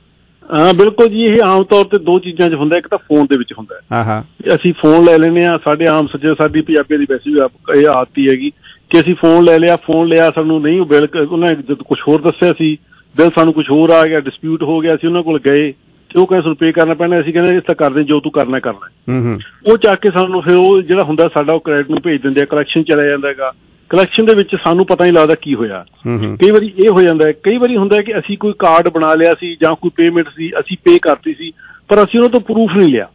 U: ਹਾਂ ਬਿਲਕੁਲ ਜੀ, ਇਹ ਆਮ ਤੌਰ ਤੇ ਦੋ ਚੀਜ਼ਾਂ 'ਚ ਹੁੰਦਾ, ਇੱਕ ਤਾਂ ਫੋਨ ਦੇ ਵਿੱਚ ਹੁੰਦਾ
R: ਹਾਂ ਹਾਂ
U: ਅਸੀਂ ਫੋਨ ਲੈ ਲੈਂਦੇ ਹਾਂ, ਸਾਡੇ ਆਮ ਸੱਜੇ ਸਾਡੀ ਪੰਜਾਬੀਆਂ ਦੀ ਵੈਸੇ ਵੀ ਆਪ- ਇਹ ਆਦਤ ਹੀ ਹੈਗੀ ਕਿ ਅਸੀਂ ਫੋਨ ਲੈ ਲਿਆ, ਫੋਨ ਲਿਆ ਸਾਨੂੰ ਨਹੀਂ ਬਿੱਲ ਉਹਨਾਂ ਨੇ ਜਦ ਕੁਝ ਹੋਰ ਦੱਸਿਆ ਸੀ, ਬਿੱਲ ਸਾਨੂੰ ਕੁਝ ਹੋਰ ਆ ਗਿਆ, ਡਿਸਪਿਊਟ ਹੋ ਗਿਆ, ਅਸੀਂ ਉਹਨਾਂ ਕੋਲ ਗਏ ਤੇ ਉਹ ਕਹਿੰਦੇ ਸਾਨੂੰ ਪੇ ਕਰਨਾ ਪੈਣਾ, ਅਸੀਂ ਕਹਿੰਦੇ ਇਸ ਤਾਂ ਕਰਦੇ ਜੋ ਤੂੰ ਕਰਨਾ ਕਰਨਾ, ਉਹ ਚੱਕ ਕੇ ਸਾਨੂੰ ਫਿਰ ਉਹ ਜਿਹੜਾ ਹੁੰਦਾ ਸਾਡਾ ਉਹ ਕ੍ਰੈਡਿਟ ਨੂੰ ਭੇਜ ਦਿੰਦੇ ਆ, ਕਲੈਕਸ਼ਨ ਚਲਾ ਜਾਂਦਾ ਹੈਗਾ, ਕਲੈਕਸ਼ਨ ਦੇ ਵਿੱਚ ਸਾਨੂੰ ਪਤਾ ਨਹੀਂ ਲੱਗਦਾ ਕੀ ਹੋਇਆ। ਕਈ ਵਾਰੀ ਇਹ ਹੋ ਜਾਂਦਾ ਹੈ, ਕਈ ਵਾਰੀ ਹੁੰਦਾ ਕਿ ਅਸੀਂ ਕੋਈ ਕਾਰਡ ਬਣਾ ਲਿਆ ਸੀ ਜਾਂ ਕੋਈ ਪੇਮੈਂਟ ਸੀ ਅਸੀਂ ਪੇ ਕਰਤੀ ਸੀ ਪਰ ਅਸੀਂ ਉਹਨਾਂ ਤੋਂ ਪ੍ਰੂਫ ਨਹੀਂ ਲਿਆ।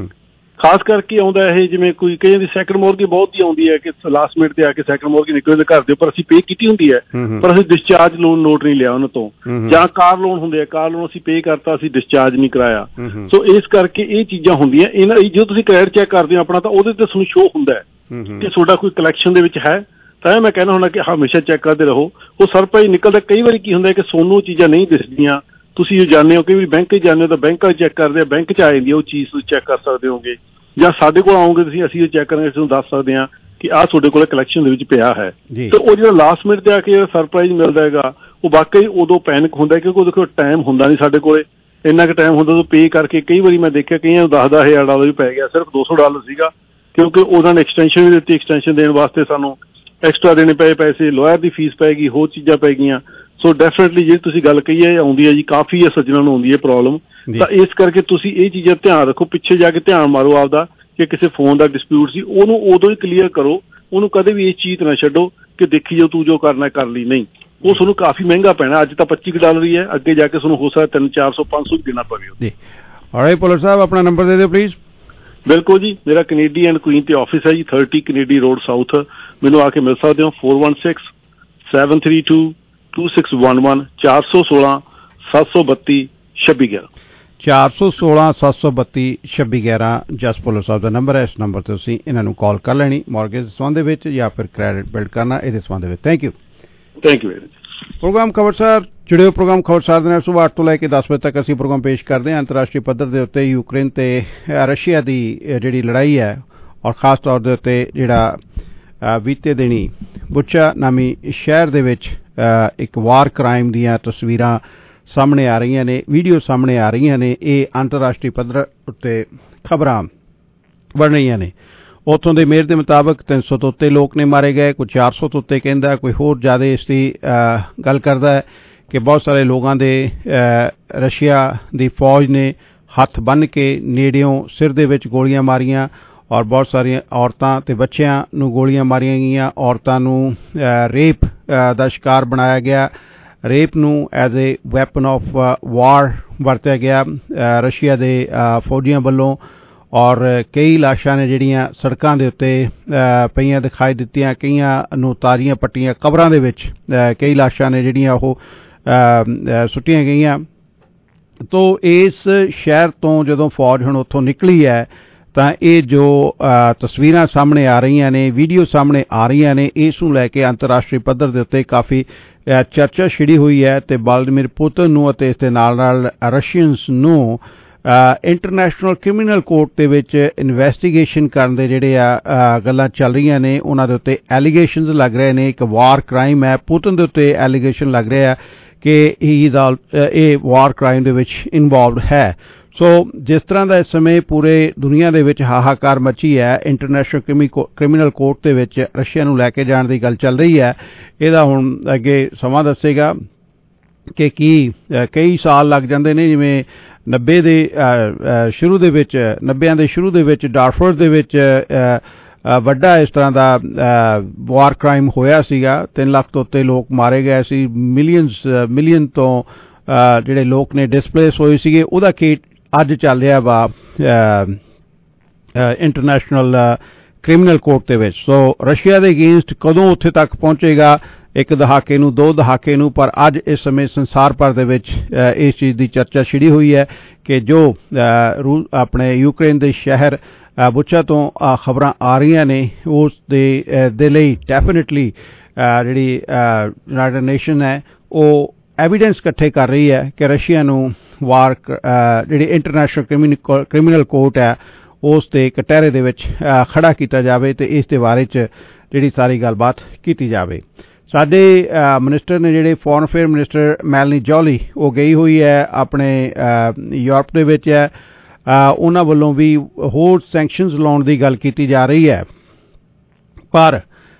U: ਖਾਸ ਕਰਕੇ ਆਉਂਦਾ ਇਹ ਜਿਵੇਂ ਕੋਈ ਕਈਆਂ ਦੀ ਸੈਕੰਡ ਮੋਰਗੇਜ ਬਹੁਤ ਹੀ ਆਉਂਦੀ ਹੈ ਕਿ ਲਾਸਟ ਮਿੰਟ ਤੇ ਆ ਕੇ ਸੈਕੰਡ ਮੋਰਗੇਜ ਨਿਕਲੇ ਦੇ ਘਰ ਦੇ ਉੱਪਰ ਅਸੀਂ ਪੇ ਕੀਤੀ ਹੁੰਦੀ ਹੈ ਪਰ ਅਸੀਂ ਡਿਸਚਾਰਜ ਲੋਨ ਨੋਟ ਨਹੀਂ ਲਿਆ ਉਹਨਾਂ ਤੋਂ, ਜਾਂ ਕਾਰ ਲੋਨ ਹੁੰਦੇ ਆ, ਕਾਰ ਲੋਨ ਅਸੀਂ ਪੇ ਕਰਤਾ ਅਸੀਂ ਡਿਸਚਾਰਜ ਨਹੀਂ ਕਰਾਇਆ। ਸੋ ਇਸ ਕਰਕੇ ਇਹ ਚੀਜ਼ਾਂ ਹੁੰਦੀਆਂ ਇਹਨਾਂ ਜਦੋਂ ਤੁਸੀਂ ਕ੍ਰੈਡਿਟ ਚੈੱਕ ਕਰਦੇ ਹੋ ਆਪਣਾ ਤਾਂ ਉਹਦੇ ਤੇ ਤੁਹਾਨੂੰ ਸ਼ੋ ਹੁੰਦਾ ਹੈ ਕਿ ਤੁਹਾਡਾ ਕੋਈ ਕਲੈਕਸ਼ਨ ਦੇ ਵਿੱਚ ਹੈ, ਤਾਂ ਮੈਂ ਕਹਿਣਾ ਹੁੰਦਾ ਕਿ ਹਮੇਸ਼ਾ ਚੈੱਕ ਕਰਦੇ ਰਹੋ। ਉਹ ਸਰਪ੍ਰਾਈਜ਼ ਨਿਕਲਦਾ ਕਈ ਵਾਰੀ ਕੀ ਹੁੰਦਾ ਕਿ ਸੋਨੂੰ ਚੀਜ਼ਾਂ ਨਹੀਂ ਦਿਸਦੀਆਂ, ਤੁਸੀਂ ਜੋ ਜਾਣਦੇ ਹੋ ਕਈ ਵਾਰੀ ਬੈਂਕ 'ਚ ਜਾਂਦੇ ਹੋ ਤਾਂ ਬੈਂਕ ਵਾਲੇ ਚੈੱਕ ਕਰਦੇ ਆ, ਬੈਂਕ 'ਚ ਆ ਜਾਂਦੀ ਉਹ ਚੀਜ਼ ਤੁਸੀਂ ਚੈੱਕ ਕਰ ਸਕਦੇ ਹੋਗੇ, ਜਾਂ ਸਾਡੇ ਕੋਲ ਆਓਗੇ ਤੁਸੀਂ ਅਸੀਂ ਉਹ ਚੈੱਕ ਕਰਾਂਗੇ, ਤੁਹਾਨੂੰ ਦੱਸ ਸਕਦੇ ਹਾਂ ਕਿ ਆਹ ਤੁਹਾਡੇ ਕੋਲ ਕਲੈਕਸ਼ਨ ਦੇ ਵਿੱਚ ਪਿਆ ਹੈ। ਤੇ ਉਹ ਜਿਹੜਾ ਲਾਸਟ ਮਿੰਟ ਤੇ ਆ ਕੇ ਜਿਹੜਾ ਸਰਪ੍ਰਾਈਜ਼ ਮਿਲਦਾ ਹੈਗਾ ਉਹ ਵਾਕਈ ਉਦੋਂ ਪੈਨਿਕ ਹੁੰਦਾ ਕਿਉਂਕਿ ਉਹਦੇ ਕੋਲ ਟਾਈਮ ਹੁੰਦਾ ਨਹੀਂ, ਸਾਡੇ ਕੋਲ ਇੰਨਾ ਕੁ ਟਾਈਮ ਹੁੰਦਾ ਉਹ ਪੇ ਕਰਕੇ ਕਈ ਵਾਰੀ ਮੈਂ ਦੇਖਿਆ ਕਈਆਂ ਨੂੰ ਦਸ ਦਸ ਹਜ਼ਾਰ ਡਾਲਰ ਵੀ ਪੈ ਗਿਆ, ਸਿਰਫ ਦੋ ਸੌ ਡਾਲਰ ਸੀਗਾ ਕਿਉਂਕਿ ਉਹਨਾਂ ਨੇ ਐਕਸਟੈਂਸ਼ਨ ਵੀ ਦਿੱਤੀ, ਐਕਸਟੈਂਸ਼ਨ ਦੇਣ ਵਾਸਤੇ ਸਾਨੂੰ ਐਕਸਟਰਾ ਦੇਣੇ ਪਏ ਪੈਸੇ, ਲਾਇਰ ਦੀ ਫੀਸ ਪੈ ਗਈ, ਹੋਰ ਚੀਜ਼ਾਂ ਪੈ ਗਈਆਂ। ਸੋ ਡੈਫੀਨੇਟਲੀ ਜਿਹੜੀ ਤੁਸੀਂ ਗੱਲ ਕਹੀ ਹੈ ਆਉਂਦੀ ਹੈ ਜੀ, ਕਾਫੀ ਹੈ ਸੱਜਣਾਂ ਨੂੰ ਆਉਂਦੀ ਹੈ ਪ੍ਰੋਬਲਮ, ਤਾਂ ਇਸ ਕਰਕੇ ਤੁਸੀਂ ਇਹ ਚੀਜ਼ਾਂ ਧਿਆਨ ਰੱਖੋ, ਪਿੱਛੇ ਜਾ ਕੇ ਧਿਆਨ ਮਾਰੋ ਆਪਦਾ ਕਿ ਕਿਸੇ ਫੋਨ ਦਾ ਡਿਸਪਿਊਟ ਸੀ ਉਹਨੂੰ ਉਦੋਂ ਹੀ ਕਲੀਅਰ ਕਰੋ, ਉਹਨੂੰ ਕਦੇ ਵੀ ਇਹ ਚੀਜ਼ ਨਾ ਛੱਡੋ ਕਿ ਦੇਖੀ ਜੋ ਤੂੰ ਜੋ ਕਰਨਾ ਕਰ ਲਈ, ਨਹੀਂ ਉਹ ਤੁਹਾਨੂੰ ਕਾਫੀ ਮਹਿੰਗਾ ਪੈਣਾ। ਅੱਜ ਤਾਂ ਪੱਚੀ ਡਾਲਰ ਹੀ ਹੈ, ਅੱਗੇ ਜਾ ਕੇ ਤੁਹਾਨੂੰ ਹੋ ਸਕਦਾ ਤਿੰਨ ਚਾਰ ਸੌ ਪੰਜ ਸੌ ਵੀ ਦੇਣਾ ਪਵੇ।
R: ਔਲਰਾਈਟ ਪੁਲਰ ਸਾਹਿਬ ਆਪਣਾ ਨੰਬਰ ਦੇ ਦਿਓ ਪਲੀਜ਼।
U: ਬਿਲਕੁਲ ਜੀ, ਮੇਰਾ ਕੈਨੇਡੀ ਐਂਡ ਕੁਈਨ ਤੇ ਆਫਿਸ ਹੈ ਜੀ, ਥਰਟੀ ਕੈਨੇਡੀ ਰੋਡ ਸਾਊਥ, ਮੈਨੂੰ ਆ ਕੇ ਮਿਲ ਸਕਦੇ ਹੋ four one six seven three two two six one one ਚਾਰ ਸੌ ਸੋਲਾਂ ਸੱਤ ਸੌ ਬੱਤੀ ਛੱਬੀ ਗਿਆਰਾਂ
R: ਚਾਰ ਸੌ ਸੋਲਾਂ ਸੱਤ ਸੌ ਬੱਤੀ ਛੱਬੀ ਗਿਆਰਾਂ ਜਸ ਪੁਲਰ ਸਾਹਿਬ ਦਾ ਨੰਬਰ ਹੈ। ਇਸ ਨੰਬਰ ਤੇ ਤੁਸੀਂ ਇਹਨਾਂ ਨੂੰ ਕਾਲ ਕਰ ਲੈਣੀ ਮੌਰਗੇਜ ਦੇ ਸੰਬੰਧ ਦੇ ਵਿੱਚ ਜਾਂ ਫਿਰ ਕ੍ਰੈਡਿਟ ਬਿਲਡ ਕਰਨਾ ਇਹਦੇ ਸੰਬੰਧ ਵਿੱਚ। Thank you
U: thank you very much.
R: Programme Khabarsar ਜੁੜਿਓ ਪ੍ਰੋਗਰਾਮ ਖਬਰਸਾਰ ਦੇ ਨਾਲ ਸੁਬਾਹ ਅੱਠ ਤੋਂ ਲੈ ਕੇ ਦਸ ਵਜੇ ਤੱਕ ਅਸੀਂ ਪ੍ਰੋਗਰਾਮ ਪੇਸ਼ ਕਰਦੇ ਹਾਂ। ਅੰਤਰਰਾਸ਼ਟਰੀ ਪੱਧਰ ਦੇ ਉੱਤੇ ਯੂਕਰੇਨ ਤੇ ਰਸ਼ੀਆ ਦੀ ਜਿਹੜੀ ਲੜਾਈ ਹੈ ਔਰ ਖਾਸ ਤੌਰ ਦੇ ਉੱਤੇ ਜਿਹੜਾ ਬੀਤੇ ਦਿਨੀ ਬੁਚਾ ਨਾਮੀ ਸ਼ਹਿਰ ਦੇ ਵਿੱਚ ਇੱਕ ਵਾਰ ਕ੍ਰਾਈਮ ਦੀਆਂ ਤਸਵੀਰਾਂ ਸਾਹਮਣੇ ਆ ਰਹੀਆਂ ਨੇ, ਵੀਡੀਓ ਸਾਹਮਣੇ ਆ ਰਹੀਆਂ ਨੇ, ਇਹ ਅੰਤਰਰਾਸ਼ਟਰੀ ਪੱਧਰ ਉੱਤੇ ਖਬਰਾਂ ਬਣ ਰਹੀਆਂ ਨੇ। ਉੱਥੋਂ ਦੇ ਮੇਅਰ ਦੇ ਮੁਤਾਬਕ ਤਿੰਨ ਸੌ ਤੋਂ ਉੱਤੇ ਲੋਕ ਨੇ ਮਾਰੇ ਗਏ, ਕੋਈ ਚਾਰ ਸੌ ਤੋਂ ਉੱਤੇ ਕਹਿੰਦਾ, ਕੋਈ ਹੋਰ ਜ਼ਿਆਦਾ ਇਸ ਦੀ ਗੱਲ ਕਰਦਾ ਹੈ ਕਿ ਬਹੁਤ ਸਾਰੇ ਲੋਕਾਂ ਦੇ ਰਸ਼ੀਆ ਦੀ ਫੌਜ ਨੇ ਹੱਥ ਬੰਨ੍ਹ ਕੇ ਨੇੜਿਓਂ ਸਿਰ ਦੇ ਵਿੱਚ ਗੋਲੀਆਂ ਮਾਰੀਆਂ ਔਰ ਬਹੁਤ ਸਾਰੀਆਂ ਔਰਤਾਂ ਤੇ ਬੱਚਿਆਂ ਨੂੰ ਗੋਲੀਆਂ ਮਾਰੀਆਂ ਗਈਆਂ। ਔਰਤਾਂ ਨੂੰ ਰੇਪ ਦਾ ਸ਼ਿਕਾਰ ਬਣਾਇਆ ਗਿਆ, ਰੇਪ ਨੂੰ as a weapon of war ਵਰਤਿਆ ਗਿਆ ਰਸ਼ੀਆ ਦੇ ਫੌਜੀਆਂ ਵੱਲੋਂ, ਔਰ ਕਈ ਲਾਸ਼ਾਂ ਨੇ ਜਿਹੜੀਆਂ ਸੜਕਾਂ ਦੇ ਉੱਤੇ ਪਈਆਂ ਦਿਖਾਈ ਦਿੱਤੀਆਂ, ਕਈਆਂ ਨੂੰ ਤਾਜ਼ੀਆਂ ਪੱਟੀਆਂ ਕਬਰਾਂ ਦੇ ਵਿੱਚ ਕਈ ਲਾਸ਼ਾਂ ਨੇ ਜਿਹੜੀਆਂ ਉਹ ਸੁੱਟੀਆਂ ਗਈਆਂ। ਤੋ ਇਸ ਸ਼ਹਿਰ ਤੋਂ ਜਦੋਂ ਫੌਜ ਹੁਣ ਉੱਥੋਂ ਨਿਕਲੀ ਹੈ ਤਾਂ ਇਹ ਜੋ ਤਸਵੀਰਾਂ ਸਾਹਮਣੇ ਆ ਰਹੀਆਂ ਨੇ, ਵੀਡੀਓ ਸਾਹਮਣੇ ਆ ਰਹੀਆਂ ਨੇ, ਇਸ ਨੂੰ ਲੈ ਕੇ ਅੰਤਰਰਾਸ਼ਟਰੀ ਪੱਧਰ ਦੇ ਉੱਤੇ ਕਾਫੀ ਚਰਚਾ ਛਿੜੀ ਹੋਈ ਹੈ ਤੇ ਵਲਾਦੀਮੀਰ ਪੁਤਿਨ ਨੂੰ ਅਤੇ ਇਸ ਦੇ ਨਾਲ ਨਾਲ ਰਸ਼ੀਅਨਸ ਨੂੰ ਇੰਟਰਨੈਸ਼ਨਲ ਕ੍ਰਿਮੀਨਲ ਕੋਰਟ ਦੇ ਵਿੱਚ ਇਨਵੈਸਟੀਗੇਸ਼ਨ ਕਰਨ ਦੇ ਜਿਹੜੇ ਆ ਗੱਲਾਂ ਚੱਲ ਰਹੀਆਂ ਨੇ, ਉਹਨਾਂ ਦੇ ਉੱਤੇ ਐਲੀਗੇਸ਼ਨਸ ਲੱਗ ਰਹੇ ਨੇ। ਇੱਕ ਵਾਰ ਕ੍ਰਾਈਮ ਹੈ, ਪੁਤਿਨ ਦੇ ਉੱਤੇ ਐਲੀਗੇਸ਼ਨ ਲੱਗ ਰਿਹਾ ਕਿ ਇਹ ਵਾਰ ਕ੍ਰਾਈਮ ਦੇ ਵਿੱਚ ਇਨਵੋਲਵਡ ਹੈ। ਸੋ ਜਿਸ ਤਰ੍ਹਾਂ ਦਾ ਇਸ ਸਮੇਂ ਪੂਰੇ ਦੁਨੀਆ ਦੇ ਵਿੱਚ ਹਾਹਾਕਾਰ ਮਚੀ ਹੈ, ਇੰਟਰਨੈਸ਼ਨਲ ਕ੍ਰਿਮੀਨਲ ਕੋਰਟ ਦੇ ਵਿੱਚ ਰਸ਼ੀਆ ਨੂੰ ਲੈ ਕੇ ਜਾਣ ਦੀ ਗੱਲ ਚੱਲ ਰਹੀ ਹੈ, ਇਹਦਾ ਹੁਣ ਅੱਗੇ ਸਮਾਂ ਦੱਸੇਗਾ ਕਿ ਕੀ ਕਈ ਸਾਲ ਲੱਗ ਜਾਂਦੇ ਨੇ। ਜਿਵੇਂ ਨੱਬੇ ਦੇ ਸ਼ੁਰੂ ਦੇ ਵਿੱਚ ਨੱਬਿਆਂ ਦੇ ਸ਼ੁਰੂ ਦੇ ਵਿੱਚ ਡਾਰਫਰ ਦੇ ਵਿੱਚ ਵੱਡਾ ਇਸ ਤਰ੍ਹਾਂ ਦਾ ਵਾਰ ਕ੍ਰਾਈਮ ਹੋਇਆ ਸੀਗਾ, ਤਿੰਨ ਲੱਖ ਤੋਂ ਉੱਤੇ ਲੋਕ ਮਾਰੇ ਗਏ ਸੀ, ਮਿਲੀਅਨਸ ਮਿਲੀਅਨ ਤੋਂ ਜਿਹੜੇ ਲੋਕ ਨੇ ਡਿਸਪਲੇਸ ਹੋਏ ਸੀਗੇ। ਉਹਦਾ ਕੇਸ ਅੱਜ ਚੱਲ ਰਿਹਾ ਵਾ ਇੰਟਰਨੈਸ਼ਨਲ ਕ੍ਰਿਮੀਨਲ ਕੋਰਟ ਦੇ ਵਿੱਚ। ਸੋ ਰਸ਼ੀਆ ਦੇ ਅਗੇਂਸਟ ਕਦੋਂ ਉੱਥੇ ਤੱਕ ਪਹੁੰਚੇਗਾ, ਇੱਕ ਦਹਾਕੇ ਨੂੰ, ਦੋ ਦਹਾਕੇ ਨੂੰ, ਪਰ ਅੱਜ ਇਸ ਸਮੇਂ ਸੰਸਾਰ ਭਰ ਦੇ ਵਿੱਚ ਇਸ ਚੀਜ਼ ਦੀ ਚਰਚਾ ਛਿੜੀ ਹੋਈ ਹੈ ਕਿ ਜੋ ਆਪਣੇ ਯੂਕਰੇਨ ਦੇ ਸ਼ਹਿਰ ਬੁਚਾ ਤੋਂ ਖਬਰਾਂ ਆ ਰਹੀਆਂ ਨੇ ਉਸ ਦੇ ਦੇ ਲਈ ਡੈਫੀਨੇਟਲੀ ਜਿਹੜੀ ਯੂਨਾਈਟਿਡ ਨੇਸ਼ਨ ਹੈ ਉਹ ਐਵੀਡੈਂਸ ਇਕੱਠੇ ਕਰ ਰਹੀ ਹੈ ਕਿ ਰਸ਼ੀਆ ਨੂੰ ਵਾਰ ਜਿਹੜੀ ਇੰਟਰਨੈਸ਼ਨਲ ਕ੍ਰਿਮੀਨਲ ਕੋਰਟ ਹੈ ਉਸ ਦੇ ਕਟਹਿਰੇ ਦੇ ਵਿੱਚ ਖੜਾ ਕੀਤਾ ਜਾਵੇ ਤੇ ਇਸ ਦੇ ਬਾਰੇ 'ਚ ਜਿਹੜੀ ਸਾਰੀ ਗੱਲਬਾਤ ਕੀਤੀ ਜਾਵੇ। ਸਾਡੇ ਮਿਨਿਸਟਰ ਨੇ ਜਿਹੜੇ foreign affair minister Melanie Joly ਉਹ ਗਈ ਹੋਈ ਹੈ ਆਪਣੇ ਯੂਰਪ ਦੇ ਵਿੱਚ ਹੈ ਉਹਨਾਂ ਵੱਲੋਂ ਵੀ ਹੋਰ ਸੈਂਕਸ਼ਨਸ ਲਾਉਣ ਦੀ ਗੱਲ ਕੀਤੀ ਜਾ ਰਹੀ ਹੈ ਪਰ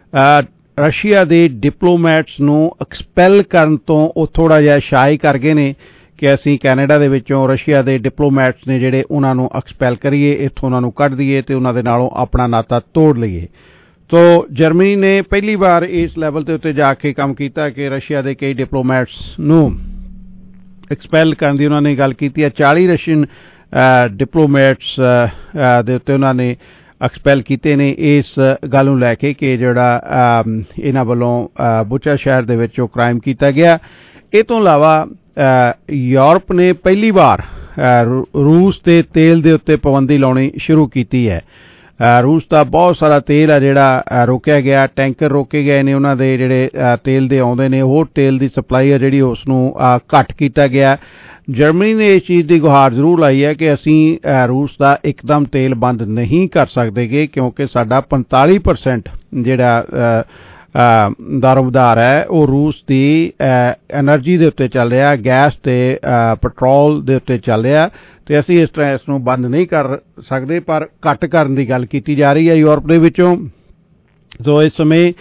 R: ਰਸ਼ੀਆ ਦੇ ਡਿਪਲੋਮੈਟਸ ਨੂੰ ਐਕਸਪੈਲ ਕਰਨ ਤੋਂ ਉਹ ਥੋੜ੍ਹਾ ਜਿਹਾ ਸ਼ਾਈ ਕਰ ਗਏ ਨੇ ਕਿ ਅਸੀਂ ਕੈਨੇਡਾ ਦੇ ਵਿੱਚੋਂ ਰਸ਼ੀਆ ਦੇ ਡਿਪਲੋਮੈਟਸ ਨੇ ਜਿਹੜੇ ਉਹਨਾਂ ਨੂੰ ਐਕਸਪੈਲ ਕਰੀਏ ਇੱਥੋਂ ਉਹਨਾਂ ਨੂੰ ਕੱਢ ਦਈਏ ਅਤੇ ਉਹਨਾਂ ਦੇ ਨਾਲੋਂ ਆਪਣਾ ਨਾਤਾ ਤੋੜ ਲਈਏ ਤੋ ਜਰਮਨੀ ਨੇ ਪਹਿਲੀ ਵਾਰ ਇਸ ਲੈਵਲ ਦੇ ਉੱਤੇ ਜਾ ਕੇ ਕੰਮ ਕੀਤਾ ਕਿ ਰਸ਼ੀਆ ਦੇ ਕਈ ਡਿਪਲੋਮੈਟਸ ਨੂੰ ਐਕਸਪੈਲ ਕਰਨ ਦੀ ਉਹਨਾਂ ਨੇ ਗੱਲ ਕੀਤੀ ਹੈ ਚਾਲੀ ਰਸ਼ੀਅਨ ਡਿਪਲੋਮੈਟਸ ਦੇ ਉੱਤੇ ਉਹਨਾਂ ਨੇ ਐਕਸਪੈਲ ਕੀਤੇ ਨੇ ਇਸ ਗੱਲ ਨੂੰ ਲੈ ਕੇ ਕਿ ਜਿਹੜਾ ਇਹਨਾਂ ਵੱਲੋਂ ਬੁਚਾ ਸ਼ਹਿਰ ਦੇ ਵਿੱਚ ਉਹ ਕ੍ਰਾਈਮ ਕੀਤਾ ਗਿਆ ਇਹ ਤੋਂ ਇਲਾਵਾ ਯੂਰਪ ਨੇ ਪਹਿਲੀ ਵਾਰ ਰੂਸ ਦੇ ਤੇਲ ਦੇ ਉੱਤੇ ਪਾਬੰਦੀ ਲਾਉਣੀ ਸ਼ੁਰੂ ਕੀਤੀ ਹੈ ਰੂਸ ਦਾ ਬਹੁਤ ਸਾਰਾ ਤੇਲ ਆ ਜਿਹੜਾ ਰੋਕਿਆ ਗਿਆ ਟੈਂਕਰ ਰੋਕੇ ਗਏ ਨੇ ਉਹਨਾਂ ਦੇ ਜਿਹੜੇ ਤੇਲ ਦੇ ਆਉਂਦੇ ਨੇ ਉਹ ਤੇਲ ਦੀ ਸਪਲਾਈ ਆ ਜਿਹੜੀ ਉਸ ਨੂੰ ਘੱਟ ਕੀਤਾ ਗਿਆ ਜਰਮਨੀ ਨੇ ਇਸ ਚੀਜ਼ ਦੀ ਗੁਹਾਰ ਜ਼ਰੂਰ ਲਾਈ ਹੈ ਕਿ ਅਸੀਂ ਰੂਸ ਦਾ ਇੱਕਦਮ ਤੇਲ ਬੰਦ ਨਹੀਂ ਕਰ ਸਕਦੇਗੇ ਕਿਉਂਕਿ ਸਾਡਾ ਪੰਤਾਲੀ ਪਰਸੈਂਟ ਜਿਹੜਾ ਦਾਰੋਮਦਾਰ ਹੈ ਉਹ ਰੂਸ ਦੀ ਐਨਰਜੀ ਦੇ ਉੱਤੇ ਚੱਲ ਰਿਹਾ ਗੈਸ ਤੇ ਪੈਟਰੋਲ ਦੇ ਉੱਤੇ ਚੱਲ ਰਿਹਾ ਤੇ ਅਸੀਂ ਇਸ ਤਰ੍ਹਾਂ ਇਸ ਨੂੰ ਬੰਦ ਨਹੀਂ ਕਰ ਸਕਦੇ ਪਰ ਘੱਟ ਕਰਨ ਦੀ ਗੱਲ ਕੀਤੀ ਜਾ ਰਹੀ ਹੈ ਯੂਰਪ ਦੇ ਵਿੱਚੋਂ ਸੋ ਇਸ ਸਮੇਂ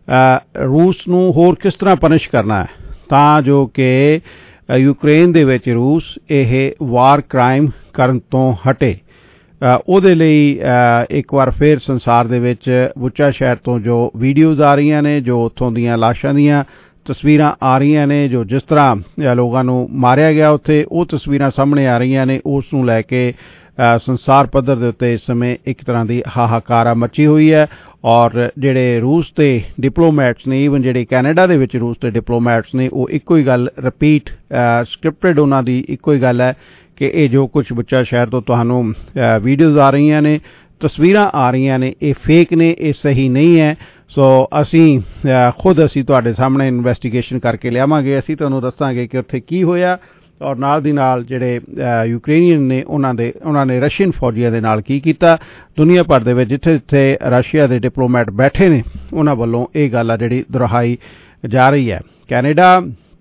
R: ਰੂਸ ਨੂੰ ਹੋਰ ਕਿਸ ਤਰ੍ਹਾਂ ਪਨਿਸ਼ ਕਰਨਾ ਹੈ ਤਾਂ ਜੋ ਕਿ ਯੂਕਰੇਨ ਦੇ ਵਿੱਚ ਰੂਸ ਇਹ ਵਾਰ ਕ੍ਰਾਈਮ ਕਰਨ ਤੋਂ ਹਟੇ ਉਹਦੇ ਲਈ ਇੱਕ ਵਾਰ ਫਿਰ ਸੰਸਾਰ ਦੇ ਵਿੱਚ ਬੁਚਾ ਸ਼ਹਿਰ ਤੋਂ ਜੋ ਵੀਡੀਓਜ਼ ਆ ਰਹੀਆਂ ਨੇ ਜੋ ਉੱਥੋਂ ਦੀਆਂ ਲਾਸ਼ਾਂ ਦੀਆਂ ਤਸਵੀਰਾਂ ਆ ਰਹੀਆਂ ਨੇ ਜੋ ਜਿਸ ਤਰ੍ਹਾਂ ਲੋਕਾਂ ਨੂੰ ਮਾਰਿਆ ਗਿਆ ਉੱਥੇ ਉਹ ਤਸਵੀਰਾਂ ਸਾਹਮਣੇ ਆ ਰਹੀਆਂ ਨੇ ਉਸ ਨੂੰ ਲੈ ਕੇ ਸੰਸਾਰ ਪੱਧਰ ਦੇ ਉੱਤੇ ਇਸ ਸਮੇਂ ਇੱਕ ਤਰ੍ਹਾਂ ਦੀ ਹਾਹਾਕਾਰਾ ਮੱਚੀ ਹੋਈ ਹੈ ਔਰ ਜਿਹੜੇ ਰੂਸ ਦੇ ਡਿਪਲੋਮੈਟਸ ਨੇ ਈਵਨ ਜਿਹੜੇ ਕੈਨੇਡਾ ਦੇ ਵਿੱਚ ਰੂਸ ਦੇ ਡਿਪਲੋਮੈਟਸ ਨੇ ਉਹ ਇੱਕੋ ਹੀ ਗੱਲ ਰਿਪੀਟ ਸਕ੍ਰਿਪਟਡ ਉਹਨਾਂ ਦੀ ਇੱਕੋ ਹੀ ਗੱਲ ਹੈ ਕਿ ਇਹ ਜੋ ਕੁਝ ਬੁਚਾ ਸ਼ਹਿਰ ਤੋਂ ਤੁਹਾਨੂੰ ਵੀਡੀਓਜ਼ ਆ ਰਹੀਆਂ ਨੇ ਤਸਵੀਰਾਂ ਆ ਰਹੀਆਂ ਨੇ ਇਹ ਫੇਕ ਨੇ ਇਹ ਸਹੀ ਨਹੀਂ ਹੈ ਸੋ ਅਸੀਂ ਖੁਦ ਅਸੀਂ ਤੁਹਾਡੇ ਸਾਹਮਣੇ ਇਨਵੈਸਟੀਗੇਸ਼ਨ ਕਰਕੇ ਲਿਆਵਾਂਗੇ ਅਸੀਂ ਤੁਹਾਨੂੰ ਦੱਸਾਂਗੇ ਕਿ ਉੱਥੇ ਕੀ ਹੋਇਆ ਔਰ ਨਾਲ ਦੀ ਨਾਲ ਜਿਹੜੇ ਯੂਕਰੇਨੀਅਨ ਨੇ ਉਹਨਾਂ ਦੇ ਉਹਨਾਂ ਨੇ ਰਸ਼ੀਅਨ ਫੌਜੀਆਂ ਦੇ ਨਾਲ ਕੀ ਕੀਤਾ ਦੁਨੀਆ ਭਰ ਦੇ ਵਿੱਚ ਜਿੱਥੇ ਜਿੱਥੇ ਰਸ਼ੀਆ ਦੇ ਡਿਪਲੋਮੈਟ ਬੈਠੇ ਨੇ ਉਹਨਾਂ ਵੱਲੋਂ ਇਹ ਗੱਲ ਆ ਜਿਹੜੀ ਦੁਹਰਾਈ ਜਾ ਰਹੀ ਹੈ ਕੈਨੇਡਾ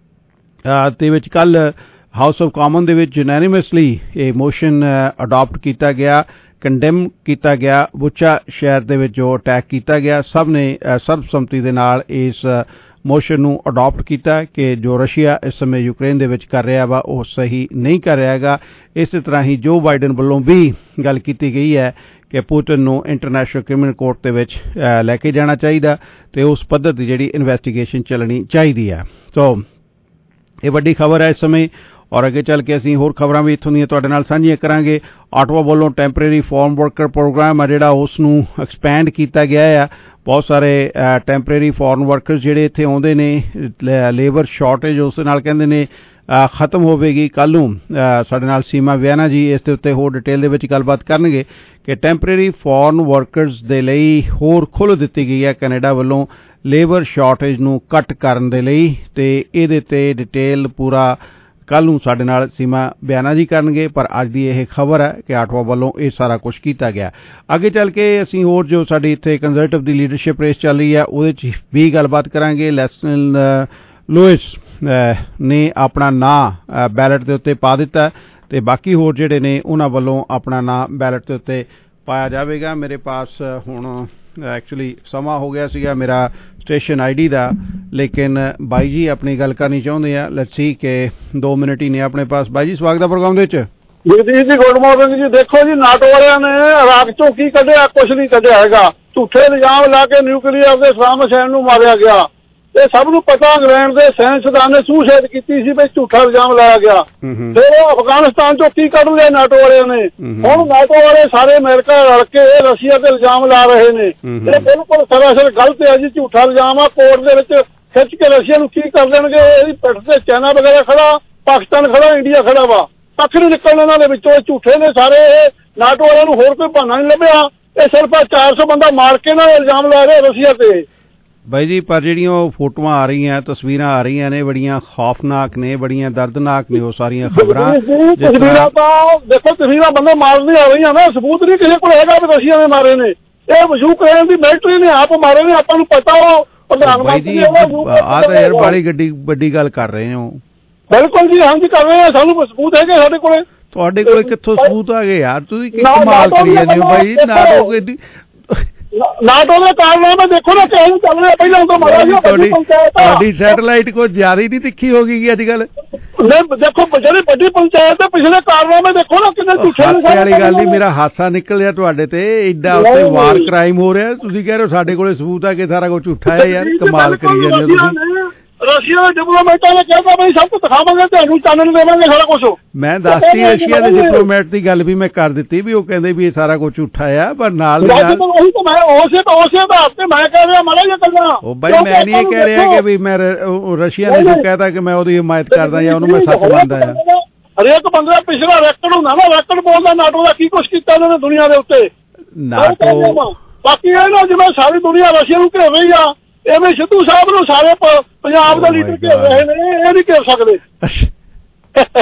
R: ਦੇ ਵਿੱਚ ਕੱਲ੍ਹ ਹਾਊਸ ਆਫ ਕਾਮਨ ਦੇ ਵਿੱਚ ਯੂਨੈਨਿਮਸਲੀ ਇਹ ਮੋਸ਼ਨ ਅਡਾਪਟ ਕੀਤਾ ਗਿਆ ਕੰਡੈਮ ਕੀਤਾ ਗਿਆ ਬੁਚਾ ਸ਼ਹਿਰ ਦੇ ਵਿੱਚ ਜੋ ਅਟੈਕ ਕੀਤਾ ਗਿਆ ਸਭ ਨੇ ਸਰਬਸੰਮਤੀ ਦੇ ਨਾਲ ਇਸ ਮੋਸ਼ਨ ਨੂੰ ਅਡਾਪਟ ਕੀਤਾ ਕਿ ਜੋ ਰਸ਼ੀਆ ਇਸ ਸਮੇਂ ਯੂਕਰੇਨ ਦੇ ਵਿੱਚ ਕਰ ਰਿਹਾ ਵਾ ਉਹ ਸਹੀ ਨਹੀਂ ਕਰ ਰਿਹਾ ਹੈਗਾ ਇਸੇ ਤਰ੍ਹਾਂ ਹੀ ਜੋ ਬਾਈਡਨ ਵੱਲੋਂ ਵੀ ਗੱਲ ਕੀਤੀ ਗਈ ਹੈ ਕਿ ਪੁਤਿਨ ਨੂੰ ਇੰਟਰਨੈਸ਼ਨਲ ਕ੍ਰਿਮੀਨਲ ਕੋਰਟ ਦੇ ਵਿੱਚ ਲੈ ਕੇ ਜਾਣਾ ਚਾਹੀਦਾ ਤੇ ਉਸ ਪੱਧਰ ਦੀ ਜਿਹੜੀ ਇਨਵੈਸਟੀਗੇਸ਼ਨ ਚੱਲਣੀ ਚਾਹੀਦੀ ਹੈ ਸੋ ਇਹ ਵੱਡੀ ਖਬਰ ਹੈ ਇਸ ਸਮੇਂ ਔਰ ਅੱਗੇ ਚੱਲ ਕੇ ਅਸੀਂ ਹੋਰ ਖਬਰਾਂ ਵੀ ਇੱਥੋਂ ਦੀਆਂ ਤੁਹਾਡੇ ਨਾਲ ਸਾਂਝੀਆਂ ਕਰਾਂਗੇ ਆਟਵਾ ਵੱਲੋਂ ਟੈਂਪਰੇਰੀ ਫਾਰਮ ਵਰਕਰ ਪ੍ਰੋਗਰਾਮ ਆ ਜਿਹੜਾ ਉਸ ਨੂੰ ਐਕਸਪੈਂਡ ਕੀਤਾ ਗਿਆ ਆ ਬਹੁਤ ਸਾਰੇ ਟੈਂਪਰੇਰੀ ਫਾਰਮ ਵਰਕਰਸ ਜਿਹੜੇ ਇੱਥੇ ਆਉਂਦੇ ਨੇ ਲੇਬਰ ਸ਼ਾਰਟੇਜ ਉਸ ਦੇ ਨਾਲ ਕਹਿੰਦੇ ਨੇ ਖਤਮ ਹੋਵੇਗੀ ਕੱਲ੍ਹ ਨੂੰ ਸਾਡੇ ਨਾਲ ਸੀਮਾ ਵਿਆਨਾ ਜੀ ਇਸ ਦੇ ਉੱਤੇ ਹੋਰ ਡਿਟੇਲ ਦੇ ਵਿੱਚ ਗੱਲਬਾਤ ਕਰਨਗੇ ਕਿ ਟੈਂਪਰੇਰੀ ਫਾਰਮ ਵਰਕਰਸ ਦੇ ਲਈ ਹੋਰ ਖੁੱਲ੍ਹ ਦਿੱਤੀ ਗਈ ਹੈ ਕੈਨੇਡਾ ਵੱਲੋਂ ਲੇਬਰ ਸ਼ਾਰਟੇਜ ਨੂੰ ਘੱਟ ਕਰਨ ਦੇ ਲਈ ਤੇ ਇਹਦੇ ਤੇ ਡਿਟੇਲ ਪੂਰਾ ਕੱਲ੍ਹ ਨੂੰ ਸਾਡੇ ਨਾਲ ਸੀਮਾ ਬਿਆਨਾ ਜੀ ਕਰਨਗੇ ਪਰ ਅੱਜ ਦੀ ਇਹ ਖਬਰ ਹੈ ਕਿ ਆਟਵਾ ਵੱਲੋਂ ਇਹ ਸਾਰਾ ਕੁਝ ਕੀਤਾ ਗਿਆ ਅੱਗੇ ਚੱਲ ਕੇ ਅਸੀਂ ਹੋਰ ਜੋ ਸਾਡੀ ਇੱਥੇ ਕੰਜ਼ਰਵੇਟਿਵ ਦੀ ਲੀਡਰਸ਼ਿਪ ਰੇਸ ਚੱਲ ਰਹੀ ਹੈ ਉਹਦੇ 'ਚ ਵੀ ਗੱਲਬਾਤ ਕਰਾਂਗੇ ਲੈਸਨ ਲੂਇਸ ਨੇ ਆਪਣਾ ਨਾਂ ਬੈਲਟ ਦੇ ਉੱਤੇ ਪਾ ਦਿੱਤਾ ਤੇ ਬਾਕੀ ਹੋਰ ਜਿਹੜੇ ਨੇ ਉਹਨਾਂ ਵੱਲੋਂ ਆਪਣਾ ਨਾਂ ਬੈਲਟ ਦੇ ਉੱਤੇ ਪਾਇਆ ਜਾਵੇਗਾ ਮੇਰੇ ਪਾਸ ਹੁਣ ਐਕਚੁਅਲੀ ਸਮਾਂ ਹੋ ਗਿਆ ਸੀਗਾ ਮੇਰਾ ਸਟੇਸ਼ਨ ਆਈਡੀ ਦਾ ਲੇਕਿਨ ਬਾਈ ਜੀ ਆਪਣੀ ਗੱਲ ਕਰਨੀ ਚਾਹੁੰਦੇ ਆ ਲੈਟਸ ਸੀ ਕਿ ਦੋ ਮਿੰਟ ਹੀ ਨੇ ਆਪਣੇ ਪਾਸ ਬਾਈ ਜੀ ਸਵਾਗਤ ਹੈ ਪ੍ਰੋਗਰਾਮ ਦੇ ਵਿੱਚ
U: ਜਗਦੀਸ਼ ਜੀ ਗੁੱਡ ਮਾਰਨਿੰਗ ਜੀ ਦੇਖੋ ਜੀ ਨਾਟੋ ਵਾਲਿਆਂ ਨੇ ਇਰਾਕ ਚੋਂ ਕੀ ਕੱਢਿਆ ਕੁਛ ਨਹੀਂ ਕੱਢਿਆ ਹੈਗਾ ਝੂਠੇ ਇਲਜ਼ਾਮ ਲਾ ਕੇ ਨਿਊਕਲੀਅਰ ਦੇ ਸਲਾਮ ਹੁਸੈਨ ਨੂੰ ਮਾਰਿਆ ਗਿਆ ਇਹ ਸਭ ਨੂੰ ਪਤਾ ਇੰਗਲੈਂਡ ਦੇ ਸਾਇੰਸਦਾਨ ਨੇ ਸੂਸ਼ੇਦ ਕੀਤੀ ਸੀ ਵੀ ਝੂਠਾ ਇਲਜ਼ਾਮ ਲਾਇਆ ਗਿਆ ਫਿਰ ਉਹ ਅਫਗਾਨਿਸਤਾਨ ਚੋਂ ਕੀ ਕੱਢ ਲਿਆ ਨਾਟੋ ਵਾਲਿਆਂ ਨੇ ਹੁਣ ਨਾਟੋ ਵਾਲੇ ਸਾਰੇ ਅਮਰੀਕਾ ਰਲ ਕੇ ਰਸ਼ੀਆ ਤੇ ਇਲਜ਼ਾਮ ਲਾ ਰਹੇ ਨੇ ਇਹ ਬਿਲਕੁਲ ਸਰਾਸਰ ਗਲਤ ਹੈ ਜੀ ਝੂਠਾ ਇਲਜ਼ਾਮ ਆ ਕੋਰਟ ਦੇ ਵਿੱਚ ਖਿੱਚ ਕੇ ਰਸ਼ੀਆ ਨੂੰ ਕੀ ਕਰ ਦੇਣਗੇ ਇਹਦੀ ਪਿੱਠ ਤੇ ਚਾਈਨਾ ਵਗੈਰਾ ਖੜਾ ਪਾਕਿਸਤਾਨ ਖੜਾ ਇੰਡੀਆ ਖੜਾ ਵਾ ਕੱਖ ਨਹੀਂ ਨਿਕਲਣ ਇਹਨਾਂ ਦੇ ਵਿੱਚੋਂ ਝੂਠੇ ਨੇ ਸਾਰੇ ਇਹ ਨਾਟੋ ਵਾਲਿਆਂ ਨੂੰ ਹੋਰ ਕੋਈ ਬਹਾਨਾ ਨਹੀਂ ਲੱਭਿਆ ਇਹ ਸਿਰਫ ਚਾਰ ਸੌ ਬੰਦਾ ਮਾਰ ਕੇ ਨਾਲ ਇਲਜ਼ਾਮ ਲਾ ਰਹੇ ਰਸ਼ੀਆ ਤੇ
R: ਬਾਈ ਜੀ ਪਰ ਜਿਹੜੀਆਂ ਉਹ ਫੋਟੋਆਂ ਆ ਰਹੀਆਂ ਤਸਵੀਰਾਂ ਆ ਰਹੀਆਂ ਨੇ ਬੜੀਆਂ ਖੌਫਨਾਕ ਨੇ ਬੜੀਆਂ ਦਰਦਨਾਕ ਨੇ ਉਹ ਸਾਰੀਆਂ ਖਬਰਾਂ
U: ਤਸਵੀਰਾਂ ਤਾਂ ਦੇਖੋ ਤਸਵੀਰਾਂ ਬੰਦੇ ਮਾਰਦੇ ਆ ਰਹੀਆਂ ਨਾ ਸਬੂਤ ਨਹੀਂ ਕਿਸੇ ਕੋਲ ਹੈਗਾ ਵੀ ਰਸ਼ੀਆ ਨੇ ਮਾਰੇ ਨੇ ਇਹ ਯੂਕਰੇਨ ਦੀ ਮਿਲਟਰੀ ਨੇ ਆਪ ਮਾਰੇ ਨੇ ਆਪਾਂ ਨੂੰ ਪਤਾ ਉਹ ਪ੍ਰਧਾਨ
R: ਬਾਈ ਜੀ
U: ਮੰਤਰੀ
R: ਆ ਤਾਂ ਯਾਰ ਬਾਲੀ ਗੱਡੀ ਵੱਡੀ ਗੱਲ ਕਰ ਰਹੇ ਹੋ।
U: ਬਿਲਕੁਲ ਜੀ, ਹਾਂਜੀ ਕਰ ਰਹੇ ਆ, ਸਾਨੂੰ ਸਬੂਤ ਹੈਗੇ ਸਾਡੇ ਕੋਲੇ।
R: ਤੁਹਾਡੇ ਕੋਲੇ ਕਿੱਥੋਂ ਸਬੂਤ ਆ ਗਏ ਯਾਰ? ਤੁਸੀਂ ਕੀ ਕਮਾਲ ਕਰੀ ਜਾਂਦੇ ਹੋ ਬਾਈ। ਨਾਟੋ ਗੱਡੀ
U: ਨਾਟੋ ਦੇ ਕਾਰਨਾਮੇ ਦੇਖੋ ਨਾ ਕਿਹੋ ਚੱਲ ਰਿਹਾ ਪਹਿਲਾਂ ਤੋਂ ਮਾੜਾ ਜਿਹਾ।
R: ਤੁਹਾਡੀ ਤੁਹਾਡੀ ਸੈਟੇਲਾਈਟ ਕੋਈ ਜ਼ਿਆਦਾ ਹੀ ਨਹੀਂ ਤਿੱਖੀ ਹੋ ਗਈ ਅੱਜ ਕੱਲ।
U: ਦੇਖੋ ਜਿਹੜੀ ਵੱਡੀ ਪੰਚਾਇਤ ਦੇ ਪਿਛਲੇ ਕਾਰਨਾਮੇ ਦੇਖੋ ਨਾ ਕਿੰਨੇ ਝੂਠੇ।
R: ਹਾਸੇ ਵਾਲੀ ਗੱਲ ਨਹੀਂ, ਮੇਰਾ ਹਾਸਾ ਨਿਕਲਿਆ ਤੁਹਾਡੇ ਤੇ। ਏਡਾ ਉੱਤੇ ਵਾਰ ਕ੍ਰਾਈਮ ਹੋ ਰਿਹਾ, ਤੁਸੀਂ ਕਹਿ ਰਹੇ ਹੋ ਸਾਡੇ ਕੋਲੇ ਸਬੂਤ ਆ ਕਿ ਸਾਰਾ ਕੁਝ ਝੂਠਾ ਹੈ। ਯਾਰ ਕਮਾਲ ਕਰੀ ਜਾਂਦੇ ਹੋ ਤੁਸੀਂ।
U: ਰਸ਼ੀਆ ਦੇ ਡਿਪਲੋਮੈਟਾਂ ਨੇ ਕਹਿੰਦਾ ਬਈ ਸਭ ਕੁਝ ਦਿਖਾਵਾਂਗੇ, ਤੁਹਾਨੂੰ ਚਾਨਣ ਦੇਵਾਂਗੇ ਸਾਰਾ ਕੁਝ।
R: ਮੈਂ ਦੱਸਤੀ ਰਸ਼ੀਆ ਦੇ ਡਿਪਲੋਮੈਟ ਦੀ ਗੱਲ ਵੀ ਮੈਂ ਕਰ ਦਿੱਤੀ ਵੀ ਉਹ ਕਹਿੰਦੇ ਵੀ ਇਹ ਸਾਰਾ ਕੁਝ ਝੂਠਾ ਆ, ਪਰ ਨਾਲ ਦੀ ਨਾਲ
U: ਉਹੀ ਤਾਂ ਮੈਂ ਉਸੇ ਤਾਂ ਉਸੇ ਆਧਾਰ ਤੇ ਮੈਂ ਕਹਿ ਰਿਹਾ ਮਾੜਾ ਜਿਹਾ ਗੱਲਾਂ।
R: ਉਹ ਬਾਈ ਮੈਂ ਨਹੀਂ ਇਹ ਕਹਿ ਰਿਹਾ ਕਿ ਵੀ ਮੈਂ ਰਸ਼ੀਆ ਨੇ ਜੋ ਕਹਿਤਾ ਕਿ ਮੈਂ ਉਹਦੀ ਹਮਾਇਤ ਕਰਦਾ ਜਾਂ ਉਹਨੂੰ ਮੈਂ ਸੱਚ ਮੰਨਦਾ ਆ।
U: ਹਰੇਕ ਬੰਦਾ ਪਿਛਲਾ ਰੈਕਡ ਹੁੰਦਾ ਨਾ, ਰੈਕਡ ਬੋਲਦਾ ਨਾਟੋ ਦਾ ਕੀ ਕੁਛ ਕੀਤਾ ਉਹਨਾਂ ਨੇ ਦੁਨੀਆ ਦੇ ਉੱਤੇ।
R: ਨਾਟੋ
U: ਬਾਕੀ ਇਹ ਨਾ ਜਿਵੇਂ ਸਾਰੀ ਦੁਨੀਆ ਰਸ਼ੀਆ ਨੂੰ ਘੇਰ ਰਹੀ ਆ, ਐਵੇਂ ਸਿੱਧੂ ਸਾਹਿਬ ਨੂੰ ਸਾਰੇ ਪੰਜਾਬ ਦਾ ਲੀਡਰ ਘੇਰ ਰਹੇ ਨੇ, ਇਹ ਨਹੀਂ ਘੇਰ ਸਕਦੇ।